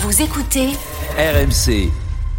Vous écoutez RMC.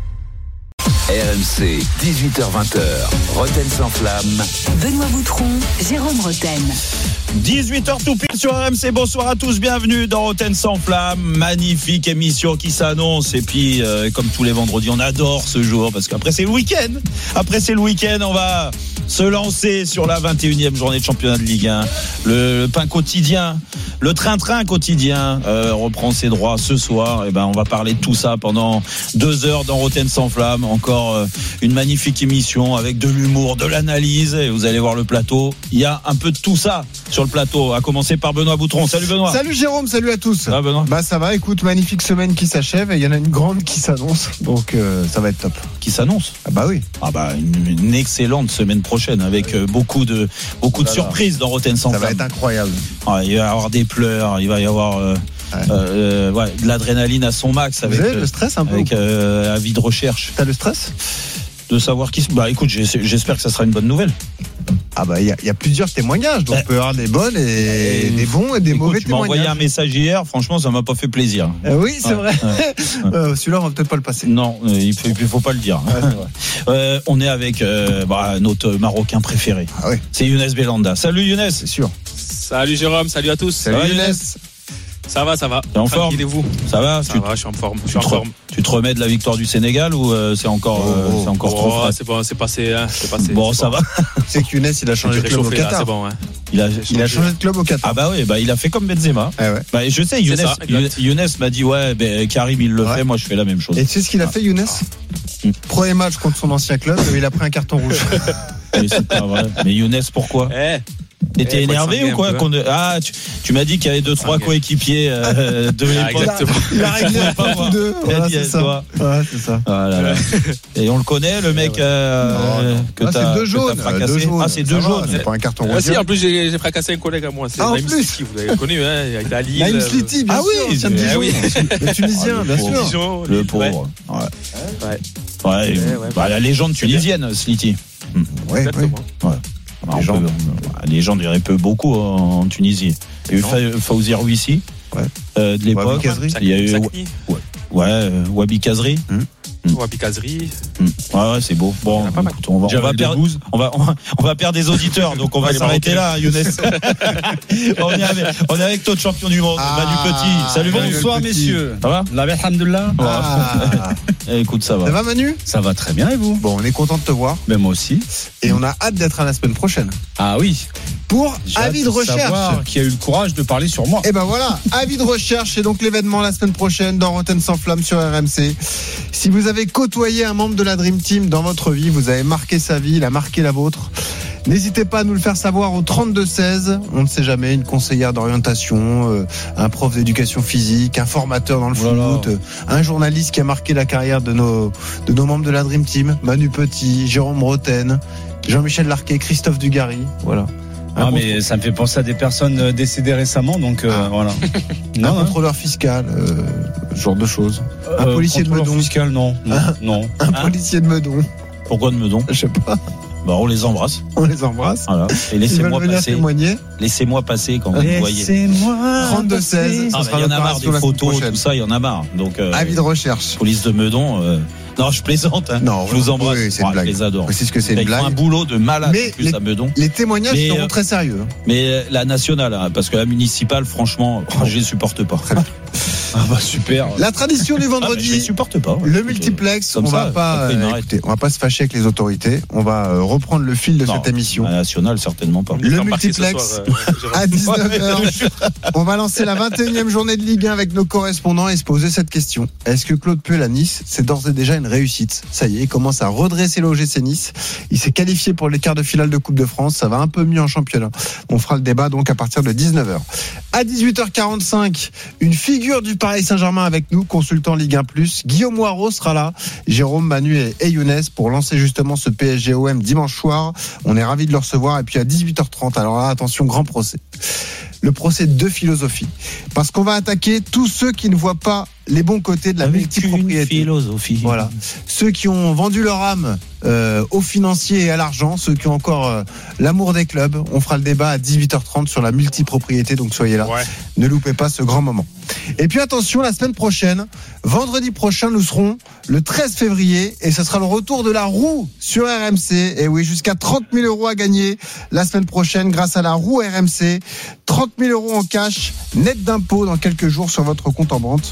RMC, 18h-20h, Roten sans flamme. Benoît Boutron, Jérôme Roten. 18h tout pile sur RMC, bonsoir à tous, bienvenue dans Roten sans flamme, magnifique émission qui s'annonce et puis comme tous les vendredis on adore ce jour parce qu'après c'est le week-end, on va se lancer sur la 21e journée de championnat de Ligue 1, le pain quotidien, le train-train quotidien reprend ses droits ce soir, et on va parler de tout ça pendant 2 heures dans Roten sans flamme, encore une magnifique émission avec de l'humour, de l'analyse et vous allez voir le plateau, il y a un peu de tout ça sur le plateau, à commencer par Benoît Boutron. Salut Benoît. Salut Jérôme, salut à tous. Ça va Benoît ? Ça va, écoute, magnifique semaine qui s'achève et il y en a une grande qui s'annonce, donc ça va être top. Qui s'annonce ? Oui. Une excellente semaine prochaine avec beaucoup de surprises dans Roten sans flamme. Ça va être incroyable. Il va y avoir des pleurs, il va y avoir de l'adrénaline à son max avec vous avez le stress un peu avec avis de recherche. T'as le stress ? De savoir qui. Écoute, j'espère que ça sera une bonne nouvelle. Il y a plusieurs témoignages, donc on peut avoir des bonnes et des bons et des mauvais témoignages. Tu m'as envoyé un message hier, franchement ça m'a pas fait plaisir. Oui, c'est vrai. Celui-là on va peut-être pas le passer. Non, il faut pas le dire. On est avec notre Marocain préféré. Ah oui. C'est Younes Belhanda. Salut Younes. C'est sûr. Salut Jérôme, salut à tous. Salut Younes. Ça va. T'es en forme ? Tranquillez-vous. Ça va ? Ça va, je suis en forme. Tu te remets de la victoire du Sénégal ou c'est encore trop frais ? C'est bon, c'est passé. Bon, ça va. C'est que Younes il a changé de club au Qatar. C'est bon. Il a changé de club au Qatar. Il a fait comme Benzema. Je sais, Younes m'a dit Karim il le fait, moi je fais la même chose. Et tu sais ce qu'il a fait Younes ? Premier match contre son ancien club, il a pris un carton rouge. Mais c'est pas vrai. Mais Younes, pourquoi ? T'étais énervé ou quoi ? Tu m'as dit qu'il y avait 2-3 coéquipiers de l'époque. Exactement. Il a réglé un peu tous deux. C'est ça. Ouais, c'est ça. Voilà. Et on le connaît, le mec que t'as fracassé. C'est 2 jaunes. C'est pas un carton rouge. Si, en plus j'ai fracassé un collègue à moi. C'est Naïm Sliti, vous l'avez connu, avec la Lille. Naïm Sliti, bien sûr. Le Tunisien, bien sûr. Le pauvre. La légende tunisienne, Sliti. Exactement. Les gens diraient beaucoup en Tunisie. Il y a eu Fawzi Rouissi de l'époque. Il y a eu Wabi Kazri. Wabi Kazri. C'est beau. Bon, écoute, on va perdre des auditeurs, donc on va s'arrêter là, Younes. on est avec notre champion du monde, Manu Petit. Salut Manu. Bonsoir messieurs. Ça va ? Alhamdulillah. Écoute, ça va. Ça va Manu ? Ça va très bien et vous ? Bon, on est content de te voir. Ben moi aussi. Et on a hâte d'être à la semaine prochaine. Ah oui. Pour avis de recherche. Savoir qui a eu le courage de parler sur moi. Et voilà, avis de recherche, c'est donc l'événement la semaine prochaine dans Roten sans flamme sur RMC. Si vous avez côtoyé un membre de la Dream Team dans votre vie, vous avez marqué sa vie, il a marqué la vôtre. N'hésitez pas à nous le faire savoir au 32-16. On ne sait jamais, une conseillère d'orientation, un prof d'éducation physique, un formateur dans le foot, un journaliste qui a marqué la carrière de nos membres de la Dream Team, Manu Petit, Jérôme Roten, Jean-Michel Larquet, Christophe Dugarry, voilà. Mais ça me fait penser à des personnes décédées récemment, donc voilà. Un contrôleur fiscal, ce genre de choses. Un policier de Meudon. Fiscal, non. Un policier de Meudon. Pourquoi de Meudon ? Je sais pas. On les embrasse. Voilà. Et laissez-moi passer. Témoigner. Laissez-moi passer quand vous me voyez. 32-16. Il y en a marre des photos, tout ça, il y en a marre. Donc, avis de recherche. Police de Meudon. Non, je plaisante. Non, je vous embrasse. Oui, c'est une blague. Je les adore. C'est ce que c'est une blague. Ils font un boulot de malade à Meudon. Les témoignages seront très sérieux. Mais la nationale, parce que la municipale, franchement, je les supporte pas. Super. La tradition du vendredi. Je les supporte pas. Le multiplex. On va pas se fâcher avec les autorités. On va reprendre le fil de cette émission. La nationale, certainement pas. Le multiplex à 19h. On va lancer la 21e journée de Ligue 1 avec nos correspondants et se poser cette question. Est-ce que Claude Puel à Nice, c'est d'ores et déjà une réussite ? Ça y est, il commence à redresser l'OGC Nice. Il s'est qualifié pour les quarts de finale de Coupe de France. Ça va un peu mieux en championnat. On fera le débat donc à partir de 19h. À 18h45, une figure du Paris Saint-Germain avec nous, consultant Ligue 1+. Guillaume Waro sera là. Jérôme, Manu et Younes pour lancer justement ce PSG-OM dimanche soir. On est ravis de le recevoir. Et puis à 18h30, alors là, attention, grand procès. Le procès de philosophie. Parce qu'on va attaquer tous ceux qui ne voient pas les bons côtés de la multipropriété. Philosophie. Voilà. Ceux qui ont vendu leur âme aux financiers et à l'argent, ceux qui ont encore l'amour des clubs. On fera le débat à 18h30 sur la multipropriété, donc soyez là. Ouais. Ne loupez pas ce grand moment. Et puis attention, la semaine prochaine, Vendredi prochain, nous serons le 13 février et ce sera le retour de la roue sur RMC. Et oui, jusqu'à 30 000 euros à gagner la semaine prochaine grâce à la roue RMC. 30 000 euros en cash, net d'impôts dans quelques jours sur votre compte en banque.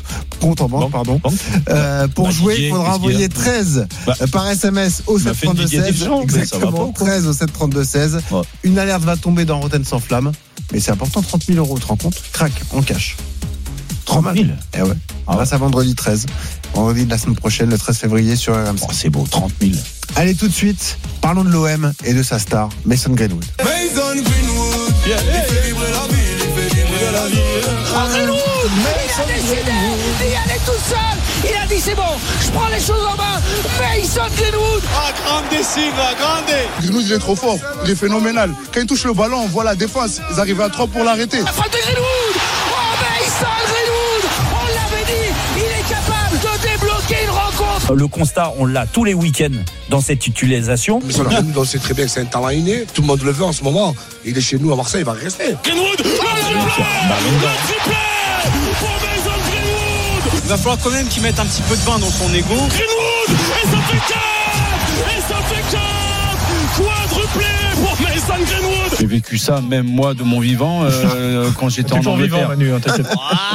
Pour jouer, il faudra envoyer 13 par SMS au 732-16. Exactement, 13 au 732-16. Ouais. Une alerte va tomber dans Rotten sans flamme. Mais c'est important, 30 000 euros, tu te rends compte ? Crac, en cash. 30 000 Eh ouais. Grâce à vendredi 13. Vendredi de la semaine prochaine, le 13 février sur RMC. Oh, c'est beau, 30 000. Allez, tout de suite, parlons de l'OM et de sa star, Mason Greenwood. Mason Greenwood, il fait vibrer la ville, il fait vibrer la ville. Greenwood, il a décidé d'y aller tout seul. Il a dit c'est bon, je prends les choses en main. Mason Greenwood. Ah, grande Silva, grande. Greenwood, il est trop fort, il est phénoménal. Quand il touche le ballon, on voit la défense. Ils arrivent à 3 pour l'arrêter. La frappe de Greenwood. Oh, Mason Greenwood. On l'avait dit, il est capable de débloquer une rencontre. Le constat, on l'a tous les week-ends dans cette utilisation. Mason Greenwood, on sait très bien que c'est un talent inné. Tout le monde le veut en ce moment. Il est chez nous à Marseille, il va rester. Greenwood. Le triplé pour Mason Greenwood. Il va falloir quand même qu'il mette un petit peu de vin dans son ego. Greenwood. Et ça fait 4. Et ça fait 4. Quadruplé pour Mason Greenwood. J'ai vécu ça même moi de mon vivant quand j'étais en Angleterre. Manu, t'inquiète.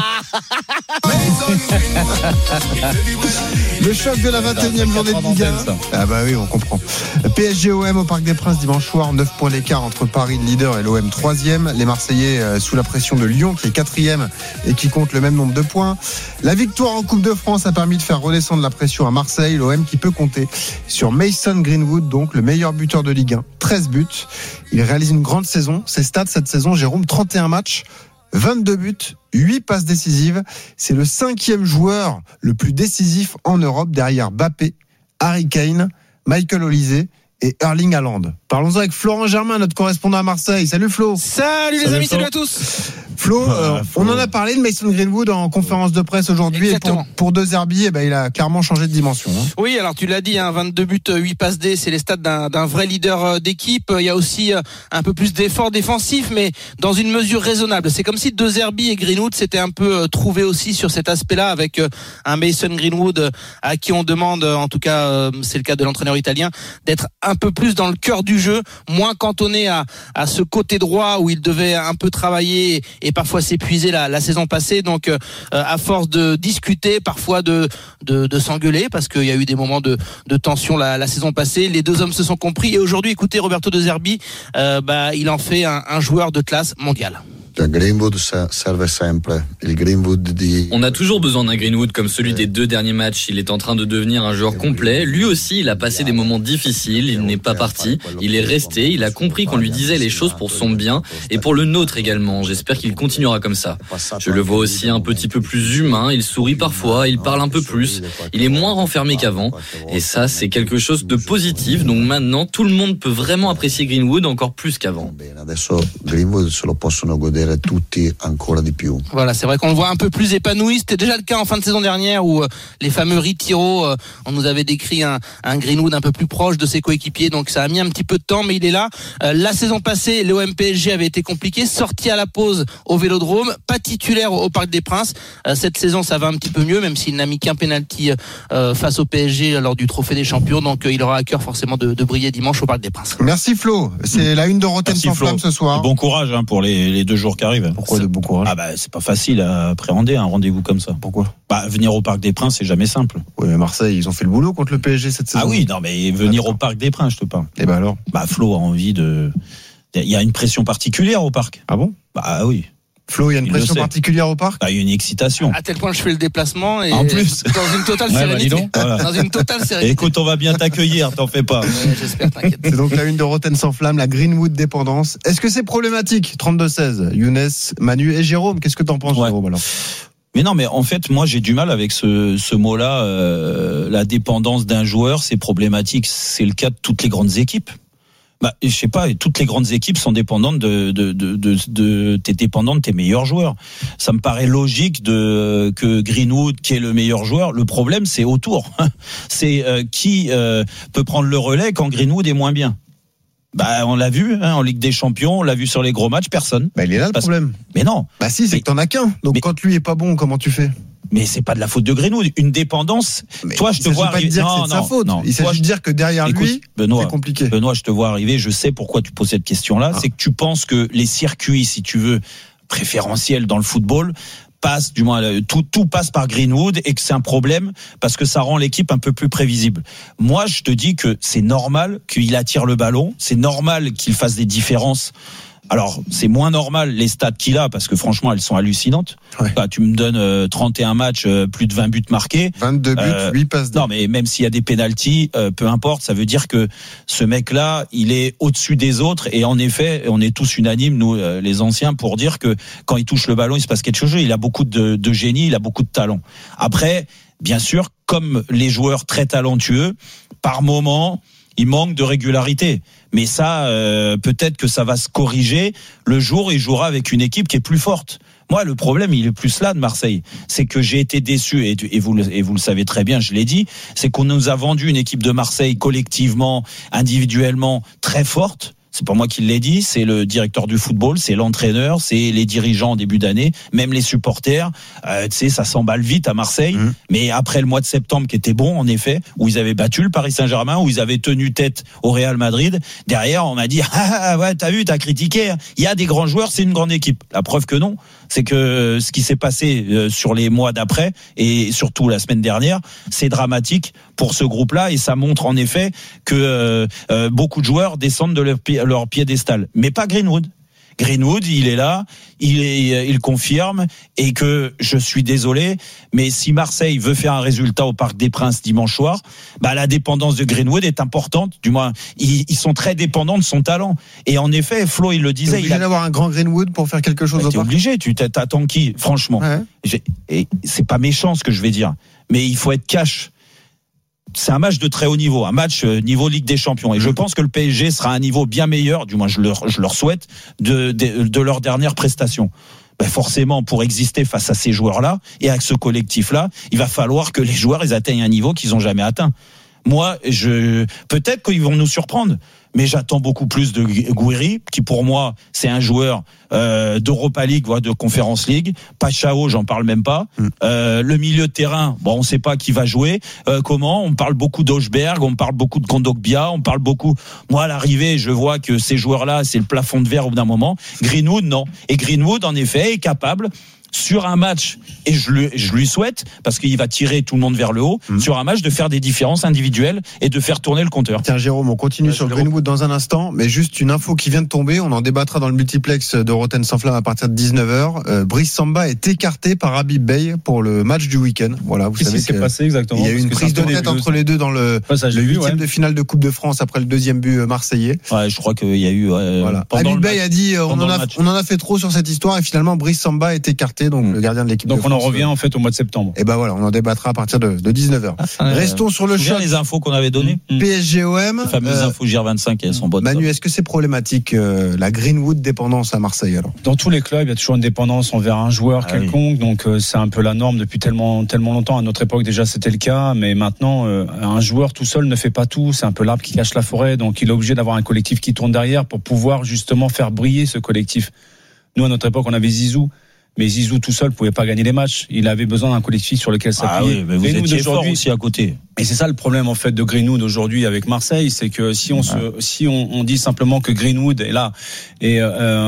Le choc de la 21e journée de Ligue 1. Ah bah oui, on comprend. PSG-OM au Parc des Princes dimanche soir, 9 points d'écart entre Paris le leader et l'OM 3e. Les Marseillais sous la pression de Lyon qui est 4e et qui compte le même nombre de points. La victoire en Coupe de France a permis de faire redescendre la pression à Marseille. L'OM qui peut compter sur Mason Greenwood, donc le meilleur buteur de Ligue 1. 13 buts. Il réalise une grande saison. Ses stats cette saison, Jérôme, 31 matchs. 22 buts, 8 passes décisives. C'est le 5e joueur le plus décisif en Europe derrière Mbappé, Harry Kane, Michael Olise et Erling Haaland. Parlons avec Florent Germain, notre correspondant à Marseille. Salut Flo. Salut les amis, salut à tous. Flo, on en a parlé de Mason Greenwood en conférence de presse aujourd'hui. Exactement. Et pour De Zerbi, il a clairement changé de dimension. Oui, alors tu l'as dit, 22 buts, 8 passes D, c'est les stats d'un vrai leader d'équipe. Il y a aussi un peu plus d'efforts défensifs, mais dans une mesure raisonnable. C'est comme si De Zerbi et Greenwood s'étaient un peu trouvés aussi sur cet aspect-là, avec un Mason Greenwood à qui on demande, en tout cas c'est le cas de l'entraîneur italien, d'être un peu plus dans le cœur du jeu, moins cantonné à ce côté droit où il devait un peu travailler et parfois s'épuiser la saison passée. Donc à force de discuter, parfois de s'engueuler, parce qu'il y a eu des moments de tension la saison passée, les deux hommes se sont compris et aujourd'hui, écoutez, Roberto De Zerbi, il en fait un joueur de classe mondiale. On a toujours besoin d'un Greenwood comme celui des 2 derniers matchs. Il est en train de devenir un joueur complet. Lui aussi, il a passé des moments difficiles. Il n'est pas parti. Il est resté. Il a compris qu'on lui disait les choses pour son bien et pour le nôtre également. J'espère qu'il continuera comme ça. Je le vois aussi un petit peu plus humain. Il sourit parfois. Il parle un peu plus. Il est moins renfermé qu'avant. Et ça, c'est quelque chose de positif. Donc maintenant, tout le monde peut vraiment apprécier Greenwood encore plus qu'avant. Voilà, c'est vrai qu'on le voit un peu plus épanoui. C'était déjà le cas en fin de saison dernière où les fameux retiros, on nous avait décrit un Greenwood un peu plus proche de ses coéquipiers, donc ça a mis un petit peu de temps, mais il est là. La saison passée, l'OM PSG avait été compliqué, sorti à la pause au Vélodrome, pas titulaire au Parc des Princes. Cette saison, ça va un petit peu mieux, même s'il n'a mis qu'un penalty face au PSG lors du Trophée des Champions, donc il aura à cœur forcément de briller dimanche au Parc des Princes. Merci Flo, c'est la une de Rotten sans flamme ce soir. Et bon courage pour les 2 jours qui arrivent. Pourquoi de bon courage? C'est pas facile à appréhender un rendez-vous comme ça. Pourquoi? Venir au Parc des Princes, c'est jamais simple. Oui, mais Marseille, ils ont fait le boulot contre le PSG cette saison. Ah oui, non, mais venir au Parc des Princes, je te parle. Et alors? Flo a envie de. Il y a une pression particulière au Parc. Ah bon? Oui. Flo, il y a une pression particulière au Parc? Il y a une excitation. À tel point que je fais le déplacement et en plus dans une totale sérénité. Dans une totale sérénité. Écoute, on va bien t'accueillir, t'en fais pas. J'espère, t'inquiète. C'est donc la une de Rotten sans flamme, la Greenwood dépendance. Est-ce que c'est problématique? 32-16. Younes, Manu et Jérôme, qu'est-ce que t'en penses, Jérôme, alors? Mais non, mais en fait, moi, j'ai du mal avec ce mot-là. La dépendance d'un joueur, c'est problématique. C'est le cas de toutes les grandes équipes. Je sais pas, toutes les grandes équipes sont dépendantes t'es dépendant de tes meilleurs joueurs. Ça me paraît logique que Greenwood, qui est le meilleur joueur, le problème c'est autour. C'est qui peut prendre le relais quand Greenwood est moins bien. On l'a vu en Ligue des Champions, on l'a vu sur les gros matchs, personne. Il est là le problème. Mais non. Si, c'est que t'en as qu'un. Donc quand lui est pas bon, comment tu fais? Mais c'est pas de la faute de Greenwood. Une dépendance. Mais toi, je te vois arriver. Dire que c'est sa faute. Il s'agit de dire que derrière lui, Benoît, c'est compliqué. Benoît, je te vois arriver. Je sais pourquoi tu poses cette question-là. C'est que tu penses que les circuits, si tu veux, préférentiels dans le football, passe, du moins tout passe par Greenwood et que c'est un problème parce que ça rend l'équipe un peu plus prévisible. Moi, je te dis que c'est normal qu'il attire le ballon, c'est normal qu'il fasse des différences. Alors, c'est moins normal les stats qu'il a parce que franchement, elles sont hallucinantes. Ouais. Bah, tu me donnes 31 matchs, plus de 20 buts marqués. 22 buts, 8 passes. Non, mais même s'il y a des pénaltys, peu importe, ça veut dire que ce mec-là, il est au-dessus des autres. Et en effet, on est tous unanimes, nous, les anciens, pour dire que quand il touche le ballon, il se passe quelque chose. Il a beaucoup de génie, il a beaucoup de talent. Après, bien sûr, comme les joueurs très talentueux, par moment, il manque de régularité. Mais ça, peut-être que ça va se corriger le jour où il jouera avec une équipe qui est plus forte. Moi, le problème, il est plus là de Marseille. C'est que j'ai été déçu, et vous le savez très bien, je l'ai dit, c'est qu'on nous a vendu une équipe de Marseille collectivement, individuellement, très forte. C'est pas moi qui l'ai dit, c'est le directeur du football, c'est l'entraîneur, c'est les dirigeants en début d'année, même les supporters. Tu sais, ça s'emballe vite à Marseille. Mais après le mois de septembre qui était bon, en effet, où ils avaient battu le Paris Saint-Germain, où ils avaient tenu tête au Real Madrid, derrière, on m'a dit ouais, t'as critiqué. Il y a des grands joueurs, c'est une grande équipe. La preuve que non, c'est que ce qui s'est passé sur les mois d'après et surtout la semaine dernière, c'est dramatique pour ce groupe-là et ça montre en effet que beaucoup de joueurs descendent de leur piédestal, mais pas Greenwood. Greenwood, il est là, il confirme et que je suis désolé, mais si Marseille veut faire un résultat au Parc des Princes dimanche soir, bah la dépendance de Greenwood est importante. Du moins, ils sont très dépendants de son talent. Et en effet, Flo, il le disait, il a d'avoir un grand Greenwood pour faire quelque chose. T'es obligé. Tu t'attends qui, franchement? Ouais. Et c'est pas méchant ce que je vais dire, mais il faut être cash. C'est un match de très haut niveau, un match niveau Ligue des Champions. Et je pense que le PSG sera à un niveau bien meilleur, du moins je leur souhaite, de leur dernière prestation. Ben forcément, pour exister face à ces joueurs-là et à ce collectif-là, il va falloir que les joueurs ils atteignent un niveau qu'ils n'ont jamais atteint. Moi, peut-être qu'ils vont nous surprendre, mais j'attends beaucoup plus de Gouiri, qui pour moi, c'est un joueur d'Europa League, voire de Conference League. Pachao, j'en parle même pas. Le milieu de terrain, bon, on sait pas qui va jouer. Comment? On parle beaucoup d'Auchberg, on parle beaucoup de Kondogbia, on parle beaucoup. Moi, à l'arrivée, je vois que ces joueurs-là, c'est le plafond de verre au bout d'un moment. Greenwood, non. Et Greenwood, en effet, est capable. Sur un match, et je lui souhaite, parce qu'il va tirer tout le monde vers le haut, sur un match de faire des différences individuelles et de faire tourner le compteur. Tiens Jérôme, on continue sur Greenwood dans un instant, mais juste une info qui vient de tomber, on en débattra dans le multiplex de Rotten sans flamme à partir de 19h. Brice Samba est écarté par Habib Beye pour le match du week-end. Voilà, vous savez que passé exactement. Il y a eu une prise de tête entre les deux dans le huitième de finale de Coupe de France après le deuxième but marseillais. Ouais, je crois qu'il y a eu. Voilà. Habib Beye a dit on en a fait trop sur cette histoire et finalement Brice Samba est écarté, donc le gardien de l'équipe. Donc de France, on en revient en fait au mois de septembre. Et ben voilà, on en débattra à partir de 19h. Restons sur le choc. Les infos qu'on avait données. PSG-OM. Les fameuses infos GR25, elles sont bonnes. Manu, est-ce que c'est problématique la Greenwood dépendance à Marseille alors? Dans tous les clubs, il y a toujours une dépendance envers un joueur quelconque, donc c'est un peu la norme depuis tellement longtemps. À notre époque déjà c'était le cas, mais maintenant un joueur tout seul ne fait pas tout. C'est un peu l'arbre qui cache la forêt, donc il est obligé d'avoir un collectif qui tourne derrière pour pouvoir justement faire briller ce collectif. Nous à notre époque on avait Zizou. Mais Zizou tout seul pouvait pas gagner les matchs. Il avait besoin d'un collectif sur lequel s'appuyer. Oui, mais vous étiez fort aussi à côté. Et c'est ça le problème en fait de Greenwood aujourd'hui avec Marseille, c'est que si on dit simplement que Greenwood est là et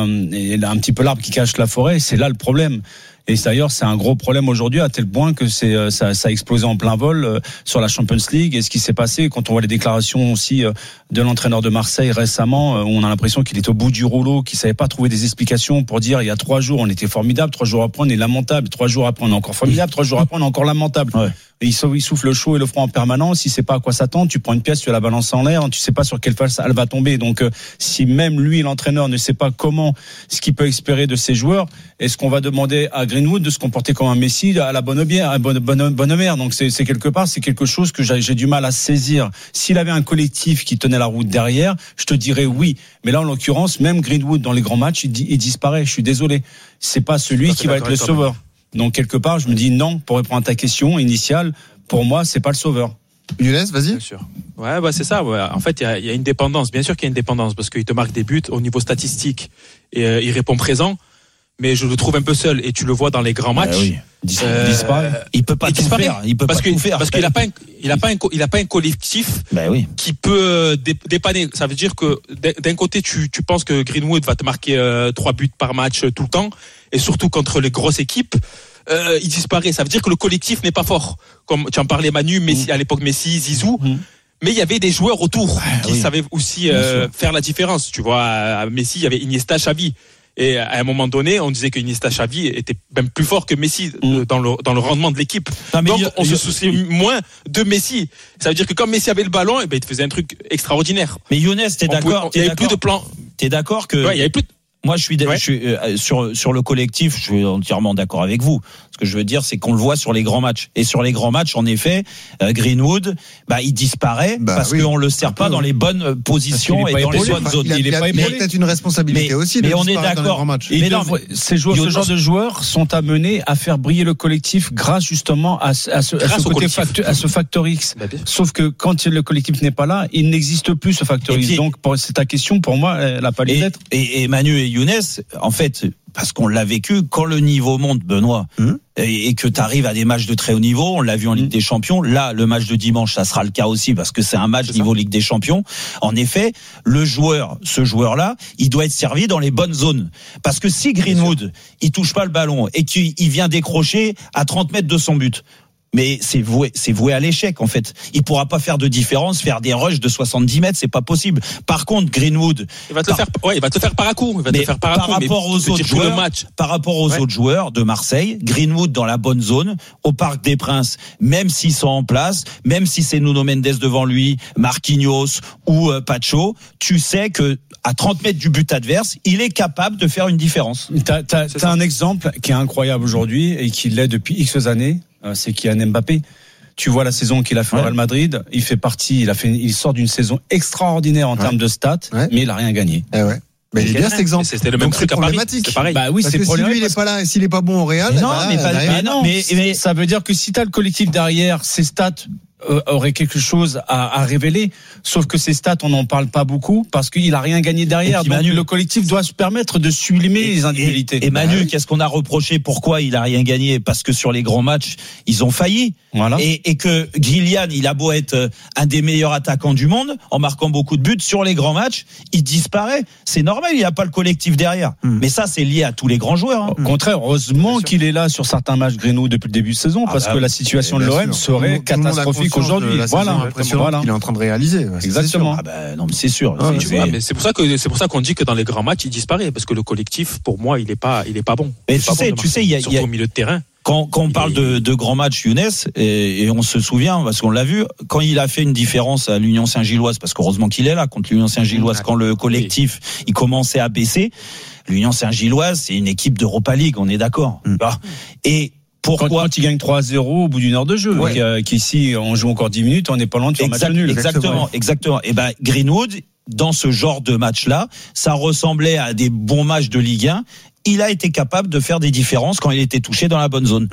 un petit peu l'arbre qui cache la forêt, c'est là le problème. Et d'ailleurs, c'est un gros problème aujourd'hui à tel point que ça a explosé en plein vol sur la Champions League. Et ce qui s'est passé quand on voit les déclarations aussi de l'entraîneur de Marseille récemment, où on a l'impression qu'il est au bout du rouleau, qu'il savait pas trouver des explications pour dire il y a 3 jours on était formidable, 3 jours après on est lamentable, 3 jours après on est encore formidable, 3 jours après on est encore lamentable. Ouais. Et il souffle le chaud et le froid en permanence. Il sait pas à quoi s'attendre. Tu prends une pièce, tu la balances en l'air, tu sais pas sur quelle face elle va tomber. Donc, si même lui, l'entraîneur, ne sait pas ce qu'il peut espérer de ses joueurs, est-ce qu'on va demander à Greenwood de se comporter comme un Messi à la bonne mère? Donc, c'est quelque part, c'est quelque chose que j'ai du mal à saisir. S'il avait un collectif qui tenait la route derrière, je te dirais oui. Mais là, en l'occurrence, même Greenwood dans les grands matchs, il disparaît. Je suis désolé. C'est pas celui qui va être le sauveur. Donc quelque part, je me dis non, pour répondre à ta question initiale, pour moi, c'est pas le sauveur. Younes, vas-y. Bien sûr. Ouais, bah c'est ça. Ouais. En fait, il y a une dépendance. Bien sûr qu'il y a une dépendance parce qu'il te marque des buts au niveau statistique et il répond présent. Mais je le trouve un peu seul et tu le vois dans les grands matchs. disparaît. Il peut pas tout faire. Il peut pas tout faire. Parce qu'il a pas un collectif qui peut dépanner. Ça veut dire que d'un côté, tu penses que Greenwood va te marquer 3 buts par match tout le temps, et surtout contre les grosses équipes. Il disparaît. Ça veut dire que le collectif n'est pas fort. Comme tu en parlais, Manu, Messi, à l'époque Messi, Zizou. Mais il y avait des joueurs autour qui savaient aussi faire la différence. Tu vois, à Messi, il y avait Iniesta, Xavi. Et à un moment donné, on disait que Iniesta, Xavi était même plus fort que Messi dans le rendement de l'équipe. Donc, on se souciait moins de Messi. Ça veut dire que quand Messi avait le ballon, il te faisait un truc extraordinaire. Mais Younes, t'es d'accord? Il n'y avait plus de plan. T'es d'accord que... Ouais, il y avait plus de... Moi, je suis sur le collectif, je suis entièrement d'accord avec vous. Ce que je veux dire, c'est qu'on le voit sur les grands matchs. Et sur les grands matchs, en effet, Greenwood, il disparaît parce qu'on le sert pas dans les bonnes positions et dans les bonnes zones. Il a peut-être une responsabilité aussi. Mais on est d'accord. Ce genre de joueurs sont amenés à faire briller le collectif grâce justement à ce facteur X. Sauf que quand le collectif n'est pas là, il n'existe plus ce facteur X. Donc, c'est ta question, pour moi, elle n'a pas lieu d'être. Et Manu et Younes, en fait, parce qu'on l'a vécu, quand le niveau monte, Benoît, et que tu arrives à des matchs de très haut niveau, on l'a vu en Ligue des Champions, là, le match de dimanche, ça sera le cas aussi, parce que c'est un match niveau Ligue des Champions. En effet, ce joueur-là, il doit être servi dans les bonnes zones. Parce que si Greenwood, il touche pas le ballon, et qu'il vient décrocher à 30 mètres de son but, mais c'est voué à l'échec, en fait. Il pourra pas faire de différence, faire des rushs de 70 mètres, c'est pas possible. Par contre, Greenwood, il va te faire par à coup. Par rapport aux autres joueurs de Marseille, Greenwood dans la bonne zone, au Parc des Princes, même s'ils sont en place, même si c'est Nuno Mendes devant lui, Marquinhos ou Pacho, tu sais que à 30 mètres du but adverse, il est capable de faire une différence. T'as un exemple qui est incroyable aujourd'hui et qui l'est depuis X années. C'est Kylian Mbappé. Tu vois la saison qu'il a fait au Real Madrid, il sort d'une saison extraordinaire en termes de stats, mais il a rien gagné. Mais il est bien cet exemple. C'était le même truc à Paris. C'est pareil. Parce que si lui il est pas là et s'il est pas bon au Real, mais ça veut dire que si t'as le collectif derrière, ses stats aurait quelque chose à révéler, sauf que ces stats on n'en parle pas beaucoup parce qu'il a rien gagné derrière. Donc le collectif doit se permettre de sublimer les individualités. Et Manu, qu'est-ce qu'on a reproché? Pourquoi il a rien gagné? Parce que sur les grands matchs, ils ont failli. Voilà. Et que Kylian, il a beau être un des meilleurs attaquants du monde, en marquant beaucoup de buts, sur les grands matchs, il disparaît. C'est normal, il n'y a pas le collectif derrière. Mais ça, c'est lié à tous les grands joueurs. Au contraire, heureusement qu'il est là sur certains matchs Greenwood depuis le début de saison, parce que la situation de l'OM serait catastrophique aujourd'hui. Voilà. Il est en train de réaliser. Exactement. Non, mais c'est sûr. Mais c'est pour ça qu'on dit que dans les grands matchs, il disparaît, parce que le collectif, pour moi, il est pas bon. Mais tu sais, il y a surtout au milieu de terrain. Quand on parle de grands matchs, Younes, et on se souvient, parce qu'on l'a vu, quand il a fait une différence à l'Union Saint-Gilloise, parce qu'heureusement qu'il est là contre l'Union Saint-Gilloise, quand le collectif, il commençait à baisser, l'Union Saint-Gilloise, c'est une équipe d'Europa League, on est d'accord. Et pourquoi quand il gagne 3-0 au bout d'une heure de jeu, qu'ici on joue encore 10 minutes, on n'est pas loin de faire match nul. Exactement. Et Greenwood, dans ce genre de match-là, ça ressemblait à des bons matchs de Ligue 1. Il a été capable de faire des différences quand il était touché dans la bonne zone.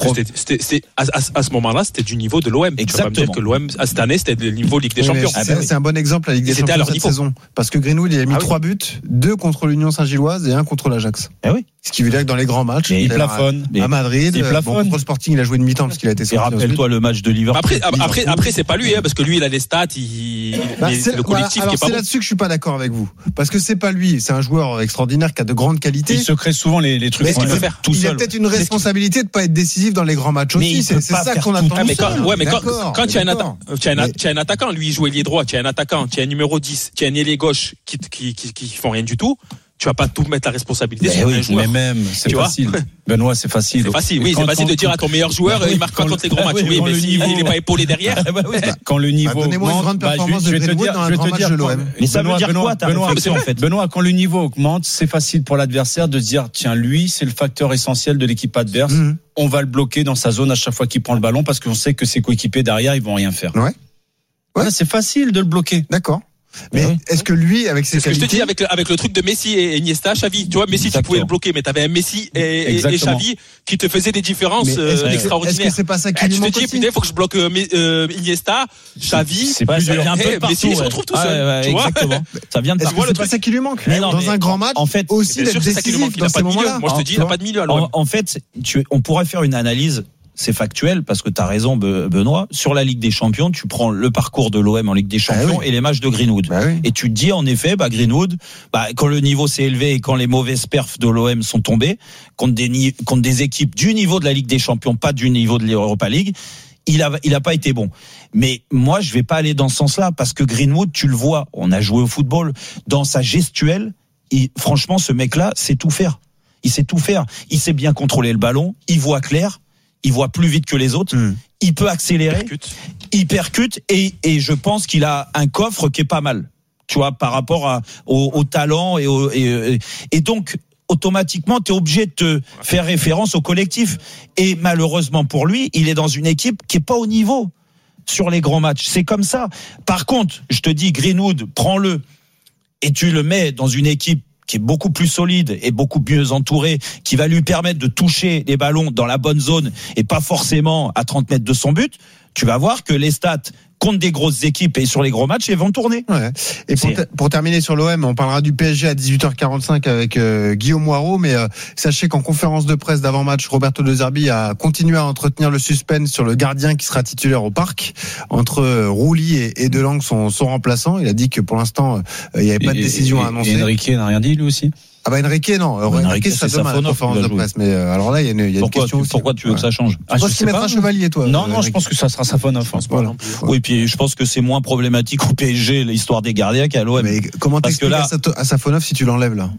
À ce moment-là, c'était du niveau de l'OM. Tu vas pas me dire que l'OM, cette année, c'était le niveau Ligue des Champions. C'est un bon exemple, la Ligue des Champions cette saison. Parce que Greenwood, il a mis 3 buts, 2 contre l'Union Saint-Gilloise et 1 contre l'Ajax. Ce qui veut dire que dans les grands matchs, il plafonne. À Madrid, contre le Sporting, il a joué une mi-temps parce qu'il a été sorti. Rappelle-toi le match de Liverpool. Après, c'est pas lui, parce que lui, il a des stats, le collectif qui est pas bon. C'est là-dessus que je suis pas d'accord avec vous. Parce que c'est pas lui, c'est un joueur extraordinaire qui a de grandes qualités. Il se crée souvent les trucs qu'il peut faire tout seul. Il a peut-être une responsabilité de pas être décisif dans les grands matchs aussi. C'est ça qu'on attend. Quand tu as un attaquant, lui, il joue ailier droit, tu as un attaquant, tu as un numéro 10, tu as un ailier gauche qui font rien du tout. Tu vas pas tout mettre la responsabilité sur un joueur. Mais même, c'est facile. Benoît, c'est facile. C'est facile, oui, c'est facile de dire à ton meilleur joueur, il marque pas contre les grands matchs. Oui, mais s'il n'est pas épaulé derrière. Quand le niveau donnez-moi une grande performance de Greenwood dans un grand match de l'OM. Mais ça veut dire quoi, ta réflexion, en fait? Benoît, quand le niveau augmente, c'est facile pour l'adversaire de se dire, tiens, lui, c'est le facteur essentiel de l'équipe adverse. On va le bloquer dans sa zone à chaque fois qu'il prend le ballon parce qu'on sait que ses coéquipiers derrière, ils vont rien faire. Ouais, c'est facile de le bloquer. D'accord. Mais est-ce que lui, avec ses qualités... C'est ce que je te dis avec le truc de Messi et Iniesta, Xavi. Tu vois, Messi, tu pouvais le bloquer, mais t'avais un Messi et Xavi qui te faisaient des différences extraordinaires. Est-ce que c'est pas ça qui lui manque aussi ? Tu te dis, putain, il faut que je bloque Iniesta, Xavi. C'est pas ça vient un peu partout. Messi, il se retrouve tout seul. Tu vois ? Exactement. Ça vient de partout. C'est pas ça qui lui manque. Dans un grand match, en fait, aussi d'être décisif dans ces moments-là. Moi, je te dis, il n'a pas de milieu. En fait, on pourrait faire une analyse. C'est factuel parce que tu as raison, Benoît. Sur la Ligue des Champions, tu prends le parcours de l'OM en Ligue des Champions et les matchs de Greenwood. Et tu te dis, en effet, Greenwood, quand le niveau s'est élevé et quand les mauvaises perfs de l'OM sont tombés, contre des équipes du niveau de la Ligue des Champions, pas du niveau de l'Europa League, il a pas été bon. Mais moi, je vais pas aller dans ce sens-là parce que Greenwood, tu le vois, on a joué au football, dans sa gestuelle, franchement, ce mec-là sait tout faire. Il sait tout faire. Il sait bien contrôler le ballon, il voit clair. Il voit plus vite que les autres. Il peut accélérer. Il percute et je pense qu'il a un coffre qui est pas mal. Tu vois, par rapport au talent et donc automatiquement tu es obligé de te faire référence au collectif. Et malheureusement pour lui, il est dans une équipe qui est pas au niveau sur les grands matchs. C'est comme ça. Par contre, je te dis, Greenwood, prends-le et tu le mets dans une équipe qui est beaucoup plus solide et beaucoup mieux entouré, qui va lui permettre de toucher les ballons dans la bonne zone et pas forcément à 30 mètres de son but, tu vas voir que les stats contre des grosses équipes et sur les gros matchs, ils vont tourner. Ouais. Et pour terminer sur l'OM, on parlera du PSG à 18h45 avec Guillaume Moirot, mais sachez qu'en conférence de presse d'avant-match, Roberto De Zerbi a continué à entretenir le suspense sur le gardien qui sera titulaire au Parc, entre Rouli et Delangue, son remplaçant. Il a dit que pour l'instant, il n'y avait pas de décision à annoncer. Et Enrique n'a rien dit lui aussi? Enrique, non. Enrique, ça demain à la conférence de presse. Mais alors là, il y a une question aussi. Pourquoi tu veux que ça change? Je pense qu'il mettra Chevalier, toi. Non, je pense que ça sera Safonov. Voilà. Oui, puis je pense que c'est moins problématique au PSG, l'histoire des gardiens, qu'à l'OM. Mais comment t'expliques à Safonov si tu l'enlèves là?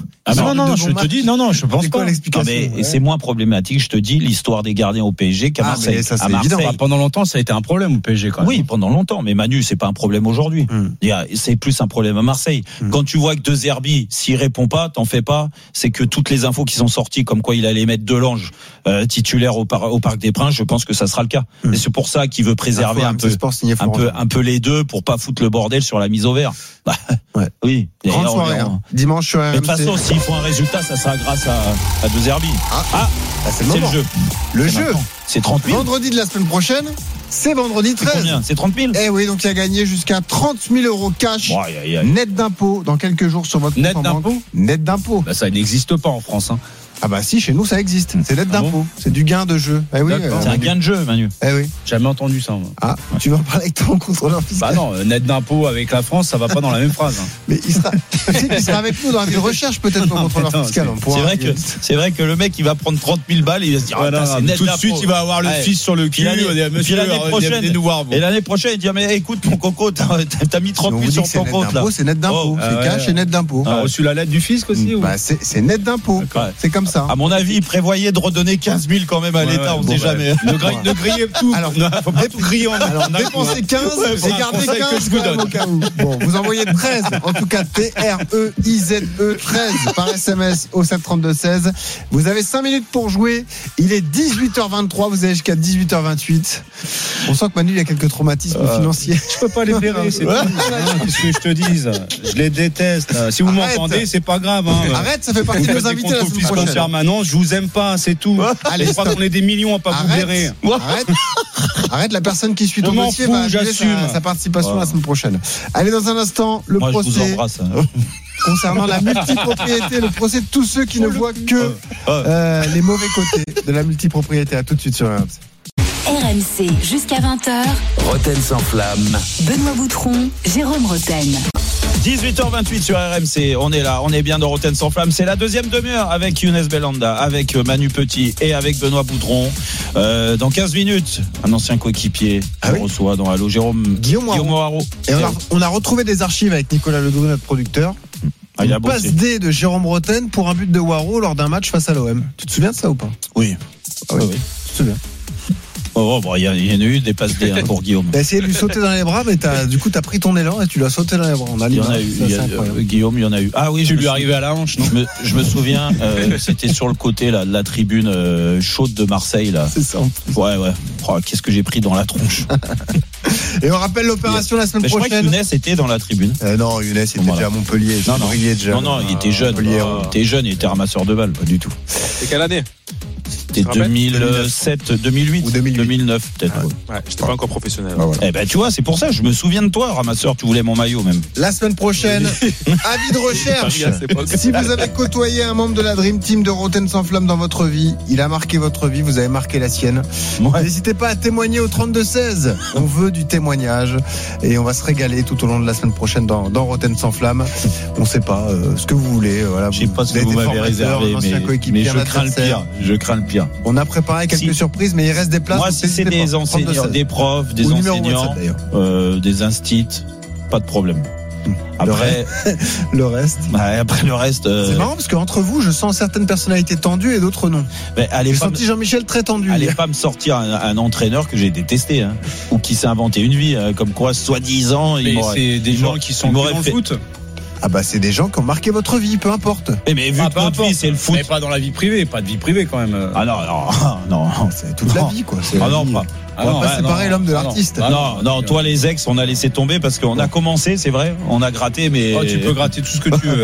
Non, je te dis, non, je pense pas. Mais c'est moins problématique, je te dis, l'histoire des gardiens au PSG qu'à Marseille. Ça, c'est évident. Pendant longtemps, ça a été un problème au PSG, quand même. Oui, pendant longtemps. Mais Manu, c'est pas un problème aujourd'hui. C'est plus un problème à Marseille. Quand tu vois que De Zerbi, s'il répond pas, t'en fais pas. C'est que toutes les infos qui sont sorties, comme quoi il allait mettre Delange titulaire au Parc des Princes, je pense que ça sera le cas. Et c'est pour ça qu'il veut préserver un peu les deux pour pas foutre le bordel sur la mise au vert. Oui. Grande soirée, dimanche sur RMC. Mais de toute façon, s'ils font un résultat, ça sera grâce à De Zerbi. C'est le jeu. Le jeu. C'est 30 000. Vendredi de la semaine prochaine. C'est vendredi 13. C'est combien ? C'est 30 000 ? Eh oui, donc il a gagné jusqu'à 30 000 euros cash, net d'impôts, dans quelques jours sur votre compte en banque. Net d'impôts. Ça n'existe pas en France. Ah bah si, chez nous ça existe. C'est net d'impôts. C'est du gain de jeu. Eh oui, c'est un gain de jeu, Manu. Eh oui. Jamais entendu ça. Moi. Tu vas en parler avec ton contrôleur fiscal. Bah non, net d'impôts avec la France, ça va pas dans la même phrase. Mais il sera avec nous dans une recherche peut-être ton contrôleur fiscal. C'est vrai que le mec il va prendre 30 000 balles et il va se dire c'est net tout de suite il va avoir le fils sur le cul. Et l'année prochaine il dit mais écoute mon coco, t'as mis 30 000 sur ton compte là. C'est net d'impôts. C'est cash et net d'impôts. T'as reçu la lettre du fisc aussi? Bah c'est net d'impôts. C'est comme ça. À mon avis prévoyez de redonner 15 000 quand même à l'État, on ne sait jamais. Ne grillez tout. Alors, faut pas tout griller en dépensez 15 et gardez 15 au cas où. Bon, vous envoyez 13, en tout cas TREIZE 13 par SMS au 732-16. Vous avez 5 minutes pour jouer. Il est 18h23, vous avez jusqu'à 18h28. On sent que Manu il y a quelques traumatismes financiers. Je peux pas les blairer, c'est tout. Qu'est-ce que je te dise? Je les déteste. Si vous m'entendez, c'est pas grave. Arrête, ça fait partie de nos invités la semaine prochaine. Permanent, je vous aime pas, c'est tout. Allez, je crois qu'on est des millions à pas vous blairer. Arrête, la personne qui suit ton dossier va annuler sa participation la semaine prochaine. Allez, dans un instant, le procès. Je vous embrasse. Concernant la multipropriété, le procès de tous ceux qui ne voient que les mauvais côtés de la multipropriété. À tout de suite sur RMC. RMC jusqu'à 20h. Roten sans flamme. Benoît Boutron, Jérôme Roten. 18h28 sur RMC, on est là, on est bien dans Roten sans flamme. C'est la deuxième demi-heure avec Younes Belhanda, avec Manu Petit et avec Benoît Boutron. Dans 15 minutes, un ancien coéquipier reçoit dans Allo, Guillaume Moirot. Et on a retrouvé des archives avec Nicolas Ledoux, notre producteur. Une passe D de Jérôme Roten pour un but de Waro lors d'un match face à l'OM. Tu te souviens de ça ou pas? Oui. Oui. Tu te souviens? Il y en a eu des passes D pour Guillaume. T'as essayé de lui sauter dans les bras, mais t'as pris ton élan et tu l'as sauté dans les bras. Il y en a eu. Guillaume, il y en a eu. Ah oui, tu lui arrivais à la hanche, non? Je me souviens, c'était sur le côté là, de la tribune chaude de Marseille là. C'est ça. Ouais. Oh, qu'est-ce que j'ai pris dans la tronche. Et on rappelle l'opération la semaine prochaine. Je crois que Younes était dans la tribune. Non, Younes était déjà à Montpellier. Non, il était jeune. Il était ramasseur de balles, pas du tout. C'est quelle année? C'était 2007, 2008 ou 2009 peut-être. Ouais, j'étais pas encore professionnel. Voilà. Eh ben tu vois, c'est pour ça, je me souviens de toi, ramasseur, tu voulais mon maillot même. La semaine prochaine, avis de recherche. Si vous avez côtoyé un membre de la Dream Team de Roten sans flamme dans votre vie, il a marqué votre vie, vous avez marqué la sienne. Ouais. N'hésitez pas à témoigner au 32-16. On veut du témoignage et on va se régaler tout au long de la semaine prochaine dans Roten sans flamme. On sait pas ce que vous voulez. Voilà, je sais pas ce que vous m'avez réservé, mais je crains le pire. Je crains le pire. On a préparé quelques surprises, mais il reste des places. Moi, si c'est des enseignants, des profs, des enseignants, des instits, pas de problème. Après, le reste. Après le reste. C'est marrant parce qu'entre vous, je sens certaines personnalités tendues et d'autres non. J'ai senti Jean-Michel très tendu. Allez pas me sortir un entraîneur que j'ai détesté, ou qui s'est inventé une vie, comme quoi, soi-disant, c'est des gens qui sont dans le foot. Ah bah c'est des gens qui ont marqué votre vie, peu importe. Mais vu que notre vie c'est le foot, mais pas dans la vie privée, pas de vie privée quand même. Ah non, c'est toute la vie quoi. Ah non, pas. On va pas séparer l'homme de l'artiste. Non, toi les ex, on a laissé tomber parce qu'on a commencé, c'est vrai, on a gratté, mais. Oh, tu peux gratter tout ce que tu veux.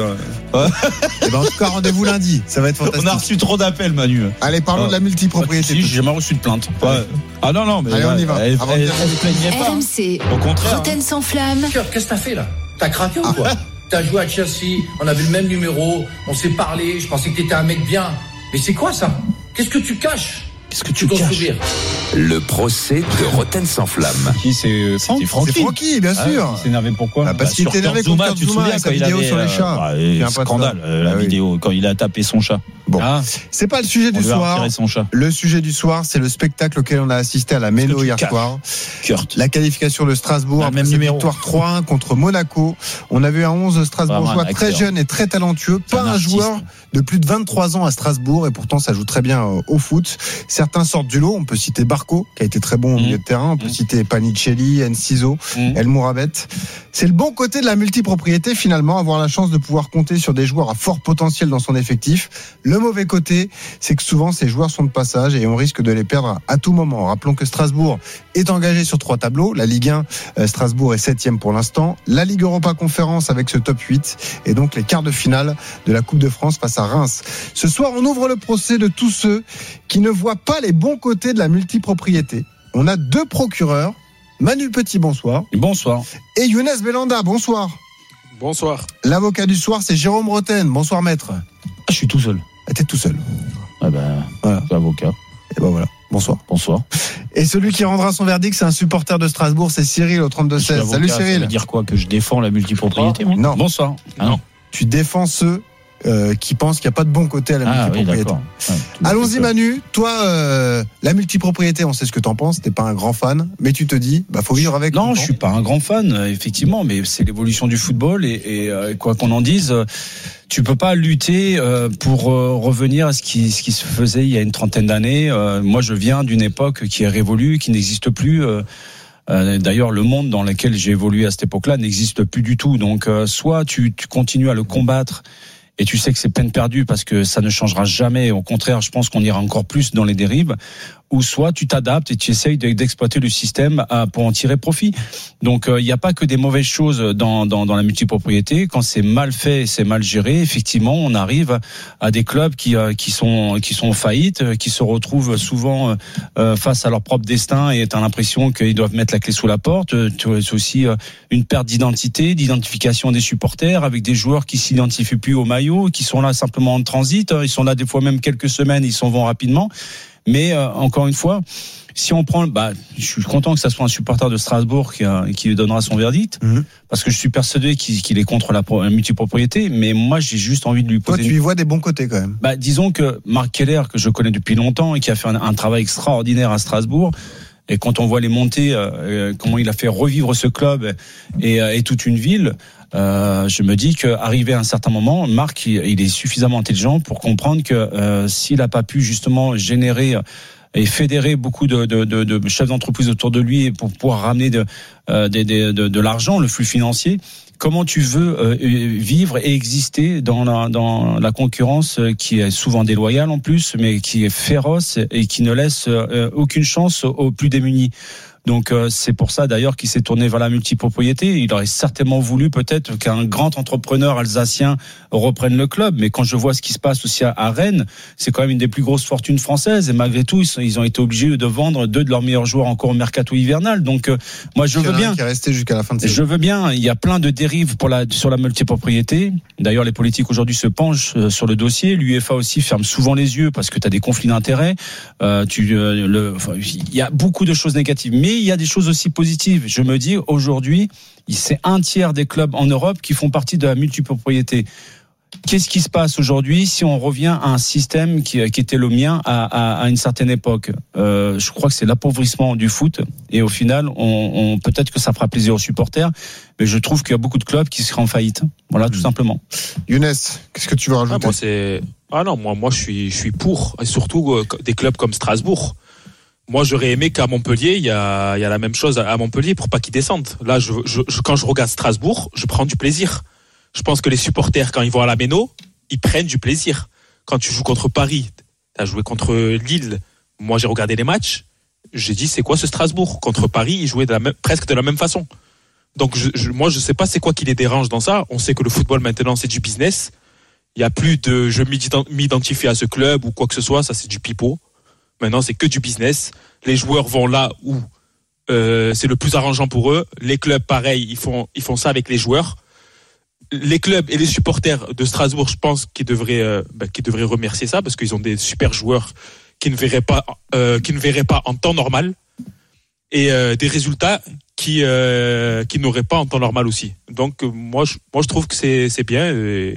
Et ben en tout cas, rendez-vous lundi, ça va être fantastique. On a reçu trop d'appels, Manu. Allez, parlons de la multipropriété. Si, j'ai jamais reçu de plainte. Ouais. Ah non, mais. Allez, on y va. Elle plaignait pas. RMC. Au contraire. Roten sans flamme. Qu'est-ce que t'as fait là? T'as craqué ou quoi? T'as joué à Chelsea, on avait le même numéro, on s'est parlé, je pensais que t'étais un mec bien. Mais c'est quoi ça? Qu'est-ce que tu caches? Qu'est-ce que tu caches? Le procès de Roten sans flamme. Qui c'est Francky. C'est Francky, bien sûr. Il s'est énervé pourquoi? Parce qu'il était énervé contre tu te souviens sa vidéo sur les chats. Scandale, la vidéo, quand il a tapé son chat. Bon, c'est pas le sujet du soir. Le sujet du soir, c'est le spectacle auquel on a assisté à la Méno hier soir. La qualification de Strasbourg, après cette victoire 3-1 contre Monaco. On a vu un 11 strasbourgeois très jeune et très talentueux. Pas un joueur de plus de 23 ans à Strasbourg, et pourtant ça joue très bien au foot. Certains sortent du lot. On peut citer Barco, qui a été très bon au milieu de terrain. On peut citer Panicelli, Enciso, El Mourabet. C'est le bon côté de la multipropriété, finalement, avoir la chance de pouvoir compter sur des joueurs à fort potentiel dans son effectif. Le mauvais côté, c'est que souvent ces joueurs sont de passage et on risque de les perdre à tout moment. Rappelons que Strasbourg est engagé sur 3 tableaux. La Ligue 1, Strasbourg est 7e pour l'instant. La Ligue Europa Conférence avec ce top 8 et donc les quarts de finale de la Coupe de France face à Reims. Ce soir, on ouvre le procès de tous ceux qui ne voient pas les bons côtés de la multipropriété. On a 2 procureurs. Manu Petit, bonsoir. Bonsoir. Et Younes Belanda, bonsoir. Bonsoir. L'avocat du soir, c'est Jérôme Roten. Bonsoir, maître. Je suis tout seul. T'es tout seul. Ah ben, voilà. Avocat. Et ben voilà. Bonsoir. Bonsoir. Et celui qui rendra son verdict, c'est un supporter de Strasbourg, c'est Cyril au 32-16. Salut Cyril. Ça veut dire quoi? Que je défends la multipropriété, moi? Non. Bonsoir. Non. Tu défends ceux qui pensent qu'il n'y a pas de bon côté à la multipropriété. Oui, allons-y Manu, toi la multipropriété, on sait ce que t'en penses, t'es pas un grand fan, mais tu te dis faut vivre avec. Non, je suis pas un grand fan, effectivement, mais c'est l'évolution du football et quoi qu'on en dise, tu peux pas lutter pour revenir à ce qui se faisait il y a une trentaine d'années. Moi je viens d'une époque qui est révolue, qui n'existe plus. D'ailleurs, le monde dans lequel j'ai évolué à cette époque-là n'existe plus du tout. Donc, soit tu continues à le combattre et tu sais que c'est peine perdue parce que ça ne changera jamais. Au contraire, je pense qu'on ira encore plus dans les dérives. Ou soit tu t'adaptes et tu essayes d'exploiter le système pour en tirer profit. Donc il n'y a pas que des mauvaises choses dans la multipropriété. Quand c'est mal fait, c'est mal géré. Effectivement, on arrive à des clubs qui sont en faillite, qui se retrouvent souvent face à leur propre destin et t'as l'impression qu'ils doivent mettre la clé sous la porte. C'est aussi une perte d'identification des supporters avec des joueurs qui s'identifient plus au maillot, qui sont là simplement en transit. Ils sont là des fois même quelques semaines, ils s'en vont rapidement. Mais encore une fois, si on prend, je suis content que ça soit un supporter de Strasbourg qui donnera son verdict, parce que je suis persuadé qu'il est contre la multipropriété. Mais moi, j'ai juste envie de lui poser. Toi, tu y vois des bons côtés quand même. Disons que Marc Keller, que je connais depuis longtemps et qui a fait un travail extraordinaire à Strasbourg. Et quand on voit les montées, comment il a fait revivre ce club et toute une ville. Je me dis qu'arrivé à un certain moment, Marc, il est suffisamment intelligent pour comprendre que s'il n'a pas pu justement générer et fédérer beaucoup de chefs d'entreprise autour de lui pour pouvoir ramener de l'argent, le flux financier, comment tu veux vivre et exister dans la concurrence qui est souvent déloyale en plus, mais qui est féroce et qui ne laisse aucune chance aux plus démunis. Donc c'est pour ça d'ailleurs qu'il s'est tourné vers la multipropriété. Il aurait certainement voulu peut-être qu'un grand entrepreneur alsacien reprenne le club, mais quand je vois ce qui se passe aussi à Rennes, c'est quand même une des plus grosses fortunes françaises, et malgré tout ils ont été obligés de vendre 2 de leurs meilleurs joueurs encore au mercato hivernal. Donc moi je veux bien, qui est resté jusqu'à la fin de saison. Je veux bien. Il y a plein de dérives sur la multipropriété. D'ailleurs les politiques aujourd'hui se penchent sur le dossier. L'UEFA aussi ferme souvent les yeux parce que tu as des conflits d'intérêts. Il y a beaucoup de choses négatives, mais il y a des choses aussi positives. Je me dis, aujourd'hui, c'est 1/3 des clubs en Europe qui font partie de la multipropriété. Qu'est-ce qui se passe aujourd'hui si on revient à un système qui était le mien à une certaine époque? Je crois que c'est l'appauvrissement du foot, et au final, peut-être que ça fera plaisir aux supporters, mais je trouve qu'il y a beaucoup de clubs qui seraient en faillite. Voilà, tout simplement. Younes, qu'est-ce que tu veux rajouter? Moi je suis pour, et surtout des clubs comme Strasbourg. Moi, j'aurais aimé qu'à Montpellier, il y a la même chose à Montpellier pour pas qu'ils descendent. Là, quand je regarde Strasbourg, je prends du plaisir. Je pense que les supporters, quand ils vont à la Méno, ils prennent du plaisir. Quand tu joues contre Paris, t'as joué contre Lille. Moi, j'ai regardé les matchs. J'ai dit, c'est quoi ce Strasbourg? Contre Paris, ils jouaient presque de la même façon. Donc, moi, je sais pas c'est quoi qui les dérange dans ça. On sait que le football, maintenant, c'est du business. Il y a plus de je m'identifie à ce club ou quoi que ce soit. Ça, c'est du pipeau. Maintenant, c'est que du business. Les joueurs vont là où c'est le plus arrangeant pour eux. Les clubs, pareil, ils font ça avec les joueurs. Les clubs et les supporters de Strasbourg, je pense qu'ils devraient remercier ça, parce qu'ils ont des super joueurs qui ne verraient pas en temps normal, et des résultats qui n'auraient pas en temps normal aussi. Donc moi je trouve que c'est bien.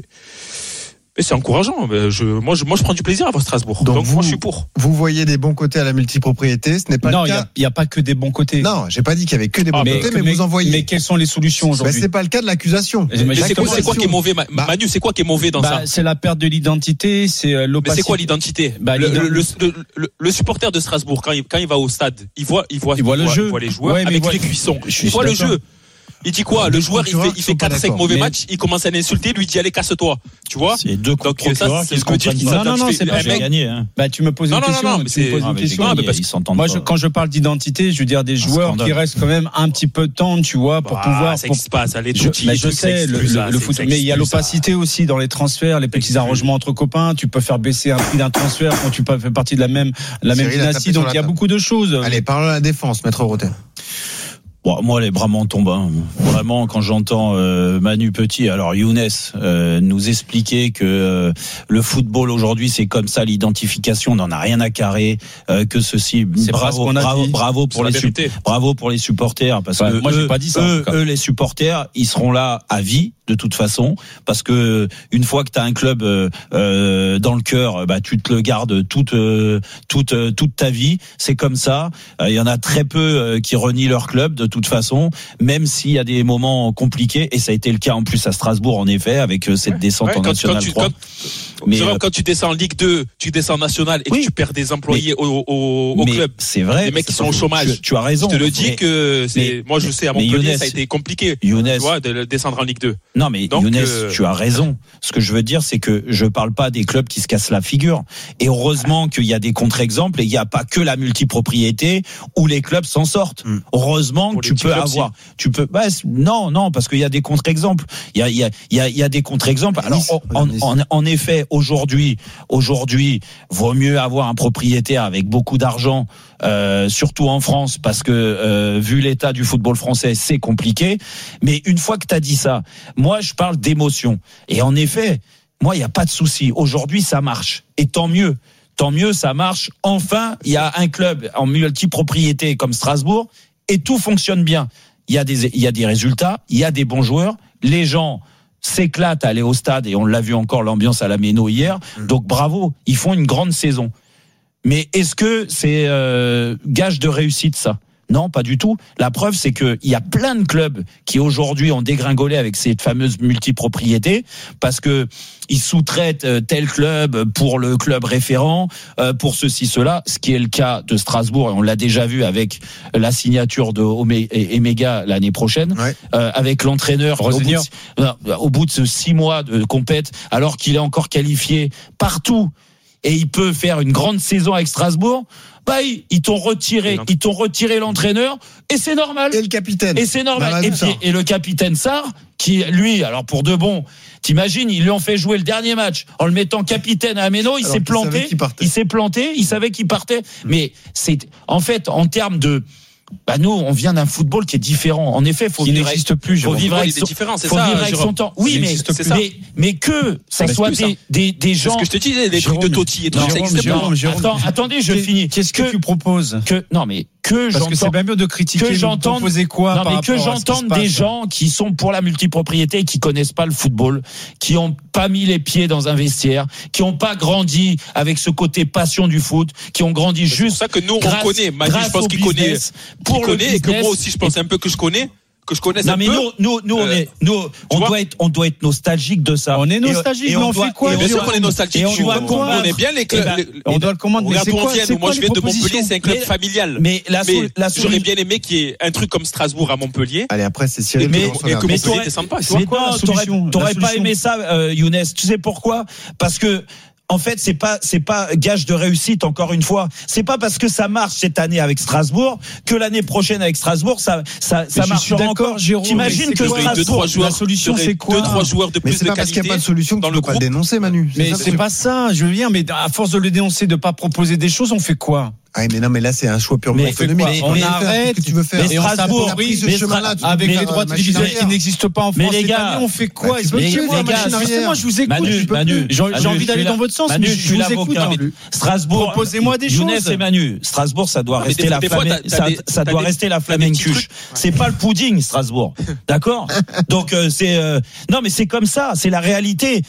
Et c'est encourageant. Moi, je prends du plaisir à voir Strasbourg. Donc moi, je suis pour. Vous voyez des bons côtés à la multipropriété. Ce n'est pas le cas. Il n'y a pas que des bons côtés. Non, j'ai pas dit qu'il y avait que des bons côtés, mais vous en voyez. Mais quelles sont les solutions aujourd'hui? C'est pas le cas de l'accusation. Mais c'est quoi qui est mauvais, Manu? C'est quoi qui est mauvais dans ça? C'est la perte de l'identité, c'est l'opacité. Mais c'est quoi l'identité? Le supporter de Strasbourg, quand il va au stade, il voit le jeu, il voit les joueurs avec les cuissons. Il voit le jeu. Il dit quoi? Le joueur, il fait 4-5 mauvais matchs, il commence à l'insulter, lui dit allez, casse-toi. Tu vois? C'est deux procureurs qui se comprennent pas. Non, c'est pas gagné. Tu me poses une question. Moi, quand je parle d'identité, je veux dire des joueurs qui restent quand même un petit peu de temps, tu vois, pour pouvoir. Ça n'existe pas, ça. Je sais, le foot. Mais il y a l'opacité aussi dans les transferts, les petits arrangements entre copains. Tu peux faire baisser un prix d'un transfert quand tu fais partie de la même dynastie. Donc il y a beaucoup de choses. Allez, parlons de la défense, Maître Rotten. Bon, moi, les bras m'en tombent. Hein. Vraiment, quand j'entends Manu Petit, alors Younes nous expliquer que le football aujourd'hui, c'est comme ça, l'identification, on n'en a rien à carrer, que ceci. Bravo pour les supporters, parce que moi, j'ai pas dit ça. Eux, les supporters, ils seront là à vie. De toute façon, parce que une fois que tu as un club dans le cœur, tu te le gardes toute ta vie. C'est comme ça. Il y en a très peu qui renient leur club de toute façon, même s'il y a des moments compliqués, et ça a été le cas en plus à Strasbourg en effet, avec cette descente en National 3. Quand tu descends en Ligue 2, tu descends en National et que tu perds des employés au club. C'est vrai. Les mecs qui sont au chômage. Tu as raison. Je te le dis moi je sais à Montpellier ça a été compliqué. Younes, tu vois, de descendre en Ligue 2. Non, mais Younes, tu as raison. Ce que je veux dire, c'est que je parle pas des clubs qui se cassent la figure. Et heureusement qu'il y a des contre-exemples, et il n'y a pas que la multipropriété où les clubs s'en sortent. Heureusement que tu peux avoir. Non, parce qu'il y a des contre-exemples. Il y a des contre-exemples. Alors, en effet, aujourd'hui, vaut mieux avoir un propriétaire avec beaucoup d'argent, surtout en France, parce que vu l'état du football français, c'est compliqué. Mais une fois que tu as dit ça, moi je parle d'émotion. Et en effet, moi il n'y a pas de souci. Aujourd'hui ça marche. Et tant mieux, ça marche. Enfin, il y a un club en multipropriété comme Strasbourg et tout fonctionne bien. Il y a des résultats, il y a des bons joueurs, les gens s'éclatent à aller au stade, et on l'a vu encore, l'ambiance à la Méno hier. Donc bravo, ils font une grande saison. Mais est-ce que c'est gage de réussite ça? Non, pas du tout. La preuve, c'est qu'il y a plein de clubs qui aujourd'hui ont dégringolé avec cette fameuse multipropriété, parce que ils sous-traitent tel club pour le club référent, pour ceci, cela, ce qui est le cas de Strasbourg, et on l'a déjà vu avec la signature de Emega l'année prochaine, avec l'entraîneur au bout de ce 6 mois de compète, alors qu'il est encore qualifié partout, et il peut faire une grande saison avec Strasbourg. bah ils t'ont retiré l'entraîneur et c'est normal. Et le capitaine. Et c'est normal. Et le capitaine Sarr, qui lui, alors pour de bon, t'imagines, ils lui ont fait jouer le dernier match en le mettant capitaine à Ameno, il s'est planté, il savait qu'il partait. Mais c'est en fait en termes de nous, on vient d'un football qui est différent. En effet, faut vivre avec son temps. Oui, mais que ça soit des gens. C'est ce que je te disais, des trucs de Totti et tout ça existe pas. Attendez, je finis. Qu'est-ce que tu proposes? Parce que c'est bien mieux de critiquer. Que j'entende des gens qui sont pour la multipropriété, qui connaissent pas le football, qui ont pas mis les pieds dans un vestiaire, qui ont pas grandi avec ce côté passion du foot, qui ont grandi juste. C'est pour ça que nous on connaît. Manu, je pense qu'il connaît. Et que moi aussi je pense un peu que je connais. Non mais on doit être nostalgique de ça. On est nostalgique, mais on fait quoi? Bien sûr qu'on est nostalgique. On est bien les clubs. On doit le commander. Regarde Tourentienne, moi je viens de Montpellier, c'est un club familial. Mais j'aurais bien aimé qu'il y ait un truc comme Strasbourg à Montpellier. Allez, après c'est Cyril. Mais que Montpellier descende pas. C'est quoi la solution? T'aurais pas aimé ça, Younes? Tu sais pourquoi? Parce que en fait, c'est pas gage de réussite, encore une fois. C'est pas parce que ça marche cette année avec Strasbourg que l'année prochaine avec Strasbourg, ça marchera encore. T'imagines que Strasbourg, la solution, c'est quoi? 2-3 joueurs de plus de qualité. Mais c'est pas parce qu'il n'y a pas de solution que tu peux pas le dénoncer, Manu. Mais c'est pas ça, je veux dire, mais à force de le dénoncer, de pas proposer des choses, on fait quoi? Ah mais non, mais là c'est un choix purement économique. On arrête. Ce que tu veux faire. Et Strasbourg, avec les droits télévisuels qui n'existent pas en France cette année, on fait quoi? Moi, je vous écoute. Manu, j'ai envie d'aller dans votre sens. Manu, je suis l'avocat. Strasbourg, proposez-moi des choses. Younes et Manu, Strasbourg, ça doit rester la flamencuche. C'est pas le pudding, Strasbourg. D'accord? Donc non, mais c'est comme ça. C'est la réalité.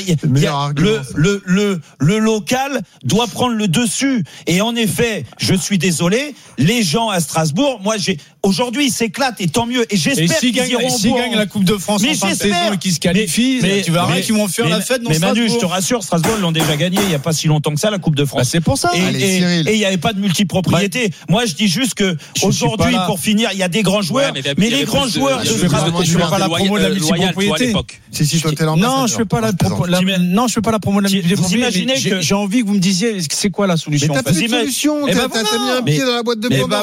Le local doit prendre le dessus. Et en effet, je suis désolé, les gens à Strasbourg, aujourd'hui ils s'éclatent et tant mieux. Et j'espère qu'ils iront au bout. S'ils gagnent la Coupe de France en fin de saison et qu'ils se qualifient, tu verras qu'ils vont faire la fête dans Strasbourg. Mais Manu, je te rassure, Strasbourg ils l'ont déjà gagné il n'y a pas si longtemps que ça la Coupe de France. C'est pour ça. Et il n'y avait pas de multipropriété. Moi je dis juste que aujourd'hui, pour finir, il y a des grands joueurs, mais les grands joueurs. Je fais pas la promo de la multipropriété. Si toi t'es l'ambassadeur. Non, je fais pas la promo de la multipropriété. J'ai envie que vous me disiez, c'est quoi la solution? Mais t'as pas de solution. T'as mis un pied dans la boîte de Pandore.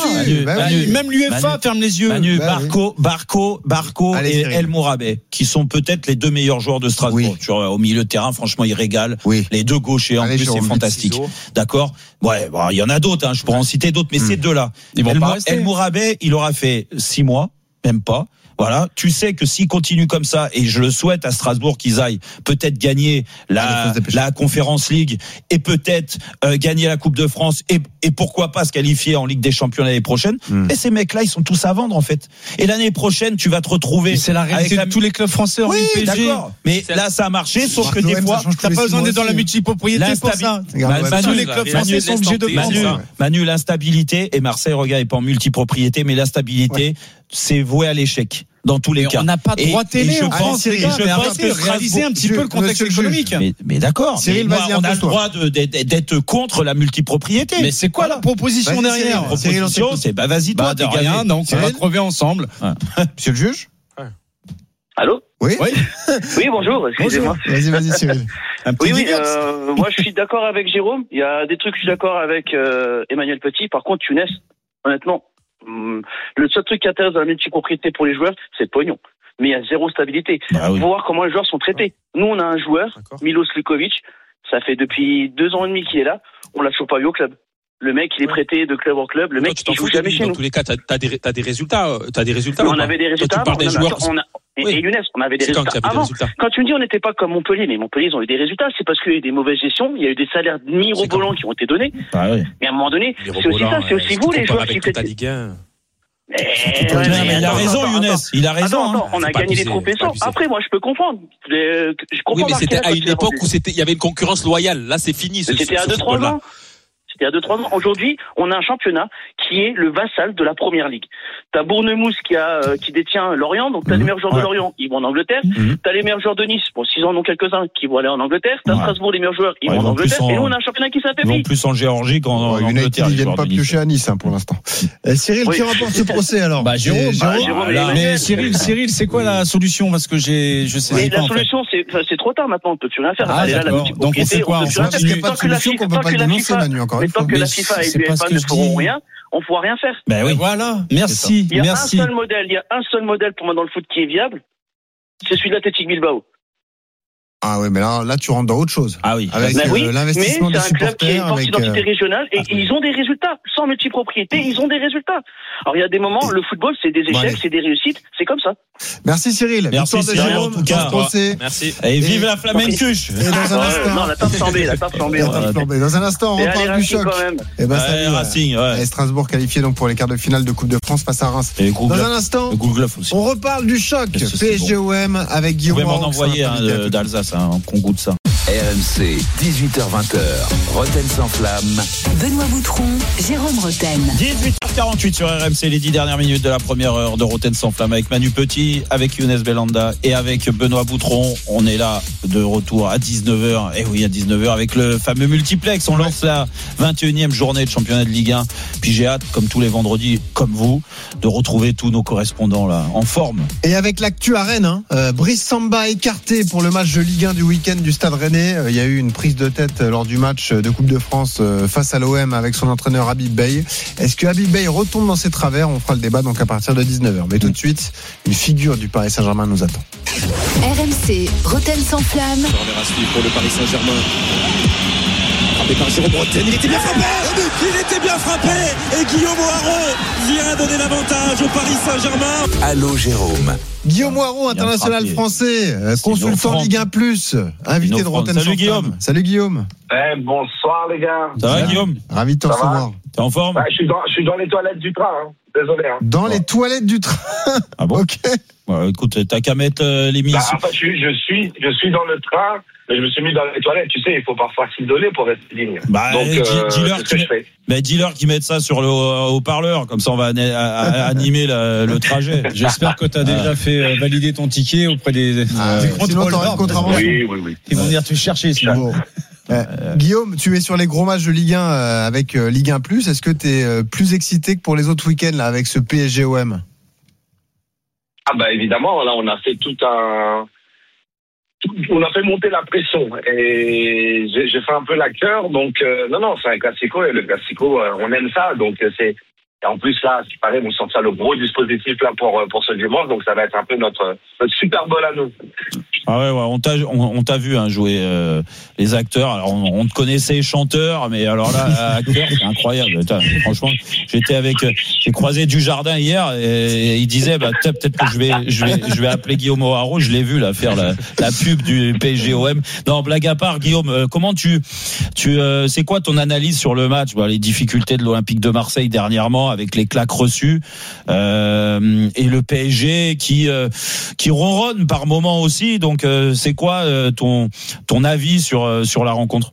Même l'UEFA ferme les yeux. Manu, Barco et El Mourabet, qui sont peut-être les deux meilleurs joueurs de Strasbourg. Au milieu de terrain, franchement, ils régalent. Les deux gauchers, en plus, c'est fantastique. D'accord? Ouais, il y en a d'autres, je pourrais en citer d'autres, mais ces deux-là. El Mourabet, il aura fait 6 mois, même pas. Voilà, tu sais que s'ils continuent comme ça, et je le souhaite à Strasbourg qu'ils aillent peut-être gagner la Conference League et peut-être gagner la Coupe de France et pourquoi pas se qualifier en Ligue des Champions l'année prochaine. Et ces mecs-là, ils sont tous à vendre en fait. Et l'année prochaine, tu vas te retrouver. Mais c'est la réalité de tous les clubs français en Ligue PSG. D'accord. Mais là, ça a marché, sauf que des fois, t'as pas besoin d'être dans la multipropriété pour ça. Tous les clubs français sont obligés de prendre ça. Manu, l'instabilité, et Marseille, regarde, n'est pas en multipropriété, mais l'instabilité, c'est voué à l'échec. Dans tous les cas. On n'a pas de droit télé en France. Je pense que réaliser un petit peu le contexte économique. Mais d'accord. Cyril, on a le droit d'être contre la multipropriété. Mais c'est quoi la proposition derrière? La proposition, c'est vas-y toi, de rien. Donc on va crever ensemble. Monsieur le juge. Allô? Oui. Oui, bonjour. Excusez-moi. Vas-y, Cyril. Oui. Moi, je suis d'accord avec Jérôme. Il y a des trucs que je suis d'accord avec Emmanuel Petit. Par contre, Younes, honnêtement. Le seul truc qui intéresse dans la multipropriété pour les joueurs, c'est le pognon. Mais il y a zéro stabilité. Il faut voir comment les joueurs sont traités. Nous, on a un joueur, Milos Likovic, ça fait depuis 2 ans et demi qu'il est là, on l'a toujours pas vu au club. Le mec, il est prêté de club en club, le mec, il joue jamais chez nous. Dans tous les cas, t'as des résultats. On avait des résultats avant. Et Younes, on avait des résultats avant. Quand tu me dis on n'était pas comme Montpellier, mais Montpellier, ils ont eu des résultats, c'est parce qu'il y a eu des mauvaises gestions, il y a eu des salaires mirobolants qui ont été donnés. Mais à un moment donné, c'est aussi ça, c'est aussi vous les joueurs qui faites. Il a raison, Younes. Il a raison. On a gagné des trophées sans. Après, moi, je peux comprendre. Je comprends. Oui, mais c'était à une époque où il y avait une concurrence loyale. Là, c'est fini. C'était à 2-3 ans. C'était à 2-3 ans. Aujourd'hui, on a un championnat qui est le vassal de la première ligue. T'as Bournemouth qui détient Lorient, donc t'as les meilleurs joueurs de Lorient, ils vont en Angleterre. T'as les meilleurs joueurs de Nice, bon, s'ils en ont quelques-uns, qui vont aller en Angleterre. T'as Strasbourg, les meilleurs joueurs, ils vont en Angleterre. Et nous, on a un championnat qui s'affaiblit. Ils vont plus en Géorgie qu'en Angleterre. Ils viennent pas piocher à Nice, pour l'instant. Cyril, qui remporte ce procès, alors? Jérôme. Mais Cyril, c'est quoi la solution? Parce que je sais pas. Mais la solution, c'est trop tard maintenant, on peut plus rien faire. Donc on fait quoi? Parce qu'il n'y a pas de solution qu'on peut pas le dénoncer, Manu, encore. Mais tant que la FIFA et l'UEFA ne feront rien, on ne pourra rien faire. Ben oui, voilà. Merci. Il y a un seul modèle pour moi dans le foot qui est viable, c'est celui de l'Athletic Bilbao. Ah oui, mais là tu rentres dans autre chose. Ah oui. Avec l'investissement des supporters. Mais c'est un club qui est une force d'identité régionale et ils ont des résultats. Sans multipropriété, ils ont des résultats. Alors il y a des moments, le football, c'est des échecs, c'est des réussites, c'est comme ça. Merci Cyril. Merci Cyril, en tout cas. Merci. Et vive la Flamencuche. Et dans un instant. Non, la tape flambée. Dans un instant, on reparle du choc. Et ben ça Racing, ouais. Et Strasbourg qualifié donc pour les quarts de finale de Coupe de France face à Reims. Dans un instant, on reparle du choc PSG-OM avec Guillaume. Vous pouvez m'en envoyer d'Alsace, qu'on goûte ça. RMC, 18h-20h, Roten sans flamme. Benoît Boutron, Jérôme Roten. 18h48 sur RMC, les 10 dernières minutes de la première heure de Roten sans flamme avec Manu Petit, avec Younes Belanda et avec Benoît Boutron. On est là de retour à 19h. Et oui, à 19h avec le fameux multiplex. On lance la 21e journée de championnat de Ligue 1. Puis j'ai hâte, comme tous les vendredis, comme vous, de retrouver tous nos correspondants là, en forme. Et avec l'actu à Rennes, Brice Samba écarté pour le match de Ligue 1 du week-end du Stade Rennais. Il y a eu une prise de tête lors du match de Coupe de France face à l'OM avec son entraîneur Habib Beye. Est-ce que Habib Beye retombe dans ses travers? On fera le débat donc à partir de 19h. Mais tout de suite, une figure du Paris Saint-Germain nous attend. RMC, Roten sans flamme. Pour le Paris Saint-Germain. Frappé par Jérôme Roten, il était bien frappé et Guillaume Moirot vient donner l'avantage au Paris Saint-Germain. Allô Jérôme. Guillaume Moirot, international français, consultant Ligue 1, invité de Roten. Salut Guillaume. Salut Guillaume. Bonsoir les gars. Ça va Guillaume? Ravi de te recevoir. T'es en forme? Je suis dans les toilettes du train. Désolé. Dans les toilettes du train. Ah bon? Ok. Ouais, écoute, t'as qu'à mettre l'émission. Enfin, je suis dans le train, mais je me suis mis dans les toilettes. Tu sais, il faut parfois s'isoler pour rester digne. Donc, dis-leur qu'ils mettent ça sur le haut-parleur, comme ça on va animer le trajet. J'espère que t'as déjà fait valider ton ticket auprès des contrôleurs. Oui. Ils vont venir te chercher sinon. Guillaume, tu es sur les gros matchs de Ligue 1 avec Ligue 1+. Est-ce que tu es plus excité que pour les autres week-ends là, avec ce PSG-OM? Ah bah évidemment, là on a fait on a fait monter la pression et j'ai fait un peu la cœur, donc non, c'est un classico et le classico on aime ça, donc c'est. Et en plus, là, c'est pareil, on sent ça le gros dispositif là pour ce dimanche, donc ça va être un peu notre Super Bowl à nous. Ah ouais, on t'a vu jouer les acteurs. Alors on te connaissait chanteur, mais alors là, acteur, c'est incroyable. Franchement, j'ai croisé Dujardin hier et il disait peut-être que je vais appeler Guillaume Moirot. Je l'ai vu là faire la pub du PSG-OM. Non, blague à part, Guillaume, comment c'est quoi ton analyse sur le match, les difficultés de l'Olympique de Marseille dernièrement avec les claques reçues et le PSG qui ronronne par moment aussi. Donc c'est quoi ton avis sur la rencontre?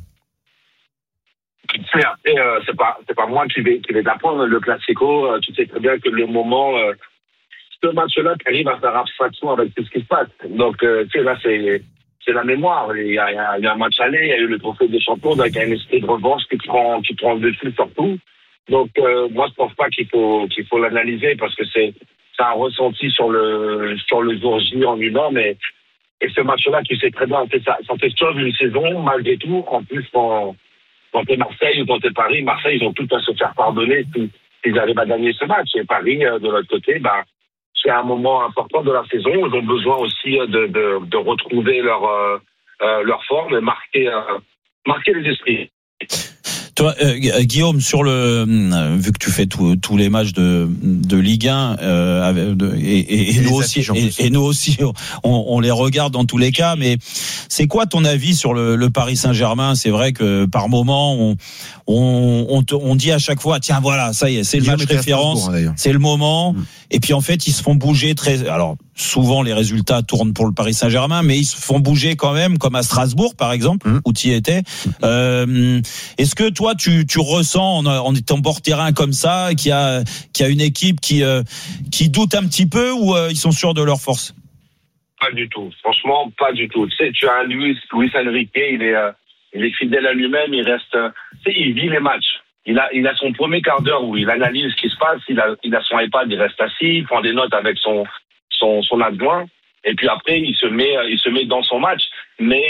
C'est pas moi qui vais t'apprendre le classico. Tu sais très bien que le moment ce match-là qui arrive à faire abstraction avec tout ce qui se passe. Donc tu sais là c'est la mémoire. Il y a un match aller, il y a eu le trophée des champions, donc il y a une esprit de revanche qui prend le dessus surtout. Donc moi je pense pas qu'il faut l'analyser parce que c'est un ressenti sur le jour J en lui-même, et ce match-là, tu sais très bien, ça te sauve une saison malgré tout. En plus, quand t'es Marseille ou quand t'es Paris, Marseille, ils ont tout à se faire pardonner s'ils arrivent à gagner ce match. Et Paris, de l'autre côté, c'est un moment important de la saison. Ils ont besoin aussi de retrouver leur forme et marquer les esprits. Toi, Guillaume, vu que tu fais tous les matchs de Ligue 1 et nous aussi, on les regarde dans tous les cas. Mais c'est quoi ton avis sur le Paris Saint-Germain? C'est vrai que par moment, on dit à chaque fois, tiens, voilà, ça y est, c'est le match référence, c'est le moment. Et puis en fait, ils se font bouger alors souvent les résultats tournent pour le Paris Saint-Germain, mais ils se font bouger quand même, comme à Strasbourg par exemple, où tu y étais. Est-ce que toi tu ressens en étant bord terrain comme ça qu'il y a une équipe qui doute un petit peu, ou ils sont sûrs de leur force? Pas du tout, franchement pas du tout. Tu sais, tu as un Luis Enrique, il est fidèle à lui-même, il reste, tu sais, il vit les matchs. Il a son premier quart d'heure où il analyse ce qui se passe, il a son iPad, il reste assis, il prend des notes avec son adjoint, et puis après il se met dans son match. Mais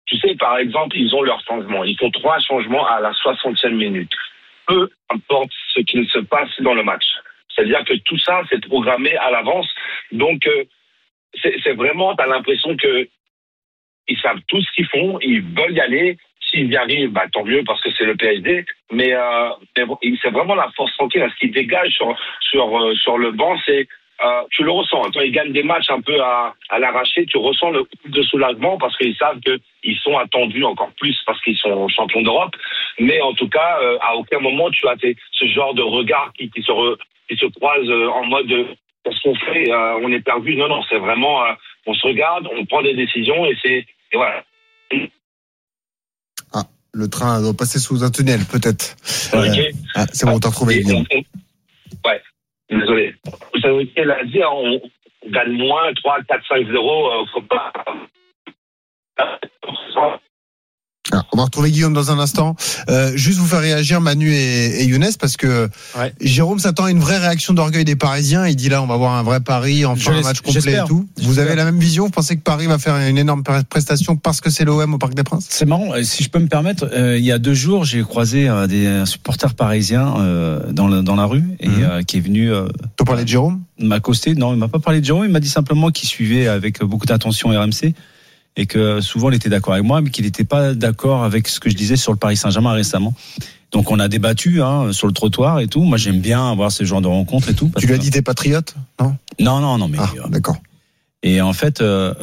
tu sais, par exemple, ils ont leurs changements. Ils font 3 changements à la 60e minute. Peu importe ce qu'il se passe dans le match. C'est-à-dire que tout ça, c'est programmé à l'avance. Donc, c'est vraiment, t'as l'impression que ils savent tout ce qu'ils font, ils veulent y aller. S'ils y arrivent, tant mieux parce que c'est le PSG. Mais c'est vraiment la force tranquille. Ce qui dégage sur le banc, c'est tu le ressens. Quand ils gagnent des matchs un peu à l'arraché, tu ressens le coup de soulagement parce qu'ils savent qu'ils sont attendus encore plus parce qu'ils sont champions d'Europe. Mais en tout cas, à aucun moment tu as ce genre de regard qui se croise en mode qu'est-ce qu'on fait, on est perdu. Non, c'est vraiment on se regarde, on prend des décisions et voilà. Le train doit passer sous un tunnel, peut-être. Okay. C'est bon, t'as retrouvé. Ouais, désolé. Vous savez, elle a dit, on gagne moins 3, 4, 5-0, faut pas. On va retrouver Guillaume dans un instant. Juste vous faire réagir Manu et Younes parce que Jérôme s'attend à une vraie réaction d'orgueil des Parisiens. Il dit là on va voir un vrai Paris, enfin un match complet et tout. Vous avez la même vision? Vous pensez que Paris va faire une énorme prestation parce que c'est l'OM au Parc des Princes? C'est marrant. Si je peux me permettre, il y a 2 jours j'ai croisé des supporters parisiens dans la rue et qui est venu. Tu parlais de Jérôme? M'accoster. Non, il m'a pas parlé de Jérôme. Il m'a dit simplement qu'il suivait avec beaucoup d'attention RMC. Et que souvent il était d'accord avec moi, mais qu'il n'était pas d'accord avec ce que je disais sur le Paris Saint-Germain récemment. Donc on a débattu sur le trottoir et tout. Moi j'aime bien avoir ce genre de rencontres et tout. Tu lui as dit t'es patriote? Non, mais d'accord. Et en fait,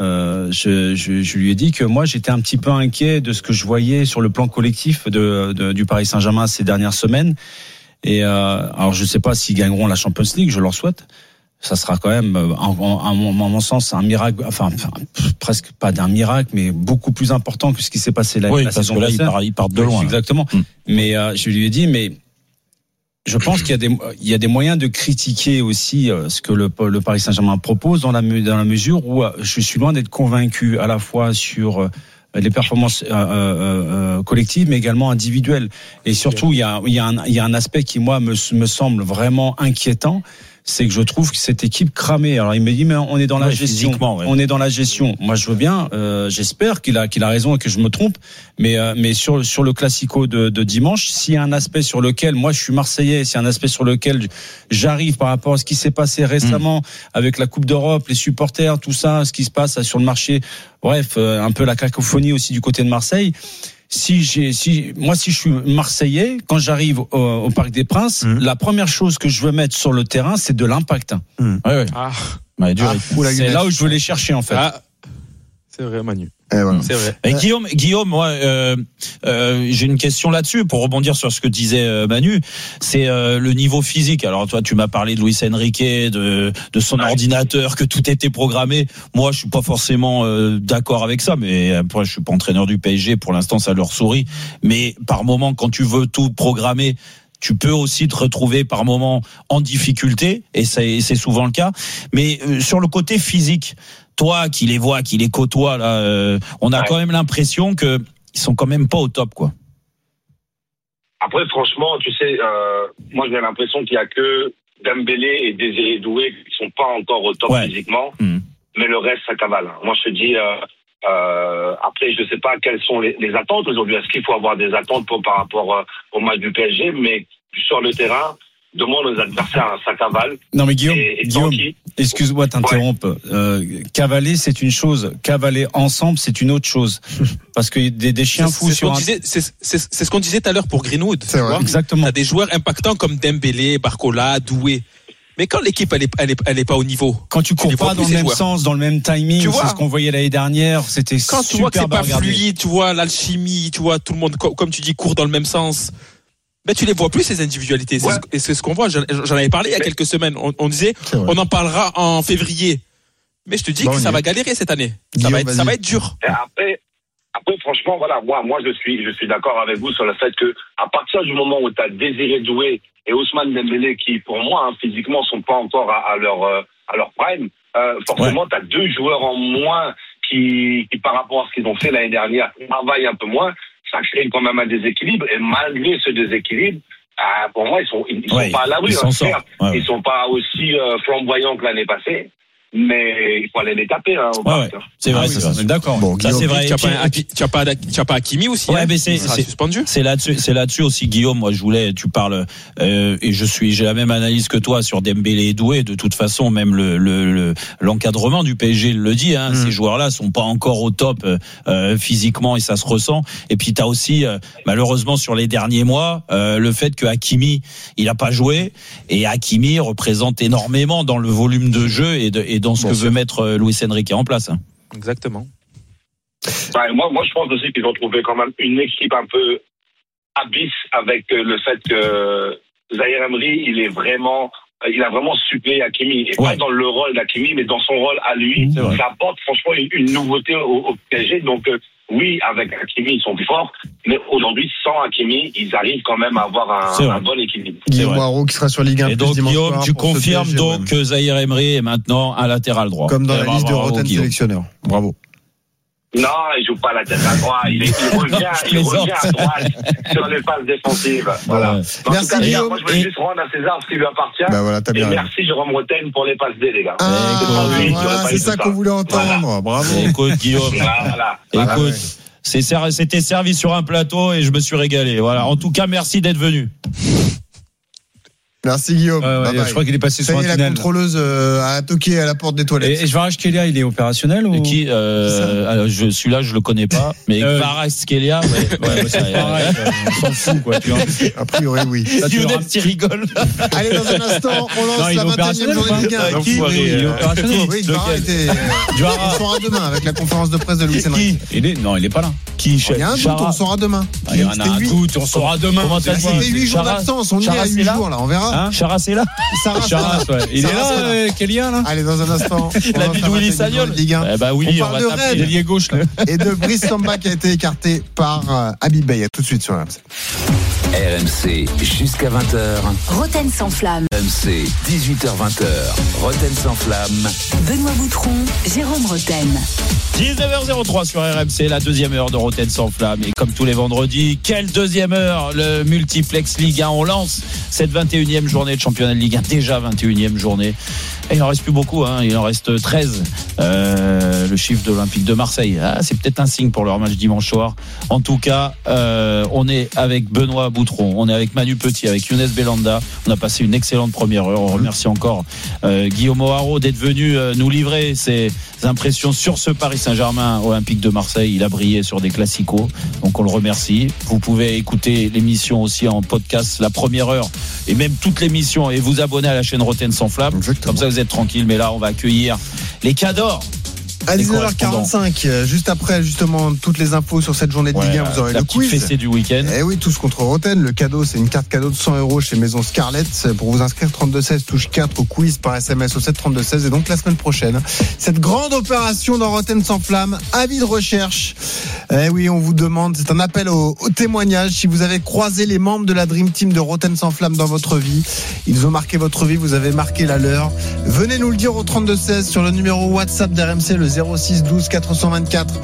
je lui ai dit que moi j'étais un petit peu inquiet de ce que je voyais sur le plan collectif du Paris Saint-Germain ces dernières semaines. Et alors je sais pas s'ils gagneront la Champions League, je leur souhaite. Ça sera quand même, à mon sens, un miracle, enfin presque pas d'un miracle, mais beaucoup plus important que ce qui s'est passé la saison passée. Là, ils partent de loin. Exactement. Mais je lui ai dit, mais je pense qu'il y a des moyens de critiquer aussi ce que le Paris Saint-Germain propose dans la mesure où je suis loin d'être convaincu à la fois sur les performances collectives, mais également individuelles. Et surtout, il y a un aspect qui moi me semble vraiment inquiétant. C'est que je trouve que cette équipe cramée. Alors il me dit mais on est dans la gestion. On est dans la gestion. Moi je veux bien. J'espère qu'il a raison et que je me trompe. Mais sur le classico de dimanche, s'il y a un aspect sur lequel moi je suis Marseillais, s'il y a un aspect sur lequel j'arrive par rapport à ce qui s'est passé récemment avec la Coupe d'Europe, les supporters, tout ça, ce qui se passe sur le marché. Bref, un peu la cacophonie aussi du côté de Marseille. Si je suis Marseillais, quand j'arrive au Parc des Princes, la première chose que je veux mettre sur le terrain, c'est de l'impact. Ouais. C'est là où je veux les chercher, en fait. C'est vrai, Manu. Voilà. C'est vrai. Et Guillaume, moi, j'ai une question là-dessus pour rebondir sur ce que disait Manu. C'est le niveau physique. Alors toi, tu m'as parlé de Luis Enrique, de son ordinateur, que tout était programmé. Moi, je suis pas forcément d'accord avec ça, mais après, je suis pas entraîneur du PSG. Pour l'instant, ça leur sourit. Mais par moment, quand tu veux tout programmer, tu peux aussi te retrouver par moment en difficulté, et c'est souvent le cas. Mais sur le côté physique, toi qui les vois, qui les côtoies là, on a quand même l'impression que ils sont quand même pas au top, quoi. Après, franchement, tu sais, moi j'ai l'impression qu'il y a que Dembélé et Désiré Doué qui sont pas encore au top physiquement, mais le reste ça cavale. Moi je te dis, après je sais pas quelles sont les attentes aujourd'hui. Est-ce qu'il faut avoir des attentes par rapport au match du PSG, mais sur le terrain, demande aux adversaires ça cavale. Non mais Guillaume, excuse-moi de t'interrompre. Cavaler c'est une chose, cavaler ensemble c'est une autre chose. Parce que des chiens fous sur c'est ce qu'on disait tout à l'heure pour Greenwood. C'est vrai. Exactement. T'as des joueurs impactants comme Dembélé, Barcola, Doué. Mais quand l'équipe elle est pas au niveau, quand tu cours pas dans le même sens, dans le même timing, c'est ce qu'on voyait l'année dernière, c'était quand tu vois que c'est pas fluide, tu vois l'alchimie, tu vois tout le monde comme tu dis court dans le même sens. Ben tu les vois plus ces individualités. Et c'est ce qu'on voit. J'en avais parlé il y a quelques semaines. On disait on en parlera en février. Mais je te dis que ça va galérer cette année. Ça va être dur. Et après franchement voilà, moi je suis d'accord avec vous sur le fait que à partir du moment où tu as Désiré Doué et Ousmane Dembélé qui pour moi physiquement sont pas encore à leur prime, forcément tu as 2 joueurs en moins qui par rapport à ce qu'ils ont fait l'année dernière travaillent un peu moins. Ça crée quand même un déséquilibre, et malgré ce déséquilibre, pour moi, ils sont pas à l'abri. Ils sont pas aussi flamboyants que l'année passée. mais il faut aller les taper. Hein, au parc. C'est vrai, c'est vrai. D'accord. Bon, ça c'est vrai. Tu as pas Hakimi aussi. Ouais, mais c'est suspendu. C'est là-dessus aussi, Guillaume. Moi, tu parles et j'ai la même analyse que toi sur Dembélé et Doué. De toute façon, même l'encadrement du PSG le dit. Hein, ces joueurs-là sont pas encore au top physiquement et ça se ressent. Et puis t'as aussi malheureusement sur les derniers mois le fait que Hakimi il a pas joué et Hakimi représente énormément dans le volume de jeu et dans ce que veut mettre Luis Enrique en place. Exactement. Moi, je pense aussi qu'ils ont trouvé quand même une équipe un peu abysse avec le fait que Zaïre Emery, il a vraiment suppléé Hakimi. Et pas dans le rôle d'Hakimi, mais dans son rôle à lui. Ça apporte franchement une nouveauté au PSG. Donc, oui, avec Hakimi, ils sont plus forts. Mais aujourd'hui, sans Hakimi, ils arrivent quand même à avoir un bon équilibre. Guillaume Moirot qui sera sur Ligue 1. Et donc, Guillaume, tu confirmes donc que Zaïre Emery est maintenant un latéral droit. Comme dans la liste de Rotten sélectionneurs. Bravo. Non, il joue pas la tête à droite. Il revient à droite sur les phases défensives. Voilà. Merci cas, Guillaume. Moi, je voulais juste rendre à César ce qui lui appartient. Et merci Jérôme Rotten pour les passes D, les gars. C'est ça qu'on voulait entendre. Voilà. Bravo. Écoute, Guillaume. Écoute, c'était servi sur un plateau et je me suis régalé. Voilà. En tout cas, merci d'être venu. Merci Guillaume. Je crois qu'il est passé sur un tunnel. La contrôleuse a toqué à la porte des toilettes. Et Kvaratskhelia, il est opérationnel ou qui celui-là, je le connais pas. Mais Kvaratskhelia, c'est pareil. On s'en fout, quoi. Tu vois. A priori, oui. Younes, tu rigoles. Allez, dans un instant, on lance la 21e journée de Ligue 1. Il est opérationnel. Oui, on saura demain avec la conférence de presse de Luis Enrique. Non, il est pas là. Il y a un doute, on saura demain. Il y en a un doute, on saura demain. C'était 8 jours d'absence, on y est à 8 jours là, on verra. Charas est là. Il est là, Kélia là. Allez, dans un instant. La vie de Willy Sagnol. On parle de Rennes l'ailier gauche là. Et de Brice Samba qui a été écarté par Habib Beye. Tout de suite sur RMC. RMC jusqu'à 20h. Rotten sans flamme. RMC 18h20h. Rotten sans flamme. Benoît Boutron, Jérôme Rotten. 19h03 sur RMC, la deuxième heure de Rotten sans flamme. Et comme tous les vendredis, quelle deuxième heure? Le multiplex Ligue 1, on lance cette 21e journée de championnat de Ligue 1. Déjà 21e journée. Et il en reste plus beaucoup, hein. Il en reste 13. Le chiffre de l'Olympique de Marseille. C'est peut-être un signe pour leur match dimanche soir. En tout cas, on est avec Benoît Boutron, on est avec Manu Petit, avec Younes Belanda. On a passé une excellente première heure. On remercie encore Guillaume Moirot d'être venu nous livrer ses impressions sur ce Paris Saint-Germain Olympique de Marseille. Il a brillé sur des classicos, donc on le remercie. Vous pouvez écouter l'émission aussi en podcast, la première heure et même toute l'émission, et vous abonner à la chaîne Rotten sans flamme. Comme ça vous êtes tranquille. Mais là on va accueillir les cadors. À 19h45, juste après justement toutes les infos sur cette journée de Ligue 1, vous aurez le quiz. La petite fessée du week-end. Et oui, tous contre Rotten. Le cadeau, c'est une carte cadeau de 100 € chez Maison Scarlett. Pour vous inscrire, 3216 touche 4 au quiz par SMS au 73216. Et donc la semaine prochaine, cette grande opération dans Rotten sans flamme, avis de recherche. Eh oui, on vous demande, c'est un appel au témoignage. Si vous avez croisé les membres de la Dream Team de Rotten sans flamme dans votre vie, ils ont marqué votre vie, vous avez marqué la leur. Venez nous le dire au 3216 sur le numéro WhatsApp d'RMC, le 06 12 424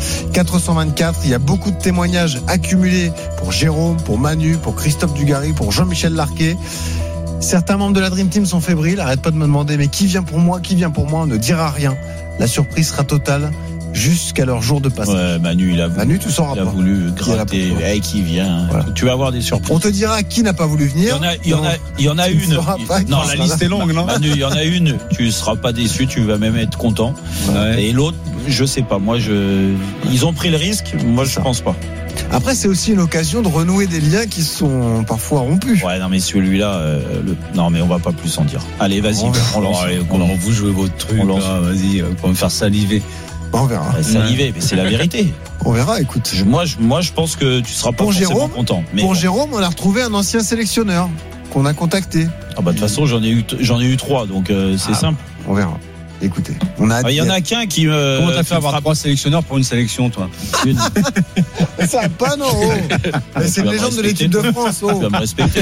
424. Il y a beaucoup de témoignages accumulés pour Jérôme, pour Manu, pour Christophe Dugarry, pour Jean-Michel Larquet. Certains membres de la Dream Team sont fébriles, arrête pas de me demander mais qui vient pour moi, on ne dira rien. La surprise sera totale jusqu'à leur jour de passage. Ouais, Manu, il a voulu gratter qui vient. Voilà. Tu vas avoir des surprises. On te dira qui n'a pas voulu venir. Il y en a une. Non, la liste est longue, non? Manu, il y en a une. Tu seras pas déçu, tu vas même être content. Ouais. Et l'autre, je sais pas. Moi, ils ont pris le risque. Moi, je pense pas. Après, c'est aussi une occasion de renouer des liens qui sont parfois rompus. Ouais, non, mais celui-là, non, mais on va pas plus en dire. Allez, vas-y. Vous jouez votre truc. Vas-y, pour me faire saliver. On verra. Saliver, mais c'est la vérité. On verra, écoute. Moi, je pense que tu seras pas forcément content. Mais pour Jérôme, on a retrouvé un ancien sélectionneur qu'on a contacté. De toute façon, j'en ai eu 3, donc c'est simple. On verra. Écoutez, il y en a qu'un qui me. Comment t'as fait avoir 3 sélectionneurs pour une sélection, toi? Ça pas non. C'est une légende de l'équipe de France. Tu vas me respecter.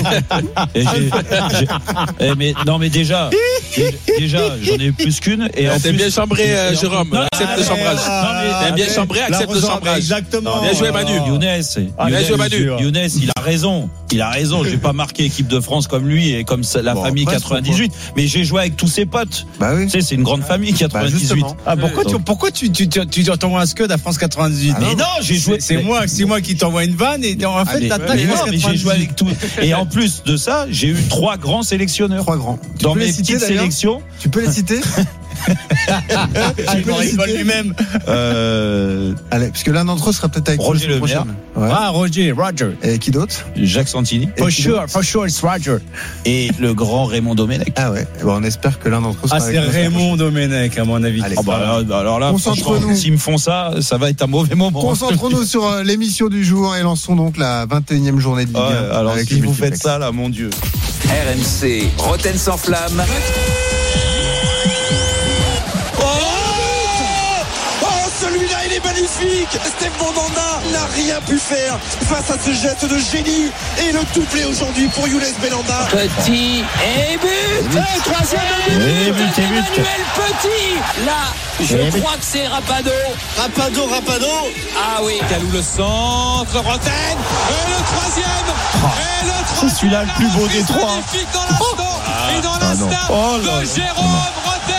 Mais déjà, j'en ai eu plus qu'une. Et t'es bien chambré, Jérôme. Accepte le chambrage. T'es bien chambré, accepte le chambrage. Exactement. Bien joué, Manu. Younes, il a raison. Il a raison, j'ai pas marqué équipe de France comme lui et comme la famille 98, mais j'ai joué avec tous ses potes. Bah oui. Tu sais, c'est une grande famille 98. Pourquoi tu t'envoies un scud à France 98? Mais non, j'ai joué. C'est moi qui t'envoie une vanne et en fait t'attaques France 98. Mais j'ai joué avec tout. Et en plus de ça, j'ai eu 3 grands sélectionneurs. 3 grands. Dans mes petites sélections. Tu peux les citer? Il rigole lui-même. Allez, parce que l'un d'entre eux sera peut-être avec Roger Le Maire. Ouais. Ah, Roger. Et qui d'autre? Jacques Santini. For sure, it's Roger. Et le grand Raymond Domenech. Ah ouais. Bon, on espère que l'un d'entre eux sera avec c'est Raymond Domenech, à mon avis. Allez, alors là, s'ils me font ça, ça va être un mauvais moment. Concentrons-nous sur l'émission du jour et lançons donc la 21e journée de Ligue 1. Alors, si vous faites ça, là, mon Dieu. RMC, Rotten sans flamme. Celui-là, il est magnifique. Steve Mandanda n'a rien pu faire face à ce geste de génie. Et le doublé aujourd'hui pour Younes Belhanda. Petit et but. Troisième but. Emmanuel Petit. Là, je crois que c'est Rapado. Rapado. Ah oui. Calou le centre. Rotten. Et le troisième. C'est celui-là le plus beau des 3. Magnifique dans l'instant. Et dans l'instant de Jérôme Rotten.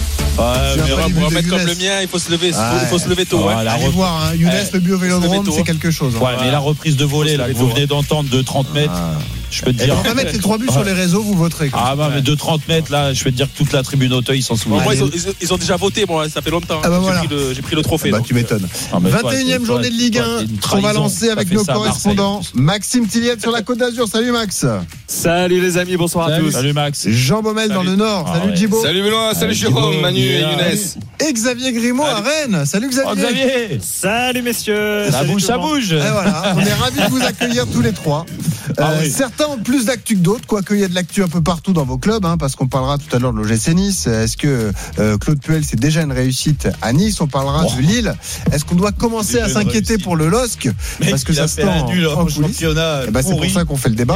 Pour mettre comme le mien, il faut se lever tôt. Allez voir, Younes, le bio-vélodrome, c'est quelque chose. Ouais, mais la reprise de volée là, que vous venez d'entendre de 30 mètres, je peux te dire. On va mettre les 3 buts sur les réseaux, vous voterez. Mais de 30 mètres là, je peux te dire que toute la tribune Auteuil s'en souvient. Moi, ils ont déjà voté, moi, ça fait longtemps. J'ai pris le trophée. Tu m'étonnes. 21e journée de Ligue 1, on va lancer avec nos correspondants. Maxime Tilliette sur la Côte d'Azur. Salut Max. Salut les amis, bonsoir à tous. Salut Max. Jean Baumel dans le Nord. Salut Djibo. Salut Benoît, salut Jérôme, Manu et Younes. Et Xavier Grimaud à Rennes. Salut Xavier. Salut messieurs. Ça bouge. Et voilà, on est ravis de vous accueillir tous les 3. Certains ont plus d'actu que d'autres, quoique il y a de l'actu un peu partout dans vos clubs, parce qu'on parlera tout à l'heure de l'OGC Nice. Est-ce que Claude Puel, c'est déjà une réussite à Nice? On parlera de Lille. Est-ce qu'on doit commencer à s'inquiéter pour le LOSC? Parce que ça se tend en championnat. C'est pour ça qu'on fait le débat.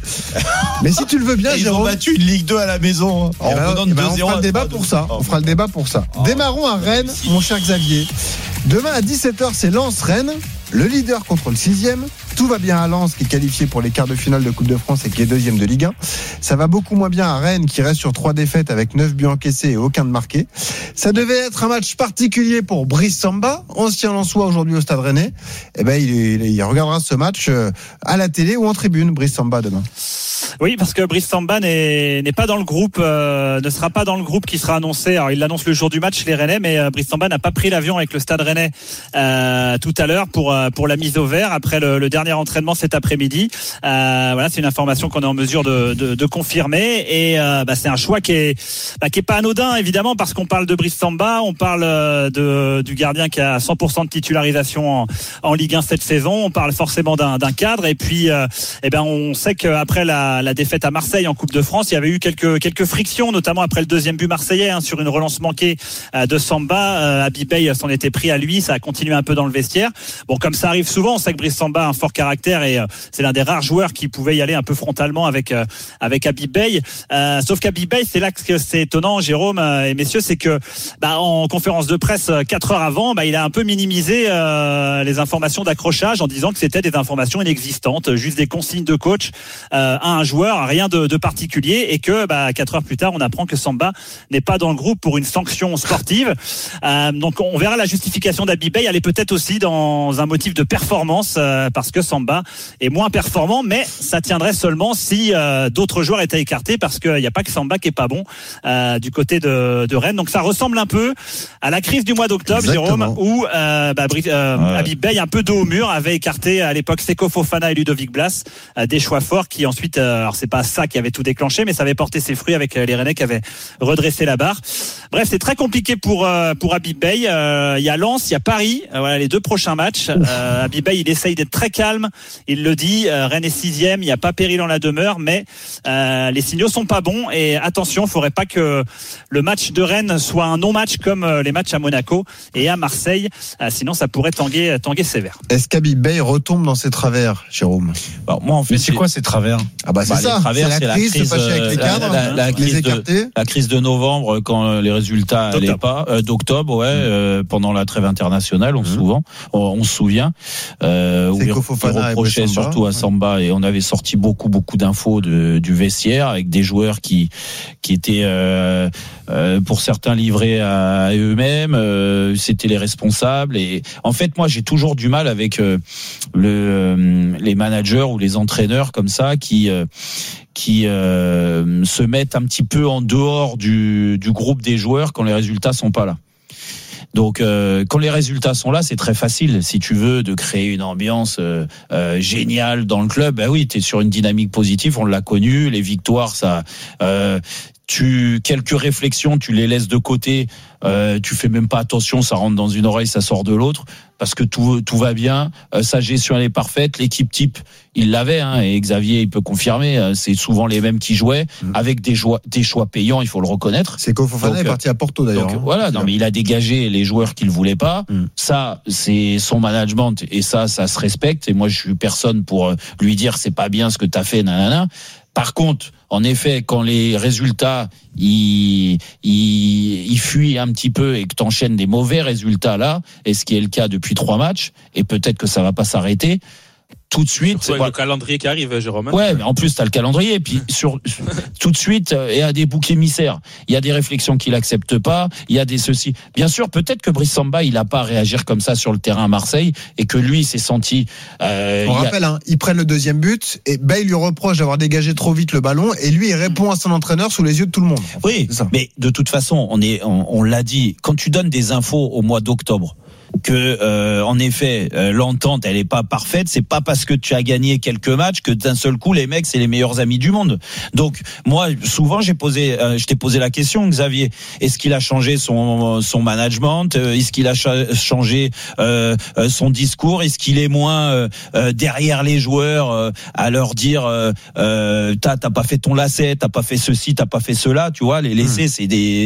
Mais si tu le veux bien, Jérôme. Ils ont battu une Ligue 2 à la maison. On fera le débat pour ça. On fera le débat pour ça. Démarrons à Rennes, mon cher Xavier. Demain à 17h, c'est Lens-Rennes. Le leader contre le 6e. Tout va bien à Lens qui est qualifié pour les quarts de finale de Coupe de France et qui est 2e de Ligue 1. Ça va beaucoup moins bien à Rennes qui reste sur 3 défaites avec 9 buts encaissés et aucun de marqué. Ça devait être un match particulier pour Brice Samba, ancien Lensois aujourd'hui au Stade Rennais. Il regardera ce match à la télé ou en tribune, Brice Samba demain. Oui, parce que Brice Samba n'est pas dans le groupe, ne sera pas dans le groupe qui sera annoncé. Alors il l'annonce le jour du match les Rennais, mais Brice Samba n'a pas pris l'avion avec le Stade Rennais tout à l'heure pour la mise au vert après le dernier entraînement cet après-midi. C'est une information qu'on est en mesure de confirmer et c'est un choix qui est pas anodin évidemment parce qu'on parle de Brice Samba, on parle du gardien qui a 100% de titularisation en Ligue 1 cette saison. On parle forcément d'un cadre et puis on sait qu'après la défaite à Marseille en Coupe de France, il y avait eu quelques frictions, notamment après le 2e but marseillais sur une relance manquée de Samba. Habib Beye s'en était pris à lui, ça a continué un peu dans le vestiaire. Bon, comme ça arrive souvent, on sait que Brice Samba a un fort caractère et c'est l'un des rares joueurs qui pouvait y aller un peu frontalement avec Habib Beye. Sauf qu'Habib Beye, c'est là que c'est étonnant, Jérôme et messieurs, c'est que en conférence de presse 4 heures avant, il a un peu minimisé les informations d'accrochage en disant que c'était des informations inexistantes, juste des consignes de coach à un joueur, rien de particulier, et que 4 heures plus tard, on apprend que Samba n'est pas dans le groupe pour une sanction sportive. Donc on verra la justification d'Habib Beye. Elle est peut-être aussi dans un motif de performance parce que Samba est moins performant, mais ça tiendrait seulement si d'autres joueurs étaient écartés parce qu'il n'y a pas que Samba qui est pas bon du côté de Rennes. Donc ça ressemble un peu à la crise du mois d'octobre, Jérôme, où Habib Beye, un peu dos au mur, avait écarté à l'époque Seko Fofana et Ludovic Blas, des choix forts qui ensuite, alors c'est pas ça qui avait tout déclenché, mais ça avait porté ses fruits avec les Rennais qui avaient redressé la barre. Bref, c'est très compliqué pour Habib Beye. Il y a Lens, il y a Paris, les 2 prochains matchs. Habib Beye, il essaye d'être très calme, il le dit, Rennes est 6e, il n'y a pas péril en la demeure, mais les signaux sont pas bons et attention, il ne faudrait pas que le match de Rennes soit un non-match comme les matchs à Monaco et à Marseille, sinon ça pourrait tanguer sévère. Est-ce qu'Habib Beye retombe dans ses travers, Jérôme? Moi, en fait, mais c'est quoi ces travers? c'est ça. C'est la crise, se fâcher avec les cadres, la crise de novembre quand les résultats allaient pas, d'octobre, pendant la trêve internationale, on se souvient, où il reprochait surtout à Samba, et on avait sorti beaucoup d'infos du vestiaire avec des joueurs qui étaient pour certains livrés à eux-mêmes, c'était les responsables. Et en fait, moi, j'ai toujours du mal avec les managers ou les entraîneurs comme ça qui se mettent un petit peu en dehors du groupe des joueurs quand les résultats sont pas là. Donc quand les résultats sont là, c'est très facile, si tu veux, de créer une ambiance géniale dans le club. Ben oui, t'es sur une dynamique positive, on l'a connu, les victoires, ça quelques réflexions, tu les laisses de côté, tu fais même pas attention, ça rentre dans une oreille, ça sort de l'autre, parce que tout va bien, sa gestion elle est parfaite, l'équipe type, il l'avait, et Xavier il peut confirmer, c'est souvent les mêmes qui jouaient, avec des choix payants, il faut le reconnaître. C'est Fofana est parti à Porto d'ailleurs. Donc voilà, non mais il a dégagé les joueurs qu'il voulait pas. Ça, c'est son management, et ça se respecte, et moi je suis personne pour lui dire c'est pas bien ce que t'as fait, nanana. Par contre, en effet, quand les résultats ils fuient un petit peu et que t'enchaînes des mauvais résultats là, et ce qui est le cas depuis 3 matchs, et peut-être que ça va pas s'arrêter tout de suite. C'est le calendrier qui arrive, Jérôme. Ouais, mais en plus t'as le calendrier, et puis tout de suite, il y a des boucs émissaires, il y a des réflexions qu'il accepte pas, il y a des ceci. Bien sûr, peut-être que Brice Samba il a pas à réagir comme ça sur le terrain à Marseille, et que lui il s'est senti. On rappelle, ils prennent le deuxième but, et Bale lui reproche d'avoir dégagé trop vite le ballon, et lui il répond à son entraîneur sous les yeux de tout le monde. Oui, mais de toute façon, on l'a dit, quand tu donnes des infos au mois d'octobre, que en effet l'entente elle est pas parfaite, c'est pas parce que tu as gagné quelques matchs que d'un seul coup les mecs c'est les meilleurs amis du monde. Donc moi souvent je t'ai posé la question, Xavier, est-ce qu'il a changé son management, est-ce qu'il a changé son discours, est-ce qu'il est moins derrière les joueurs à leur dire t'as pas fait ton lacet, t'as pas fait ceci, t'as pas fait cela, tu vois, les laissés c'est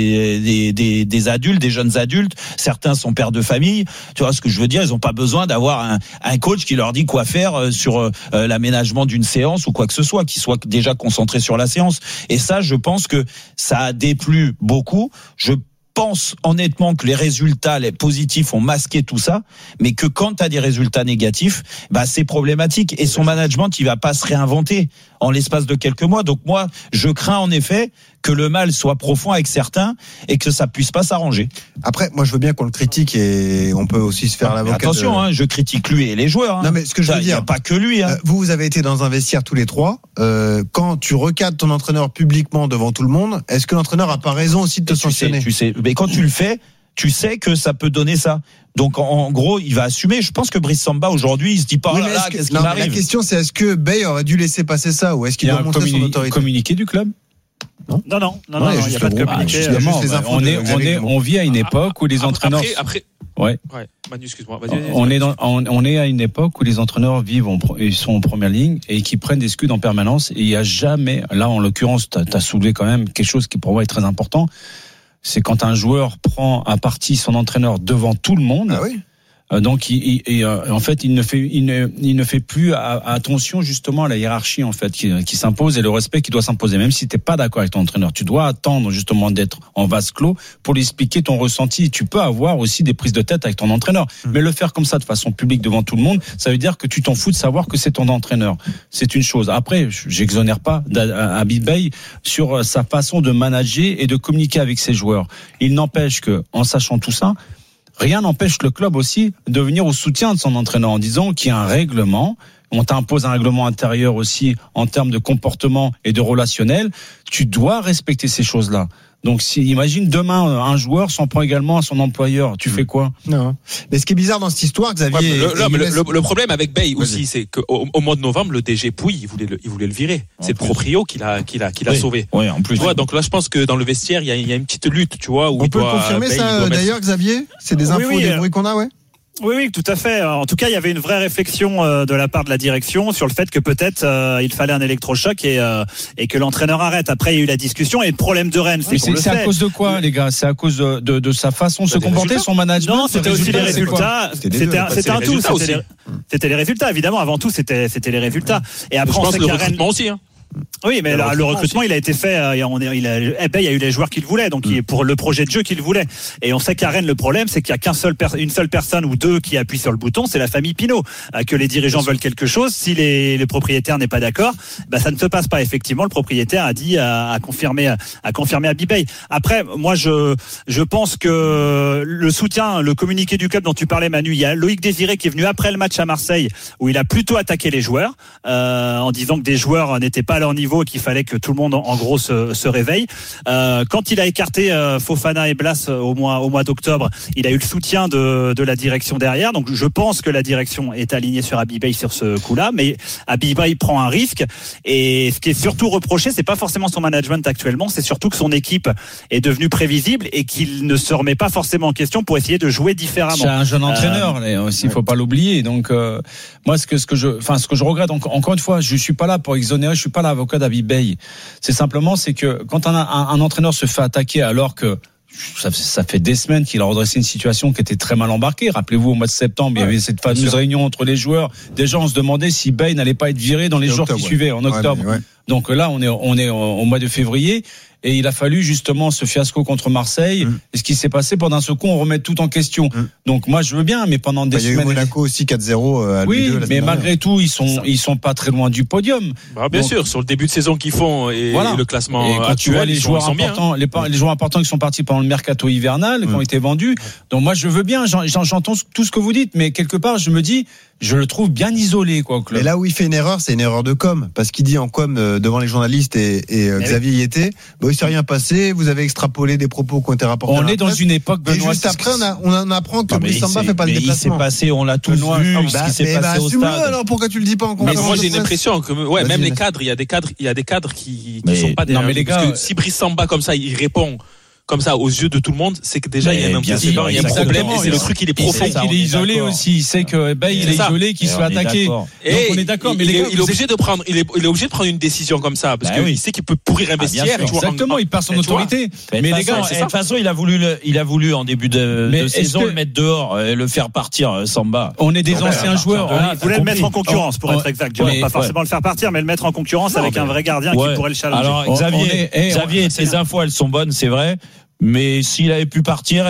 des adultes, des jeunes adultes, certains sont pères de famille. Tu vois ce que je veux dire, ils n'ont pas besoin d'avoir un coach qui leur dit quoi faire sur l'aménagement d'une séance ou quoi que ce soit, qui soit déjà concentré sur la séance. Et ça, je pense que ça a déplu beaucoup. Je pense honnêtement que les résultats positifs ont masqué tout ça, mais que quand tu as des résultats négatifs, c'est problématique. Et son management, il va pas se réinventer en l'espace de quelques mois. Donc moi, je crains en effet que le mal soit profond avec certains et que ça puisse pas s'arranger. Après, moi, je veux bien qu'on le critique, et on peut aussi se faire l'avocat. Attention, je critique lui et les joueurs. Non, mais ce que je veux dire, il n'y a pas que lui. Vous avez été dans un vestiaire tous les trois. Quand tu recadres ton entraîneur publiquement devant tout le monde, est-ce que l'entraîneur a pas raison aussi de te sanctionner ? Tu sais, mais quand tu le fais, tu sais que ça peut donner ça. Donc en gros, il va assumer. Je pense que Brice Samba aujourd'hui, il se dit pas qu'est-ce qui m'arrive. La question c'est, est-ce que Bay aurait dû laisser passer ça, ou est-ce qu'il doit montrer son autorité ? Communiqué du club ? Non, il n'y a pas de communiqué. On vit à une époque où les entraîneurs. Ouais. Manu, excuse-moi. On est à une époque où les entraîneurs ils sont en première ligne et qui prennent des scuds en permanence. Et il n'y a jamais, là en l'occurrence, t'as soulevé quand même quelque chose qui pour moi est très important. C'est quand un joueur prend à partie son entraîneur devant tout le monde. Ah oui. Donc, en fait, il ne fait plus attention justement à la hiérarchie en fait qui s'impose, et le respect qui doit s'imposer. Même si t'es pas d'accord avec ton entraîneur, tu dois attendre justement d'être en vase clos pour lui expliquer ton ressenti. Tu peux avoir aussi des prises de tête avec ton entraîneur, mais le faire comme ça de façon publique devant tout le monde, ça veut dire que tu t'en fous de savoir que c'est ton entraîneur. C'est une chose. Après, j'exonère pas Habib Beye sur sa façon de manager et de communiquer avec ses joueurs. Il n'empêche que, en sachant tout ça, rien n'empêche le club aussi de venir au soutien de son entraîneur en disant qu'il y a un règlement. On t'impose un règlement intérieur aussi en termes de comportement et de relationnel. Tu dois respecter ces choses-là. Donc, imagine demain un joueur s'en prend également à son employeur, tu fais quoi ? Non. Mais ce qui est bizarre dans cette histoire, Xavier. Le problème avec Bay aussi, c'est qu'au mois de novembre, le DG Pouille, il voulait le virer. C'est le proprio qui l'a sauvé. Oui, en plus. Tu vois, donc là, je pense que dans le vestiaire, il y a une petite lutte, tu vois. On peut le confirmer ça, d'ailleurs, Xavier ? C'est des infos, des bruits qu'on a, ouais ? Oui, tout à fait. En tout cas, il y avait une vraie réflexion de la part de la direction sur le fait que peut-être il fallait un électrochoc et que l'entraîneur arrête. Après, il y a eu la discussion, et le problème de Rennes, c'est à cause de quoi, les gars ? C'est à cause de sa façon de se comporter, son management ? Non, c'était aussi les résultats. C'était un tout. C'était les résultats, évidemment. Avant tout, c'était les résultats. Et après, je pense que le recrutement aussi. Oui, mais le recrutement, il a été fait. Bay a eu les joueurs qu'il voulait, donc pour le projet de jeu qu'il voulait. Et on sait qu'à Rennes, le problème, c'est qu'il y a une seule personne ou deux qui appuie sur le bouton, c'est la famille Pinault. Que les dirigeants veulent quelque chose, si le propriétaire n'est pas d'accord, ça ne se passe pas. Effectivement, le propriétaire a confirmé à Bibey. Après, moi, je pense que le soutien, le communiqué du club dont tu parlais, Manu, il y a Loïc Désiré qui est venu après le match à Marseille, où il a plutôt attaqué les joueurs, en disant que des joueurs n'étaient pas à leur niveau et qu'il fallait que tout le monde en gros se réveille. Quand il a écarté Fofana et Blas au mois d'octobre, il a eu le soutien de la direction derrière. Donc je pense que la direction est alignée sur Abibay sur ce coup-là, mais Abibay prend un risque. Et ce qui est surtout reproché, c'est pas forcément son management actuellement, c'est surtout que son équipe est devenue prévisible et qu'il ne se remet pas forcément en question pour essayer de jouer différemment. C'est un jeune entraîneur, il faut pas l'oublier. Donc moi, ce que je regrette, encore une fois, je suis pas là pour exonérer, je suis pas l'avocat d'Abibay. C'est que quand un entraîneur se fait attaquer alors que ça fait des semaines qu'il a redressé une situation qui était très mal embarquée. Rappelez-vous, au mois de septembre, il y avait cette fameuse réunion entre les joueurs. Déjà, on se demandait si Bay n'allait pas être viré dans les jours qui suivaient, en octobre. Donc là, on est au mois de février. Et il a fallu justement ce fiasco contre Marseille. Et ce qui s'est passé, pendant ce coup, on remet tout en question. Donc moi, je veux bien, mais pendant des semaines. Il y a eu Monaco aussi 4-0. Oui, mais malgré tout, ils sont pas très loin du podium. Bien sûr, sur le début de saison qu'ils font et le classement et quand actuel, tu vois les joueurs importants, les joueurs importants qui sont partis pendant le mercato hivernal, qui ont été vendus. Donc moi, je veux bien, j'entends tout ce que vous dites, mais quelque part, je me dis, je le trouve bien isolé, quoi, au club. Et là où il fait une erreur, c'est une erreur de com, parce qu'il dit en com devant les journalistes et Xavier y était. Il s'est rien passé. Vous avez extrapolé des propos qui ont été rapportés. On est dans une époque. Et juste après, on apprend que Brice Samba fait pas le déplacement. Il s'est passé, on l'a tous vu. Ce qui s'est passé au stade. Alors pourquoi tu le dis pas en conférence? Mais moi j'ai l'impression que même les cadres, il y a des cadres qui sont pas des. Non mais les gars, si Brice Samba comme ça, il répond comme ça aux yeux de tout le monde, c'est que déjà il y a un précédent, il y a un problème et c'est le truc, il est profond. Il est isolé aussi, il sait que il est isolé, qu'il se fait attaquer. Donc on est d'accord, mais il est obligé de prendre une décision comme ça parce qu'il sait qu'il peut pourrir un vestiaire. Exactement, il perd son autorité. Mais les gars, de toute façon, il a voulu en début de saison le mettre dehors, le faire partir Samba. On est des anciens joueurs. Il voulait le mettre en concurrence pour être exact. Pas forcément le faire partir, mais le mettre en concurrence avec un vrai gardien qui pourrait le challenger. Alors Xavier, ses infos elles sont bonnes, c'est vrai. Mais s'il avait pu partir,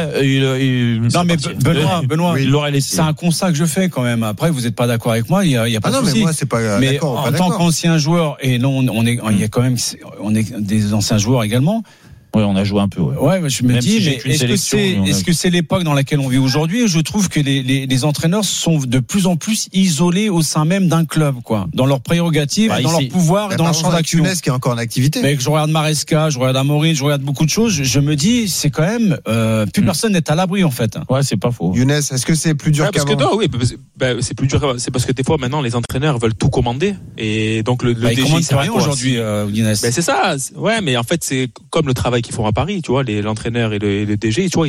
Benoît, il l'aurait laissé. C'est un constat que je fais quand même. Après, vous n'êtes pas d'accord avec moi, il y a pas de souci. Mais moi, c'est pas mais d'accord. En tant qu'ancien joueur, et non, il y a quand même, on est des anciens joueurs également. Oui, on a joué un peu. Ouais, mais je me dis, est-ce que c'est l'époque dans laquelle on vit aujourd'hui? Je trouve que les entraîneurs sont de plus en plus isolés au sein même d'un club, quoi, dans leurs prérogatives, dans leur pouvoir, dans leur champ d'action. Younes qui est encore en activité. Mais je regarde Maresca, je regarde Amaury, je regarde beaucoup de choses. Je me dis, c'est quand même plus personne n'est à l'abri en fait. Ouais, c'est pas faux. Younes, est-ce que c'est plus dur qu'avant? Oui, c'est plus dur. C'est parce que des fois maintenant les entraîneurs veulent tout commander et donc le DG commande rien aujourd'hui, Younes. C'est ça. Ouais, mais en fait c'est comme le travail qu'ils font à Paris, tu vois, l'entraîneur et le DG, tu vois, ils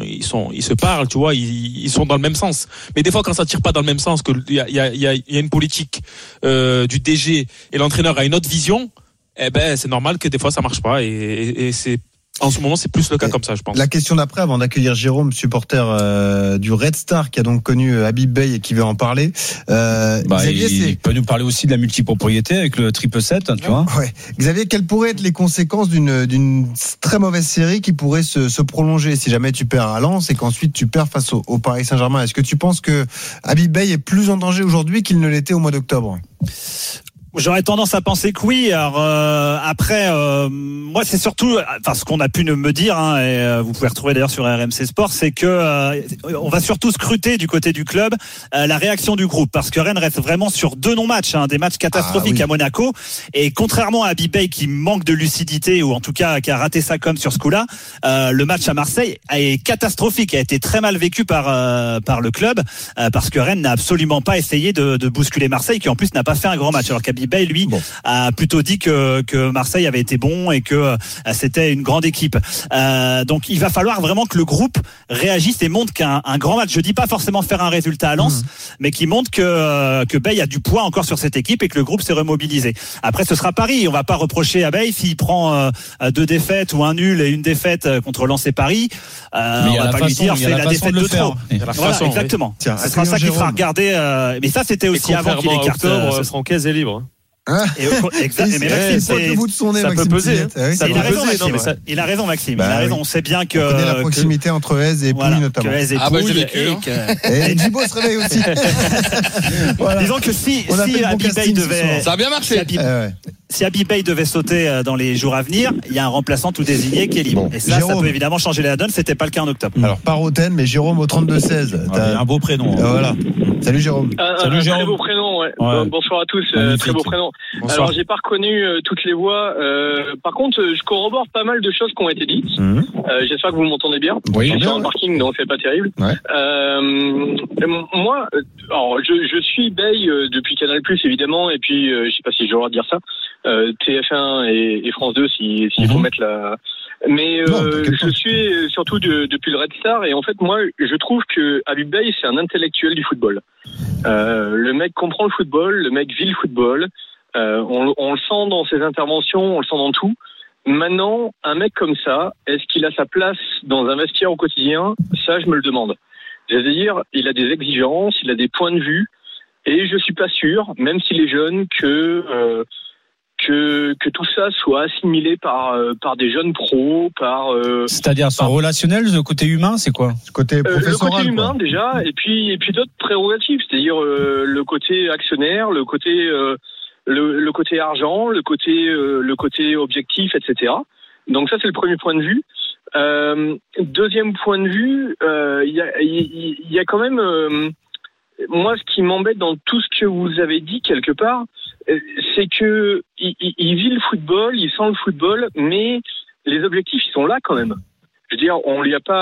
se parlent, tu vois, ils sont dans le même sens. Mais des fois, quand ça tire pas dans le même sens, que il y a une politique du DG et l'entraîneur a une autre vision, c'est normal que des fois ça marche pas et c'est en ce moment, c'est plus le cas comme ça, je pense. La question d'après, avant d'accueillir Jérôme, supporter du Red Star, qui a donc connu Habib Beye et qui veut en parler. Xavier, il peut nous parler aussi de la multipropriété avec le 777, tu vois. Ouais. Xavier, quelles pourraient être les conséquences d'une très mauvaise série qui pourrait se prolonger si jamais tu perds à Lens et qu'ensuite tu perds face au Paris Saint-Germain? Est-ce que tu penses que Habib Beye est plus en danger aujourd'hui qu'il ne l'était au mois d'octobre? J'aurais tendance à penser que oui. Alors après, moi c'est surtout, ce qu'on a pu me dire, et vous pouvez retrouver d'ailleurs sur RMC Sport, c'est que on va surtout scruter du côté du club la réaction du groupe, parce que Rennes reste vraiment sur 2 non-matchs, des matchs catastrophiques à Monaco, et contrairement à Habib Beye qui manque de lucidité ou en tout cas qui a raté sa com sur ce coup-là, le match à Marseille est catastrophique, a été très mal vécu par le club, parce que Rennes n'a absolument pas essayé de bousculer Marseille, qui en plus n'a pas fait un grand match, alors qu'Habib Beye, lui, a plutôt dit que Marseille avait été bon et que c'était une grande équipe. Donc il va falloir vraiment que le groupe réagisse et montre qu'un grand match, je dis pas forcément faire un résultat à Lens, mais qui montre que Beye a du poids encore sur cette équipe et que le groupe s'est remobilisé. Après, ce sera Paris. On va pas reprocher à Beye s'il prend 2 défaites ou un nul et une défaite contre Lens et Paris. On va pas lui dire c'est la défaite de trop. Voilà, exactement. Ce sera ça qui fera regarder. Mais ça, c'était aussi avant qu'il écarte. Francaise est libre. Mais Maxime, c'est le bout de son nez, ça Maxime peut peser. Il a raison, Maxime. Il a raison. On sait bien que. On connaît la proximité entre Aise et Pouille, notamment. J'ai vécu. Et Djibo se réveille aussi. Disons que si Abibay devait. Ça a bien marché. Si Abibay devait sauter dans les jours à venir, il y a un remplaçant tout désigné qui est libre. Et ça peut évidemment changer la donne. C'était pas le cas en octobre. Alors, pas Roten, mais Jérôme au 32-16. T'as un beau prénom. Voilà. Salut Jérôme. Salut Jérôme. Très beau prénom, ouais. Bonsoir à tous. Très beau prénom. Bonsoir. Alors, j'ai pas reconnu toutes les voix. Par contre, je corrobore pas mal de choses qui ont été dites. J'espère que vous m'entendez bien. Oui, je suis en parking, donc c'est pas terrible. Ouais. Moi, alors, je suis Bay depuis Canal+, évidemment, et puis, je sais pas si j'ai le droit de dire ça. TF1 et France 2 s'il faut mettre la. Mais je suis surtout depuis le Red Star, et en fait moi je trouve que Habib Beye c'est un intellectuel du football. Le mec comprend le football, le mec vit le football. On le sent dans ses interventions, on le sent dans tout. Maintenant, un mec comme ça, est-ce qu'il a sa place dans un vestiaire au quotidien ? Ça, je me le demande. C'est-à-dire, il a des exigences, il a des points de vue, et je suis pas sûr, même s'il est jeune, que tout ça soit assimilé par des jeunes pros, c'est-à-dire son relationnel, le côté humain, c'est quoi ? Ce côté professoral, le côté humain déjà, et puis d'autres prérogatives, c'est-à-dire le côté actionnaire, le côté argent, le côté objectif, etc. Donc ça c'est le premier point de vue. Deuxième point de vue, il y a quand même moi ce qui m'embête dans tout ce que vous avez dit quelque part, c'est que il vit le football, il sent le football, mais les objectifs ils sont là quand même. Je veux dire, on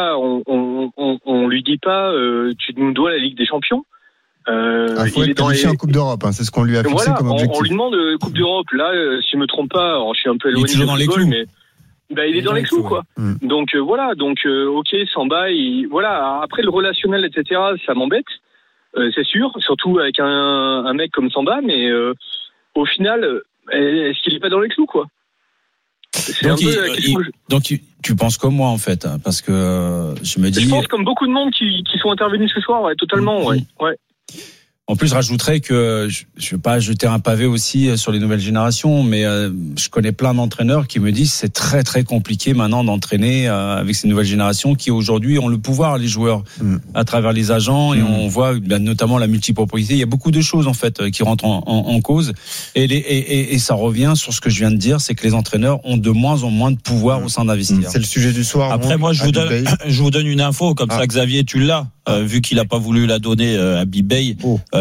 lui dit pas tu nous dois la Ligue des Champions. Il faut être qualifié en Coupe d'Europe, c'est ce qu'on lui a fixé comme objectif. On lui demande Coupe d'Europe. Là, si je me trompe pas, alors je suis un peu éloigné du football, mais il est dans les clous, quoi. Donc voilà, ok, Samba, voilà. Après le relationnel, etc., ça m'embête, c'est sûr, surtout avec un mec comme Samba, mais au final, est-ce qu'il est pas dans les clous, quoi? C'est donc, donc tu penses comme moi en fait, parce que je me dis. Je pense comme beaucoup de monde qui sont intervenus ce soir, totalement, ouais. En plus, je rajouterais que je veux pas jeter un pavé aussi sur les nouvelles générations, mais je connais plein d'entraîneurs qui me disent que c'est très très compliqué maintenant d'entraîner avec ces nouvelles générations qui aujourd'hui ont le pouvoir, les joueurs, à travers les agents, et on voit notamment la multipropriété. Il y a beaucoup de choses en fait qui rentrent en cause, et ça revient sur ce que je viens de dire, c'est que les entraîneurs ont de moins en moins de pouvoir au sein d'un vestiaire. C'est le sujet du soir. Après, moi, je vous donne une info comme ça, Xavier, tu l'as. Vu qu'il n'a pas voulu la donner à Habib Beye,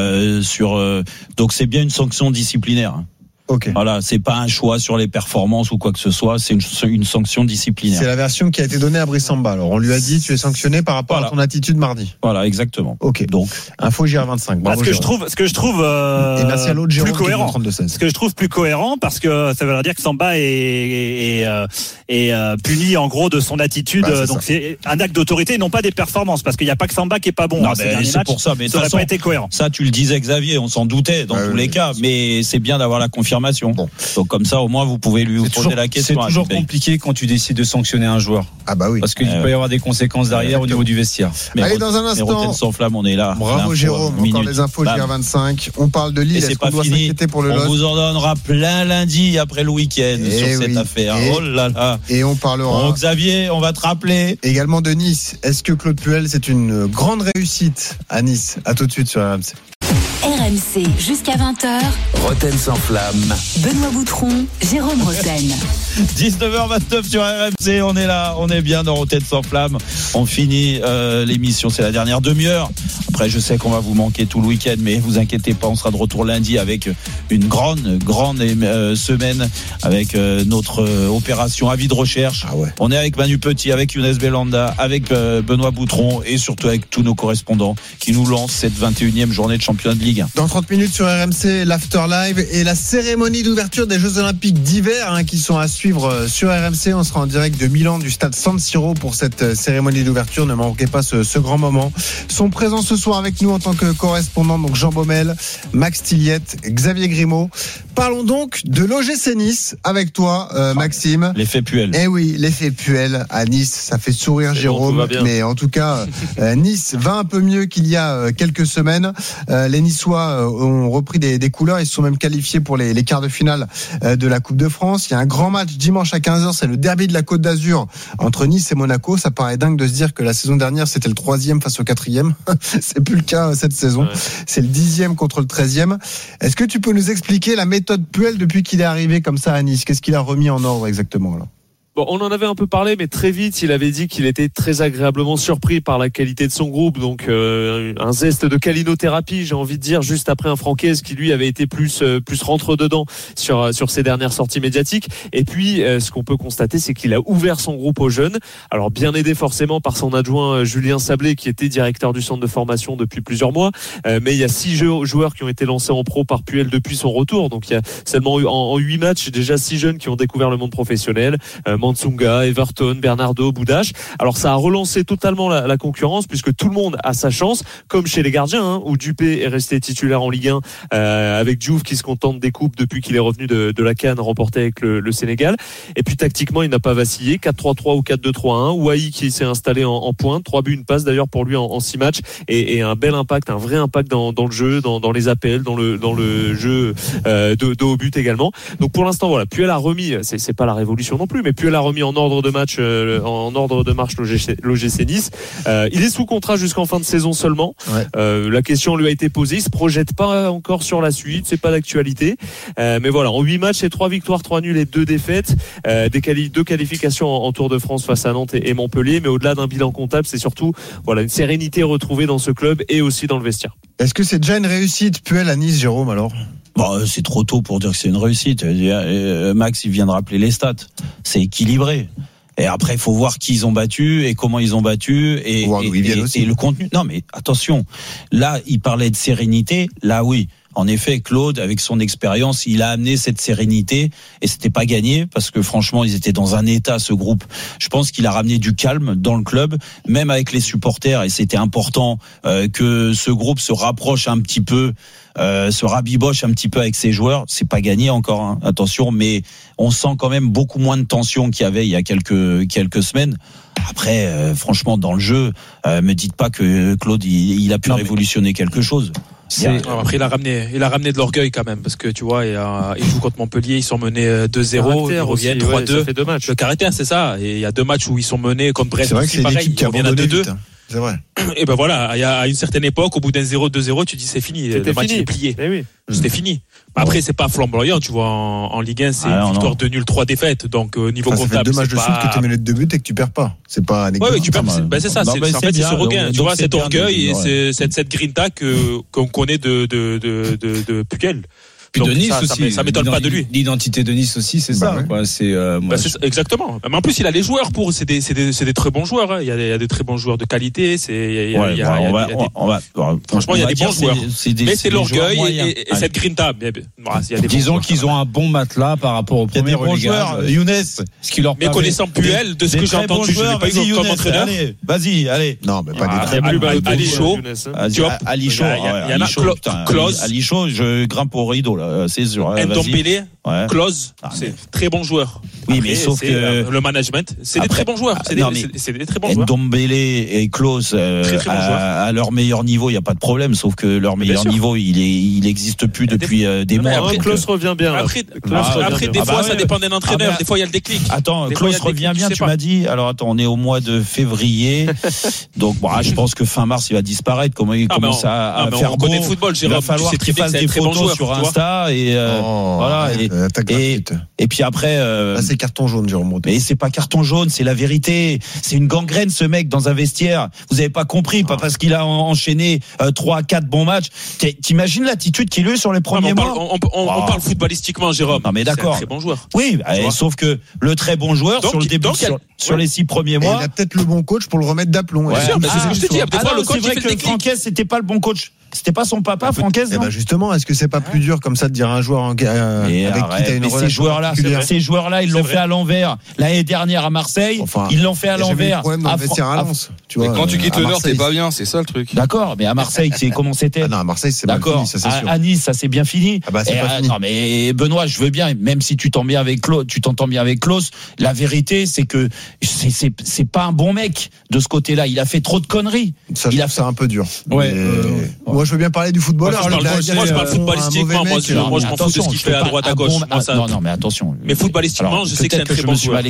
donc c'est bien une sanction disciplinaire. Okay. Voilà, c'est pas un choix sur les performances ou quoi que ce soit, c'est une sanction disciplinaire. C'est la version qui a été donnée à Brice Samba. Alors on lui a dit tu es sanctionné par rapport à ton attitude mardi. Voilà, exactement. Ok. Donc info JR25. Bravo, ce que je trouve et merci à l'autre, plus cohérent. 32-16. Ce que je trouve plus cohérent, parce que ça veut dire que Samba est puni en gros de son attitude. Donc c'est un acte d'autorité et non pas des performances, parce qu'il n'y a pas que Samba qui est pas bon. Non, c'est pour ça. Mais ça n'aurait pas été cohérent. Ça, tu le disais, Xavier, on s'en doutait dans tous les cas, mais c'est bien d'avoir la confirmation. Bon. Donc comme ça, au moins, vous pouvez lui poser la question. C'est toujours compliqué quand tu décides de sanctionner un joueur. Ah bah oui. Parce qu'il peut y avoir des conséquences derrière au niveau du vestiaire. Mais allez, dans un instant. Roten sans flamme, on est là. Bravo Jérôme. Encore les infos JR25. On parle de Lille. Est-ce qu'on doit s'inquiéter pour le LOSC ? On vous en donnera plein lundi après le week-end sur cette affaire. Oh là là. Et on parlera. Xavier, on va te rappeler. Également de Nice. Est-ce que Claude Puel, c'est une grande réussite à Nice ? À tout de suite sur RMC. RMC jusqu'à 20h. Roten sans flamme. Benoît Boutron, Jérôme Roten. 19h29 sur RMC, on est là, on est bien dans Roten sans flamme. On finit l'émission, c'est la dernière demi-heure. Après, je sais qu'on va vous manquer tout le week-end, mais vous inquiétez pas, on sera de retour lundi avec une grande semaine avec notre opération Avis de recherche. Ah ouais. On est avec Manu Petit, avec Younes Belanda, avec Benoît Boutron et surtout avec tous nos correspondants qui nous lancent cette 21e journée de championnat de Ligue 1. Dans 30 minutes sur RMC, l'After Live et la cérémonie d'ouverture des Jeux Olympiques d'hiver qui sont à suivre sur RMC. On sera en direct de Milan, du stade San Siro pour cette cérémonie d'ouverture. Ne manquez pas ce grand moment. Sont présents ce soir soir avec nous en tant que correspondant, donc Jean Baumel, Max Tilliette, Xavier Grimaud. Parlons donc de l'OGC Nice avec toi, Maxime. L'effet Puel. Eh oui, l'effet Puel à Nice, ça fait sourire Jérôme. Mais en tout cas, Nice va un peu mieux qu'il y a quelques semaines. Les Niçois ont repris des couleurs. Ils se sont même qualifiés pour les quarts de finale de la Coupe de France. Il y a un grand match dimanche à 15h. C'est le derby de la Côte d'Azur entre Nice et Monaco. Ça paraît dingue de se dire que la saison dernière, c'était le 3e face au 4e. C'est plus le cas cette saison. Ouais. C'est le 10e contre le 13e. Est-ce que tu peux nous expliquer la méthode Puel depuis qu'il est arrivé comme ça à Nice? Qu'est-ce qu'il a remis en ordre exactement là? Bon, on en avait un peu parlé, mais très vite, il avait dit qu'il était très agréablement surpris par la qualité de son groupe. Donc, un zeste de calinothérapie, j'ai envie de dire, juste après un Francaise qui lui avait été plus rentre dedans sur ses dernières sorties médiatiques. Et puis, ce qu'on peut constater, c'est qu'il a ouvert son groupe aux jeunes. Alors, bien aidé forcément par son adjoint Julien Sablé, qui était directeur du centre de formation depuis plusieurs mois. Mais il y a 6 joueurs qui ont été lancés en pro par Puel depuis son retour. Donc, il y a seulement eu en 8 matchs déjà 6 jeunes qui ont découvert le monde professionnel. Mansunga, Everton, Bernardo, Boudache. Alors ça a relancé totalement la concurrence puisque tout le monde a sa chance, comme chez les gardiens, où Dupé est resté titulaire en Ligue 1 avec Diouf qui se contente des coupes depuis qu'il est revenu de la CAN remportée avec le Sénégal. Et puis tactiquement, il n'a pas vacillé, 4-3-3 ou 4-2-3-1. Wai qui s'est installé en pointe, 3 buts, une passe d'ailleurs pour lui en 6 matchs et un bel impact, un vrai impact dans le jeu, dans les appels, dans le jeu de haut but également. Donc pour l'instant, voilà, Puel a remis, c'est pas la révolution non plus, mais Puel a remis en ordre de match, l'OGC Nice. Il est sous contrat jusqu'en fin de saison seulement. Ouais. La question lui a été posée. Il se projette pas encore sur la suite. C'est pas d'actualité. Mais voilà, en 8 matchs, c'est 3 victoires, 3 nuls et 2 défaites. 2 qualifications en Tour de France face à Nantes et Montpellier. Mais au-delà d'un bilan comptable, c'est surtout voilà une sérénité retrouvée dans ce club et aussi dans le vestiaire. Est-ce que c'est déjà une réussite Puel à Nice, Jérôme, alors? Bon, c'est trop tôt pour dire que c'est une réussite. Max, il vient de rappeler les stats. C'est équilibré. Et après, il faut voir qui ils ont battu et comment ils ont battu et le contenu. Non, mais attention. Là, il parlait de sérénité. Là, oui. En effet, Claude, avec son expérience, il a amené cette sérénité et c'était pas gagné parce que franchement, ils étaient dans un état, ce groupe. Je pense qu'il a ramené du calme dans le club, même avec les supporters et c'était important que ce groupe se rapproche un petit peu, se rabiboche un petit peu avec ses joueurs. C'est pas gagné encore, hein, attention, mais on sent quand même beaucoup moins de tension qu'il y avait il y a quelques semaines. Après, franchement, dans le jeu, me dites pas que Claude, il a pu révolutionner quelque chose. Après, il a ramené de l'orgueil quand même, parce que tu vois, il joue contre Montpellier, ils sont menés 2-0, ils reviennent 3-2. Ça fait 2 matchs. Le caractère, c'est ça. Et il y a 2 matchs où ils sont menés contre Brest. C'est vrai que c'est pareil, l'équipe qui a abandonné 2-2. C'est vrai. Et ben voilà, à une certaine époque, au bout d'un 0-2-0, tu dis c'est fini. Le match est plié. Eh oui. C'était fini. Après, c'est pas flamboyant, tu vois. En Ligue 1, c'est une victoire 2 nuls, 3 défaites. Donc, niveau comptable. Ça fait 2 matchs de suite que tu mets les 2 buts et que tu perds pas. C'est pas anecdotique. Ouais, tu perds. C'est ça. En fait, c'est ce regain. Tu vois, cet orgueil et cette grinta qu'on connaît de Puel. Puis de Nice aussi. Ça m'étonne pas de lui. L'identité de Nice aussi, c'est ça. Quoi. C'est exactement. Mais en plus, il a les joueurs pour. C'est des très bons joueurs. Hein. Il y a des très bons joueurs de qualité. Franchement, il y a des bons joueurs. Mais c'est l'orgueil et cette grinta. Disons qu'ils ont un bon matelas par rapport au premier relégage. Younes. Mais connaissant Puel, de ce que j'ai entendu, je l'ai pas eu comme entraîneur. Vas-y, allez. Non, mais pas des très bons. Ali Chaud. Ali Chaud. Ali Chaud, je grimpe au rideau là. C'est sûr. Ndombele, Klose, c'est très bon joueur. Oui, mais sauf que le management, c'est des très bons joueurs. C'est des très bons joueurs. Ndombele et Klose à leur meilleur niveau, il y a pas de problème. Sauf que leur meilleur niveau, il existe plus depuis des mois. Klose revient bien. Après, des fois, ça dépend d'un entraîneur. Des fois, il y a le déclic. Attends, Klose revient bien. Tu m'as dit. Alors attends, on est au mois de février, donc je pense que fin mars, il va disparaître. Comment il commence à faire beau. On connaît le football, Jérôme. Il va falloir qu'il fasse des photos sur Insta. Voilà et puis après là, c'est carton jaune, Jérôme. Mais c'est pas carton jaune, c'est la vérité. C'est une gangrène, ce mec, dans un vestiaire. Vous avez pas compris, pas parce qu'il a enchaîné 3-4 bons matchs. T'imagines l'attitude qu'il a eu sur les premiers mois. On parle footballistiquement, Jérôme. Non mais d'accord. C'est un très bon joueur. Oui, sauf que le très bon joueur sur le début, sur les 6 premiers mois, il a peut-être le bon coach pour le remettre d'aplomb. C'est ce que je te dis. C'est vrai que Francaise, c'était pas le bon coach. C'était pas son papa, Francaise? Eh ben justement, est-ce que c'est pas plus dur comme ça de dire à un joueur avec qui t'as une relation? Ces joueurs-là, ils l'ont fait à l'envers. L'année dernière à Marseille, ils l'ont fait à l'envers. Tu vois, quand tu quittes le Nord, t'es pas bien, c'est ça le truc. D'accord, mais à Marseille, c'est comment c'était? Non, à Marseille, c'est mal fini, ça c'est sûr. À Nice, ça c'est bien fini. C'est pas fini. Non, mais Benoît, je veux bien, même si tu t'entends bien avec Klaus, la vérité, c'est que c'est pas un bon mec de ce côté-là. Il a fait trop de conneries. Il a fait un peu dur. Ouais. Moi, je veux bien parler du footballeur. Moi, je parle footballistiquement. Moi, je m'en fous de ce qu'il fait à droite, à gauche. Non, mais attention. Mais footballistiquement, je sais que c'est un très bon joueur.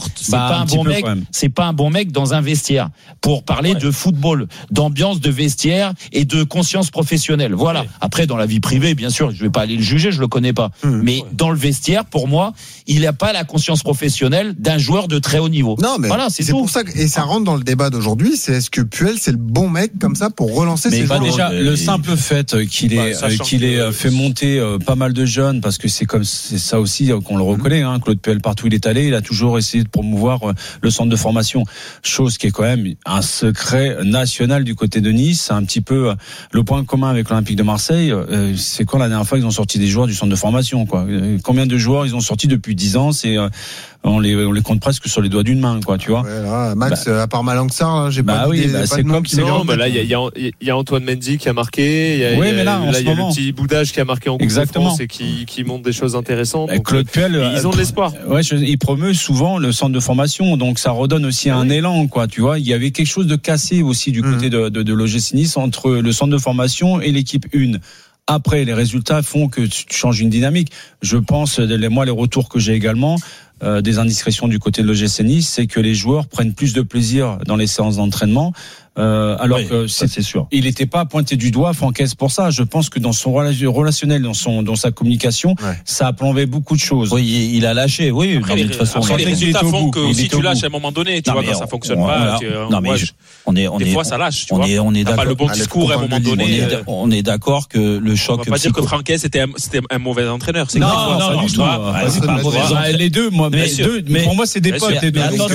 C'est pas un bon mec dans un vestiaire. Pour parler de football, d'ambiance de vestiaire et de conscience professionnelle. Voilà. Après, dans la vie privée, bien sûr, je vais pas aller le juger, je le connais pas. Mais dans le vestiaire, pour moi, il n'a pas la conscience professionnelle d'un joueur de très haut niveau. Non, mais voilà, c'est pour ça et ça rentre dans le débat d'aujourd'hui. C'est est-ce que Puel, c'est le bon mec comme ça pour relancer ses joueurs? Déjà, le simple fait qu'il ait fait monter pas mal de jeunes, parce que c'est ça aussi qu'on le reconnaît. Claude Puel, partout où il est allé, il a toujours essayé de promouvoir le centre de formation. Chose qui est quand même un secret national du côté de Nice. C'est un petit peu le point commun avec l'Olympique de Marseille. C'est quand la dernière fois qu'ils ont sorti des joueurs du centre de formation, quoi. Combien de joueurs ils ont sorti depuis 10 ans? C'est on les compte presque sur les doigts d'une main, quoi, tu vois. Ouais, là, Max, à part Malangsar, j'ai pas de nom qui non, mais là, il y a Antoine Mendy qui a marqué. Il y a le petit Boudage qui a marqué en Coupe de France et qui montre des choses intéressantes. Donc, Claude Puel, ils ont de l'espoir. Ouais, il promeut souvent le centre de formation, donc ça redonne aussi un élan, quoi, tu vois. Il y avait quelque chose de cassé aussi du côté de l'OGC Nice entre le centre de formation et l'équipe 1. Après, les résultats font que tu changes une dynamique. Je pense, moi, les retours que j'ai également, des indiscrétions du côté de l'OGC Nice, c'est que les joueurs prennent plus de plaisir dans les séances d'entraînement. Alors que c'est sûr. Il n'était pas pointé du doigt, Francaise, pour ça. Je pense que dans son relationnel, dans sa communication, ça a plombé beaucoup de choses. Oui, il a lâché. Oui, après, de toute façon, les résultats font que aussi tu lâches à un moment donné. Tu vois, quand ça fonctionne pas. Des fois, ça lâche. Tu vois, on est d'accord. Pas le bon discours à un moment donné. On est d'accord que le choc. On va pas dire que Francaise c'était un mauvais entraîneur. Non, du tout. Les deux, mais pour moi, c'est des potes.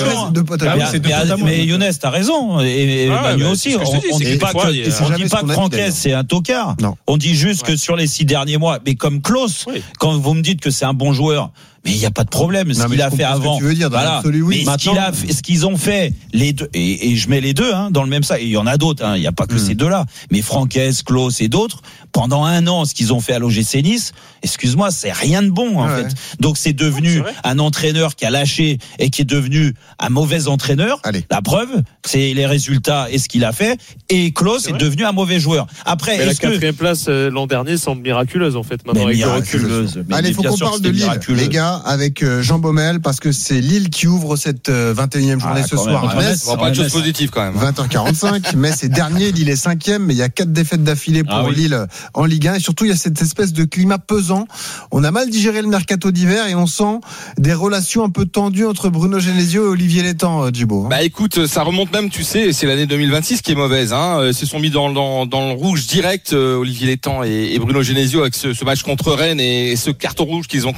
Mais Younes, t'as raison. Manu aussi. On dit pas que Francaise c'est un tocard. On dit juste que sur les 6 derniers mois, mais comme Klaus, quand vous me dites que c'est un bon joueur, mais il n'y a pas de problème. Ce qu'il a fait avant. Mais ce qu'ils ont fait, les deux, et je mets les deux dans le même sac. Et il y en a d'autres. Il n'y a pas que ces deux-là. Mais Francaise, Klaus et d'autres, pendant 1 an, ce qu'ils ont fait à l'OGC Nice, excuse-moi, c'est rien de bon en fait. Donc c'est devenu un entraîneur qui a lâché et qui est devenu un mauvais entraîneur. La preuve, c'est les résultats et ce qu'il a fait. Et Klaus est devenu un mauvais joueur. Après, la 4e place l'an dernier semble miraculeuse en fait. Maintenant, avec le recul. Allez, faut qu'on parle de Lille, les gars, avec Jean Baumel, parce que c'est Lille qui ouvre cette 21e journée ce soir à Metz. On va pas de choses positives quand même. 20h45. Metz est dernier, Lille est 5e, mais il y a 4 défaites d'affilée pour Lille en Ligue 1. Et surtout, il y a cette espèce de climat pesant. On a mal digéré le mercato d'hiver et on sent des relations un peu tendues entre Bruno Genesio et Olivier Létang, Djibo. Bah écoute, ça remonte même, tu sais, c'est l'année 2026 qui est mauvaise. Ils se sont mis dans le rouge direct, Olivier Létang et Bruno Genesio, avec ce match contre Rennes et ce carton rouge qu'ils ont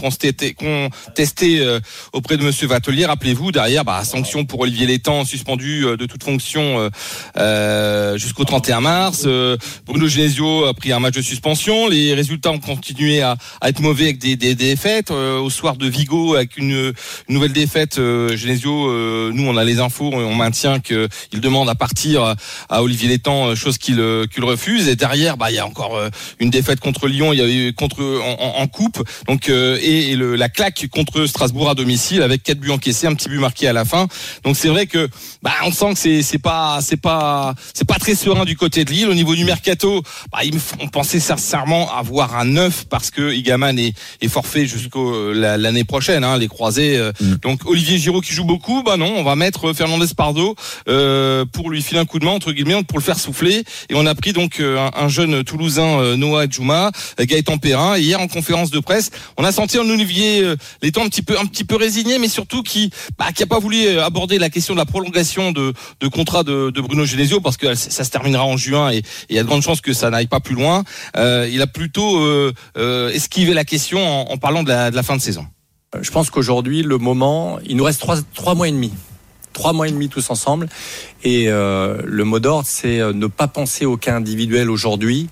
testé auprès de Monsieur Vatelier. Rappelez-vous, derrière, sanction pour Olivier Létang, suspendu de toute fonction jusqu'au 31 mars. Bruno Genesio a pris un match de suspension. Les résultats ont continué à être mauvais avec des défaites. Au soir de Vigo, avec une nouvelle défaite, Genesio, nous on a les infos, on maintient qu'il demande à partir à Olivier Létang, chose qu'il refuse. Et derrière, il y a encore une défaite contre Lyon, il y a eu en coupe. Donc la claque contre Strasbourg à domicile avec 4 buts encaissés, un petit but marqué à la fin. Donc c'est vrai que on sent que c'est pas très serein du côté de Lille. Au niveau du mercato, on pensait sincèrement avoir un 9 parce que Igaman est forfait jusqu'au l'année prochaine, les croisés. Donc Olivier Giroud qui joue beaucoup, non, on va mettre Fernandez Pardo pour lui filer un coup de main entre guillemets, pour le faire souffler. Et on a pris donc un jeune Toulousain, Noah Djouma, Gaëtan Perrin. Et hier en conférence de presse, on a senti en Olivier Létang un petit peu résigné, mais surtout qui a pas voulu aborder la question de la prolongation de contrat de Bruno Genesio, parce que ça se terminera en juin et il y a de grandes chances que ça n'aille pas plus loin. Il a plutôt esquivé la question en parlant de la fin de saison. Je pense qu'aujourd'hui, le moment, il nous reste 3 mois et demi. 3 mois et demi tous ensemble. Et le mot d'ordre, c'est ne pas penser au cas individuel aujourd'hui,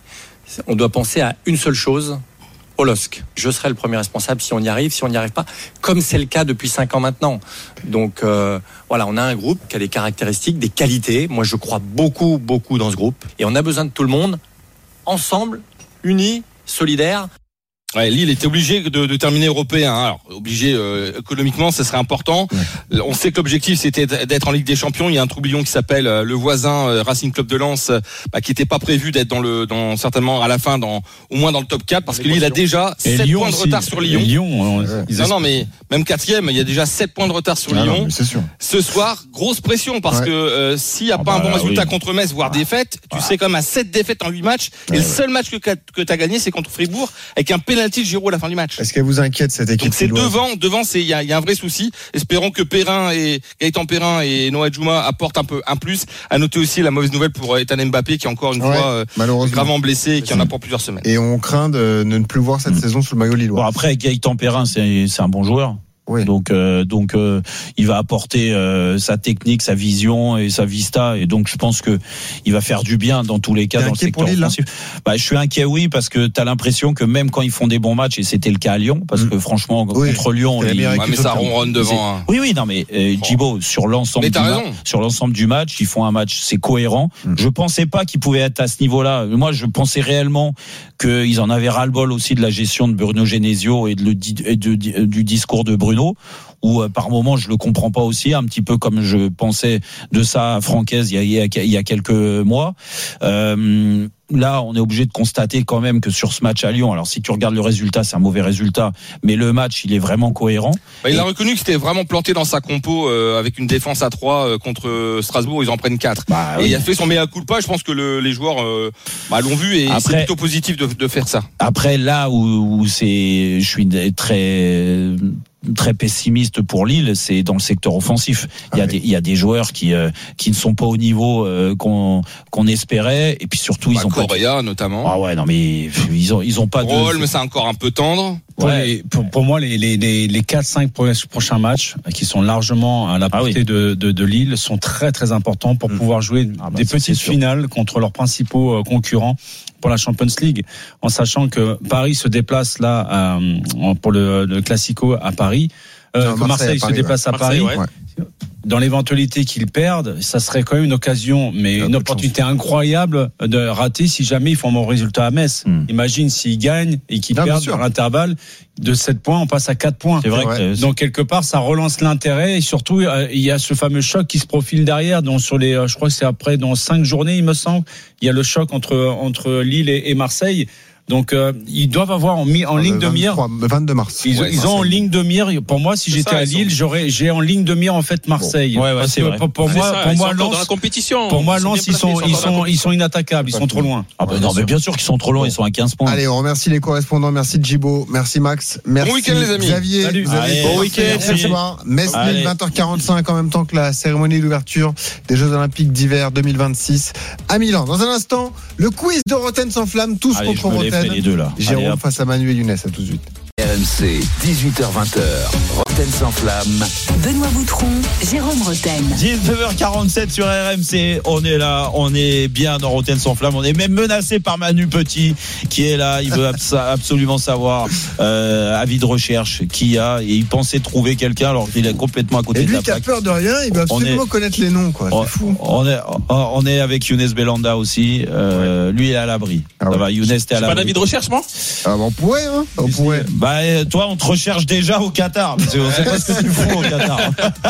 on doit penser à une seule chose, au LOSC. Je serai le premier responsable si on y arrive, si on n'y arrive pas, comme c'est le cas depuis 5 ans maintenant. Donc voilà, on a un groupe qui a des caractéristiques, des qualités. Moi, je crois beaucoup dans ce groupe. Et on a besoin de tout le monde, ensemble, unis, solidaires. Ouais, Lille était obligé de terminer européen. Alors, obligé économiquement, ça serait important. Ouais. On sait que l'objectif c'était d'être en Ligue des Champions. Il y a un troublion qui s'appelle le voisin Racing Club de Lens, qui n'était pas prévu d'être certainement à la fin au moins dans le top 4 parce que Lille a déjà 7 points de retard sur Lyon. Non, mais même 4e, il y a déjà 7 points de retard sur Lyon. Non, c'est sûr. Ce soir, grosse pression parce que s'il n'y a pas un bon résultat contre Metz, voire défaite, tu sais quand même à 7 défaites en 8 matchs. Et le seul match que tu as gagné, c'est contre Fribourg avec un penalty de Giroud à la fin du match. Est-ce qu'elle vous inquiète cette équipe? Donc c'est devant, il y a un vrai souci. Espérons que Gaëtan Perrin et Noah Djouma apportent un plus. À noter aussi la mauvaise nouvelle pour Ethan Mbappé qui est encore une fois gravement blessé et qui en a pour plusieurs semaines. Et on craint de ne plus voir cette saison sous le maillot lillois. Bon, après Gaëtan Perrin c'est un bon joueur. Oui. Donc il va apporter sa technique, sa vision et sa vista, et donc je pense que il va faire du bien dans tous les cas dans le secteur offensif. Je suis inquiet, oui, parce que t'as l'impression que même quand ils font des bons matchs, et c'était le cas à Lyon, parce que franchement contre Lyon, mais ça ronronne devant. Oui, non mais Djibo sur l'ensemble du match, ils font un match, c'est cohérent. Je pensais pas qu'ils pouvaient être à ce niveau-là. Moi, je pensais réellement qu'ils en avaient ras-le-bol aussi de la gestion de Bruno Genesio et du discours de Bruno. Où par moment je le comprends pas aussi, un petit peu comme je pensais de ça à Francaise il y a quelques mois. Là, on est obligé de constater quand même que sur ce match à Lyon, alors si tu regardes le résultat, c'est un mauvais résultat, mais le match, il est vraiment cohérent. Il a reconnu que c'était vraiment planté dans sa compo avec une défense à 3 contre Strasbourg, ils en prennent 4. Et il a fait son mea culpa, je pense que les joueurs l'ont vu et c'est plutôt positif de faire ça. Après, là où je suis très pessimiste pour Lille, c'est dans le secteur offensif. Il y a des joueurs qui ne sont pas au niveau qu'on espérait, et puis surtout ils ont Correa notamment. Ah ouais, non mais ils ont pas de. Mais c'est encore un peu tendre. Pour moi, les 4-5 prochains matchs qui sont largement à la portée de Lille sont très très importants pour pouvoir jouer des petites finales contre leurs principaux concurrents pour la Champions League, en sachant que Paris se déplace là pour le Classico à Paris, que Marseille se déplace à Paris. Dans l'éventualité qu'ils perdent, ça serait quand même une occasion, mais une opportunité incroyable de rater si jamais ils font un bon résultat à Metz. Imagine s'ils gagnent et qu'ils perdent dans l'intervalle de 7 points, on passe à 4 points. C'est vrai. Donc quelque part, ça relance l'intérêt, et surtout il y a ce fameux choc qui se profile derrière. Donc sur je crois que c'est après dans 5 journées, il me semble, il y a le choc entre Lille et Marseille. Donc ils doivent avoir en ligne de mire 22 mars. Ils ont en ligne de mire. Pour moi, si j'étais à Lille, j'ai en ligne de mire en fait Marseille. Parce que pour moi, Lens, dans la compétition. Pour moi, Lens, ils sont inattaquables. Ils sont trop loin. Non, mais bien sûr qu'ils sont trop loin. Ils sont à 15 points. Allez, on remercie les correspondants. Merci Djibo. Merci Max. Merci bon week-end les amis. Xavier. Salut. Bon week-end ce soir. Metz Lille 20h45 en même temps que la cérémonie d'ouverture des Jeux Olympiques d'hiver 2026 à Milan. Dans un instant, le quiz de Roten sans flamme, tous contre Roten. Les deux là. Jérôme face à Manu et Younes, à tout de suite. RMC, 18h-20h, Roten sans flamme. Benoît Boutron, Jérôme Roten. 19h47 sur RMC, on est là, on est bien dans Roten sans flamme, on est même menacé par Manu Petit qui est là, il veut absolument savoir, avis de recherche, qui a, et il pensait trouver quelqu'un alors qu'il est complètement à côté de la plaque. Et lui qui a peur de rien, il veut absolument connaître les noms, quoi. C'est fou. On est avec Younes Belanda aussi, lui il est à l'abri. Ça va, Younes, t'es à l'abri. Pas d'avis de recherche, moi? On pourrait, hein. On pourrait. Toi, on te recherche déjà au Qatar. Parce qu'on sait pas ce que tu fous au Qatar.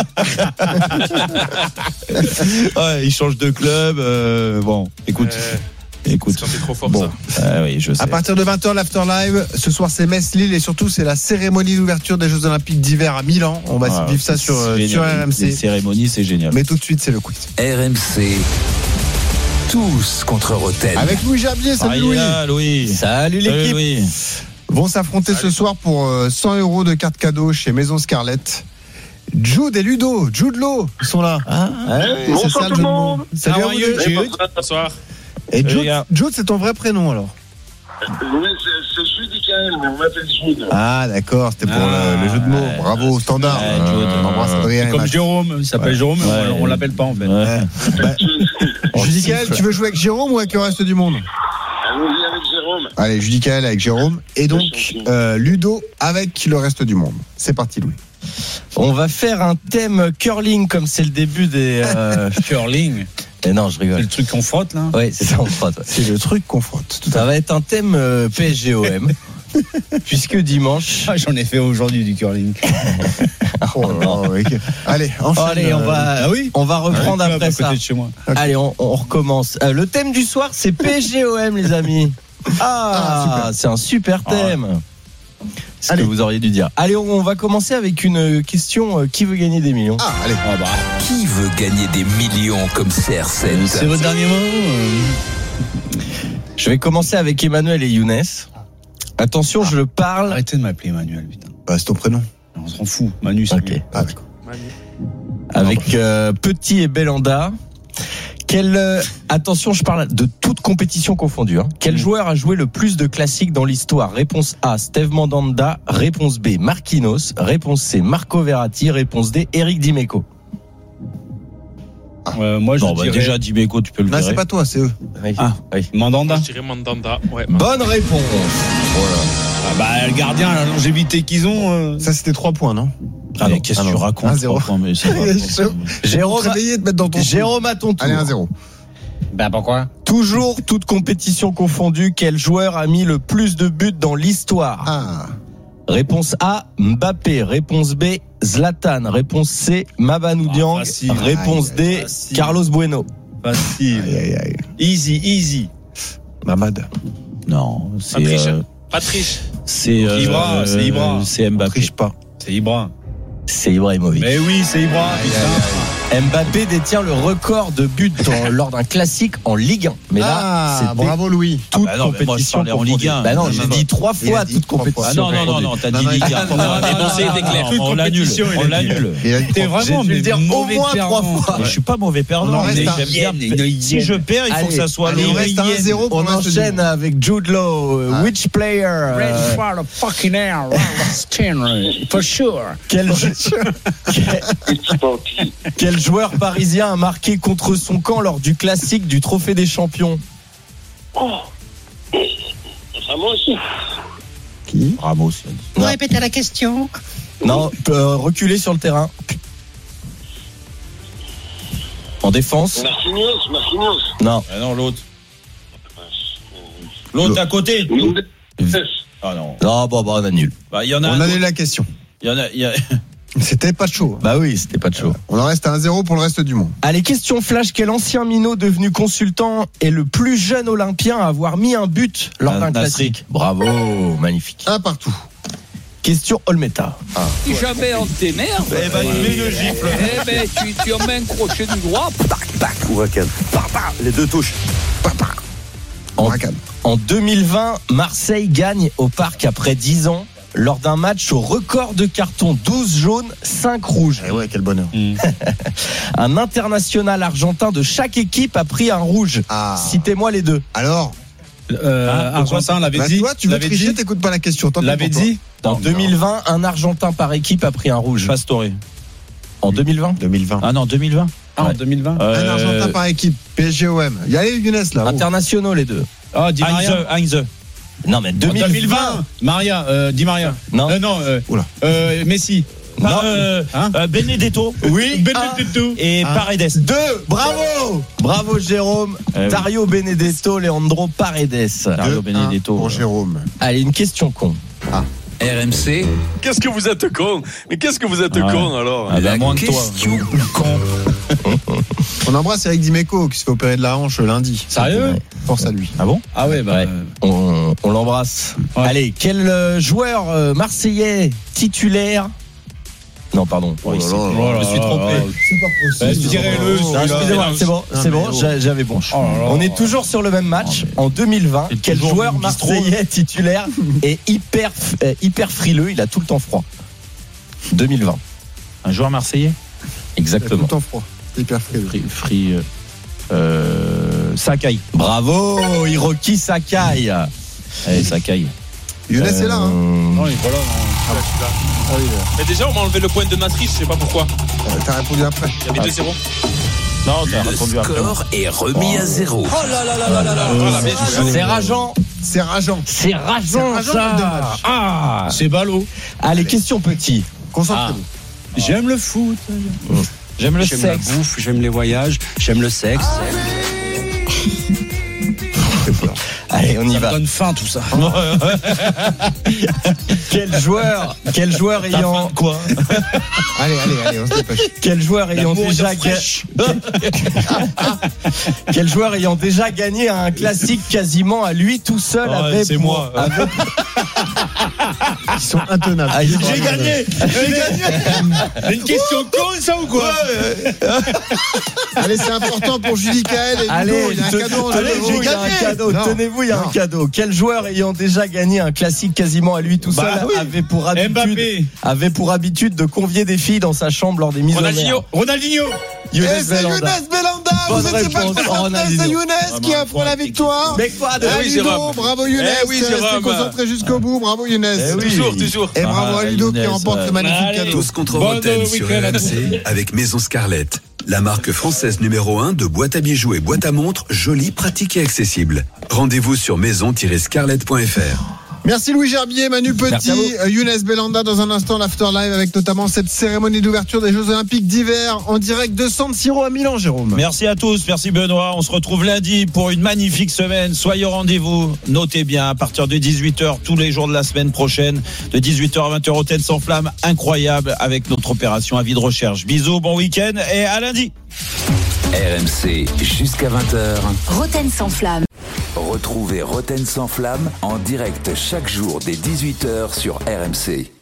Il change de club. Bon, écoute. C'est trop fort ça. Oui, je sais. À partir de 20h, l'After Live. Ce soir, c'est Metz-Lille et surtout, c'est la cérémonie d'ouverture des Jeux Olympiques d'hiver à Milan. On va vivre ça sur RMC. Les cérémonies, c'est génial. Mais tout de suite, c'est le quiz. RMC. Tous contre Roten. Avec Louis Gerbier. Salut Louis. Louis. Salut l'équipe. Louis. Vont s'affronter ce soir pour 100 € de cartes cadeaux chez Maison Scarlett. Jude et Ludo, Jude Law sont là. C'est ça le jeu de mots. Salut à vous deux. Jude. Bonsoir. Et Jude, c'est ton vrai prénom alors? Oui, c'est Judicaël, mais on m'appelle Jude. Ah d'accord, c'était pour le jeu de mots. Bravo, standard. Jude, on embrasse Adrien. Comme Jérôme, il s'appelle Jérôme, mais on l'appelle pas en fait. Judicaël, tu veux jouer avec Jérôme ou avec le reste du monde? Allons-y avec Jérôme. Allez, Judicaël avec Jérôme. Et donc, Ludo avec le reste du monde. C'est parti, Louis. On va faire un thème curling comme c'est le début des curling. Et non, je rigole. C'est le truc qu'on frotte là. Oui, c'est ça, on frotte. Ouais. C'est le truc qu'on frotte. Ça va être un thème PSG-OM. Puisque dimanche. J'en ai fait aujourd'hui du curling. Allez, enchaîne. Allez, on va reprendre après ça. Chez moi. Okay. Allez, on recommence. Le thème du soir, c'est PSG-OM, les amis. C'est un super thème. C'est ce que vous auriez dû dire. Allez, on va commencer avec une question. Qui veut gagner des millions? Allez. Qui veut gagner des millions comme CR7? C'est votre dernier mot. Je vais commencer avec Emmanuel et Younes. Attention, je parle. Arrêtez de m'appeler Emmanuel, putain. C'est ton prénom. On s'en fout. Manu, c'est ok. D'accord. Avec Petit et Belanda. Attention, je parle de toute compétition confondue. Quel joueur a joué le plus de classiques dans l'histoire? Réponse A, Steve Mandanda. Réponse B, Marquinhos. Réponse C, Marco Verratti. Réponse D, Eric Dimeco. Moi, je dirais... déjà, Dimeco, tu peux le dire. Non, c'est pas toi, c'est eux. Oui. Mandanda. Je dirais Mandanda. Ouais. Bonne réponse. Le gardien, la longévité qu'ils ont. Ça, c'était 3 points, non? Qu'est-ce que tu racontes? 1-0. Mais c'est pas Jérôme, à ton tour. Allez, 1-0. Pourquoi? Toujours toute compétition confondue, quel joueur a mis le plus de buts dans l'histoire? Réponse A, Mbappé. Réponse B, Zlatan. Réponse C, Mamadou Dieng. Réponse D, Carlos Bueno. Facile. Easy. Mamad. Non, c'est Patrice. C'est Ibra. C'est Mbappé. C'est Ibra. C'est Ibrahimovic. Mais oui, c'est Ibra. Mbappé détient le record de buts dans, lors d'un classique en Ligue 1. Mais là, c'était bravo Louis. Toute non, compétition en Ligue 1. Bah non, j'ai dit 3 fois toute compétition. Non, t'as dit Ligue 1. On l'annule. T'es vraiment au moins 3 fois. Je suis pas mauvais perdant. Si je perds, il faut que ça soit il reste 1-0. On enchaîne avec Jude Law. Which player? Red for the fucking air. For sure. Quel joueur parisien a marqué contre son camp lors du classique du Trophée des Champions? Ramos. Qui? Ramos. Vous répétez la question? Non, reculer sur le terrain. En défense. Marquinhos. Non. Non, l'autre. L'autre à côté. Ah non. Non, on annule. Il y en a. On annule la question. Il y a. C'était pas de chaud. Bah oui, c'était pas de chaud. On en reste à 1-0 pour le reste du monde. Allez, question flash. Quel ancien minot devenu consultant est le plus jeune Olympien à avoir mis un but lors d'un classique? Bravo, magnifique. 1 partout. Question Olmeta. Si jamais on t'énerve, le gifle. tu en mets un crochet du droit. Les deux touches. En 2020, Marseille gagne au Parc après 10 ans. Lors d'un match au record de cartons, 12 jaunes, 5 rouges. Ouais, quel bonheur. Un international argentin de chaque équipe a pris un rouge. Citez-moi les deux. Alors Argentin, l'avait dit. Tu veux tricher, t'écoutes pas la question. L'avait dit. En 2020, un Argentin par équipe a pris un rouge. Pastore. En 2020. Ah non, 2020. En 2020. Un Argentin par équipe. PSG-OM. Il y a les Younes là. Internationaux les deux. Di Maria. Heinze. Non mais 2020. Di Maria. Non. Messi. Non. Benedetto. Oui. Benedetto. Et Paredes. 2. Bravo Jérôme. Dario Benedetto, Leandro Paredes. Dario Benedetto. Pour Jérôme. Allez, une question con. RMC. Qu'est-ce que vous êtes con? Mais qu'est-ce que vous êtes con alors? Moins que toi. Question con. On embrasse Eric Dimeco qui se fait opérer de la hanche lundi. Sérieux? Force à lui. Ah bon? Ah ouais, on l'embrasse. Ouais. Allez, quel joueur marseillais titulaire? Non, pardon. Je me suis trompé. C'est pas possible. Excusez-moi, c'est bon, j'avais bon. On est toujours sur le même match. En 2020, quel joueur marseillais titulaire est hyper frileux, il a tout le temps froid. 2020. Un joueur marseillais? Exactement. Tout le temps froid. Hyper frileux. Sakai. Bravo, Hiroki Sakai. Allez, Sakai. Younes est là, hein? Non, il est pas là. Mais déjà, on m'a enlevé le point de Matrice, je sais pas pourquoi. T'as répondu après. Il y avait 2-0. Non, t'as Le répondu après. score est remis à 0. Oh là là là là là là. C'est rageant. C'est rageant. C'est rageant, ça. Ah. C'est ballot. Allez, question petit. Concentrez-vous. J'aime le foot. J'aime le J'aime sexe. la bouffe, j'aime les voyages, j'aime le sexe. Allez, on y va. Ça donne faim tout ça. Quel joueur ayant quoi? Allez, on se dépêche. Quel joueur ayant déjà Quel joueur ayant déjà gagné un classique quasiment à lui tout seul avait c'est moi. Ils sont intenables. J'ai gagné. C'est une question con ça ou quoi? Allez, c'est important pour Julie Kael et Allez, Ludo. Il y a un cadeau en jeu. tenez-vous, il y a un cadeau. Tenez-vous, il y a un cadeau. Quel joueur ayant déjà gagné un classique quasiment à lui tout seul avait pour habitude de convier des filles dans sa chambre lors des mises en l'air? Ronaldinho. C'est Younes Belanda. Bonne Vous n'étiez pas le réponse, c'est Ronaldinho. Younes qui affronte la victoire. Mais quoi de Ludo, Jérôme. bravo Younes. Restez concentré jusqu'au bout. Bravo Younes. Toujours. Et bravo à Ludo qui remporte ce magnifique cadeau. Tous contre Roten sur RMC avec Maison Scarlett. La marque française numéro 1 de boîtes à bijoux et boîtes à montres, jolie, pratique et accessible. Rendez-vous sur maison-scarlett.fr. Merci Louis Gerbier, Manu Petit, Younes Belanda dans un instant, l'Afterlive avec notamment cette cérémonie d'ouverture des Jeux Olympiques d'hiver en direct de San Siro à Milan, Jérôme. Merci à tous, merci Benoît. On se retrouve lundi pour une magnifique semaine. Soyez au rendez-vous. Notez bien, à partir de 18h, tous les jours de la semaine prochaine, de 18h à 20h, Roten sans flamme, incroyable avec notre opération avis de recherche. Bisous, bon week-end et à lundi. RMC jusqu'à 20h. Roten sans flamme. Retrouvez Roten sans flamme en direct chaque jour dès 18h sur RMC.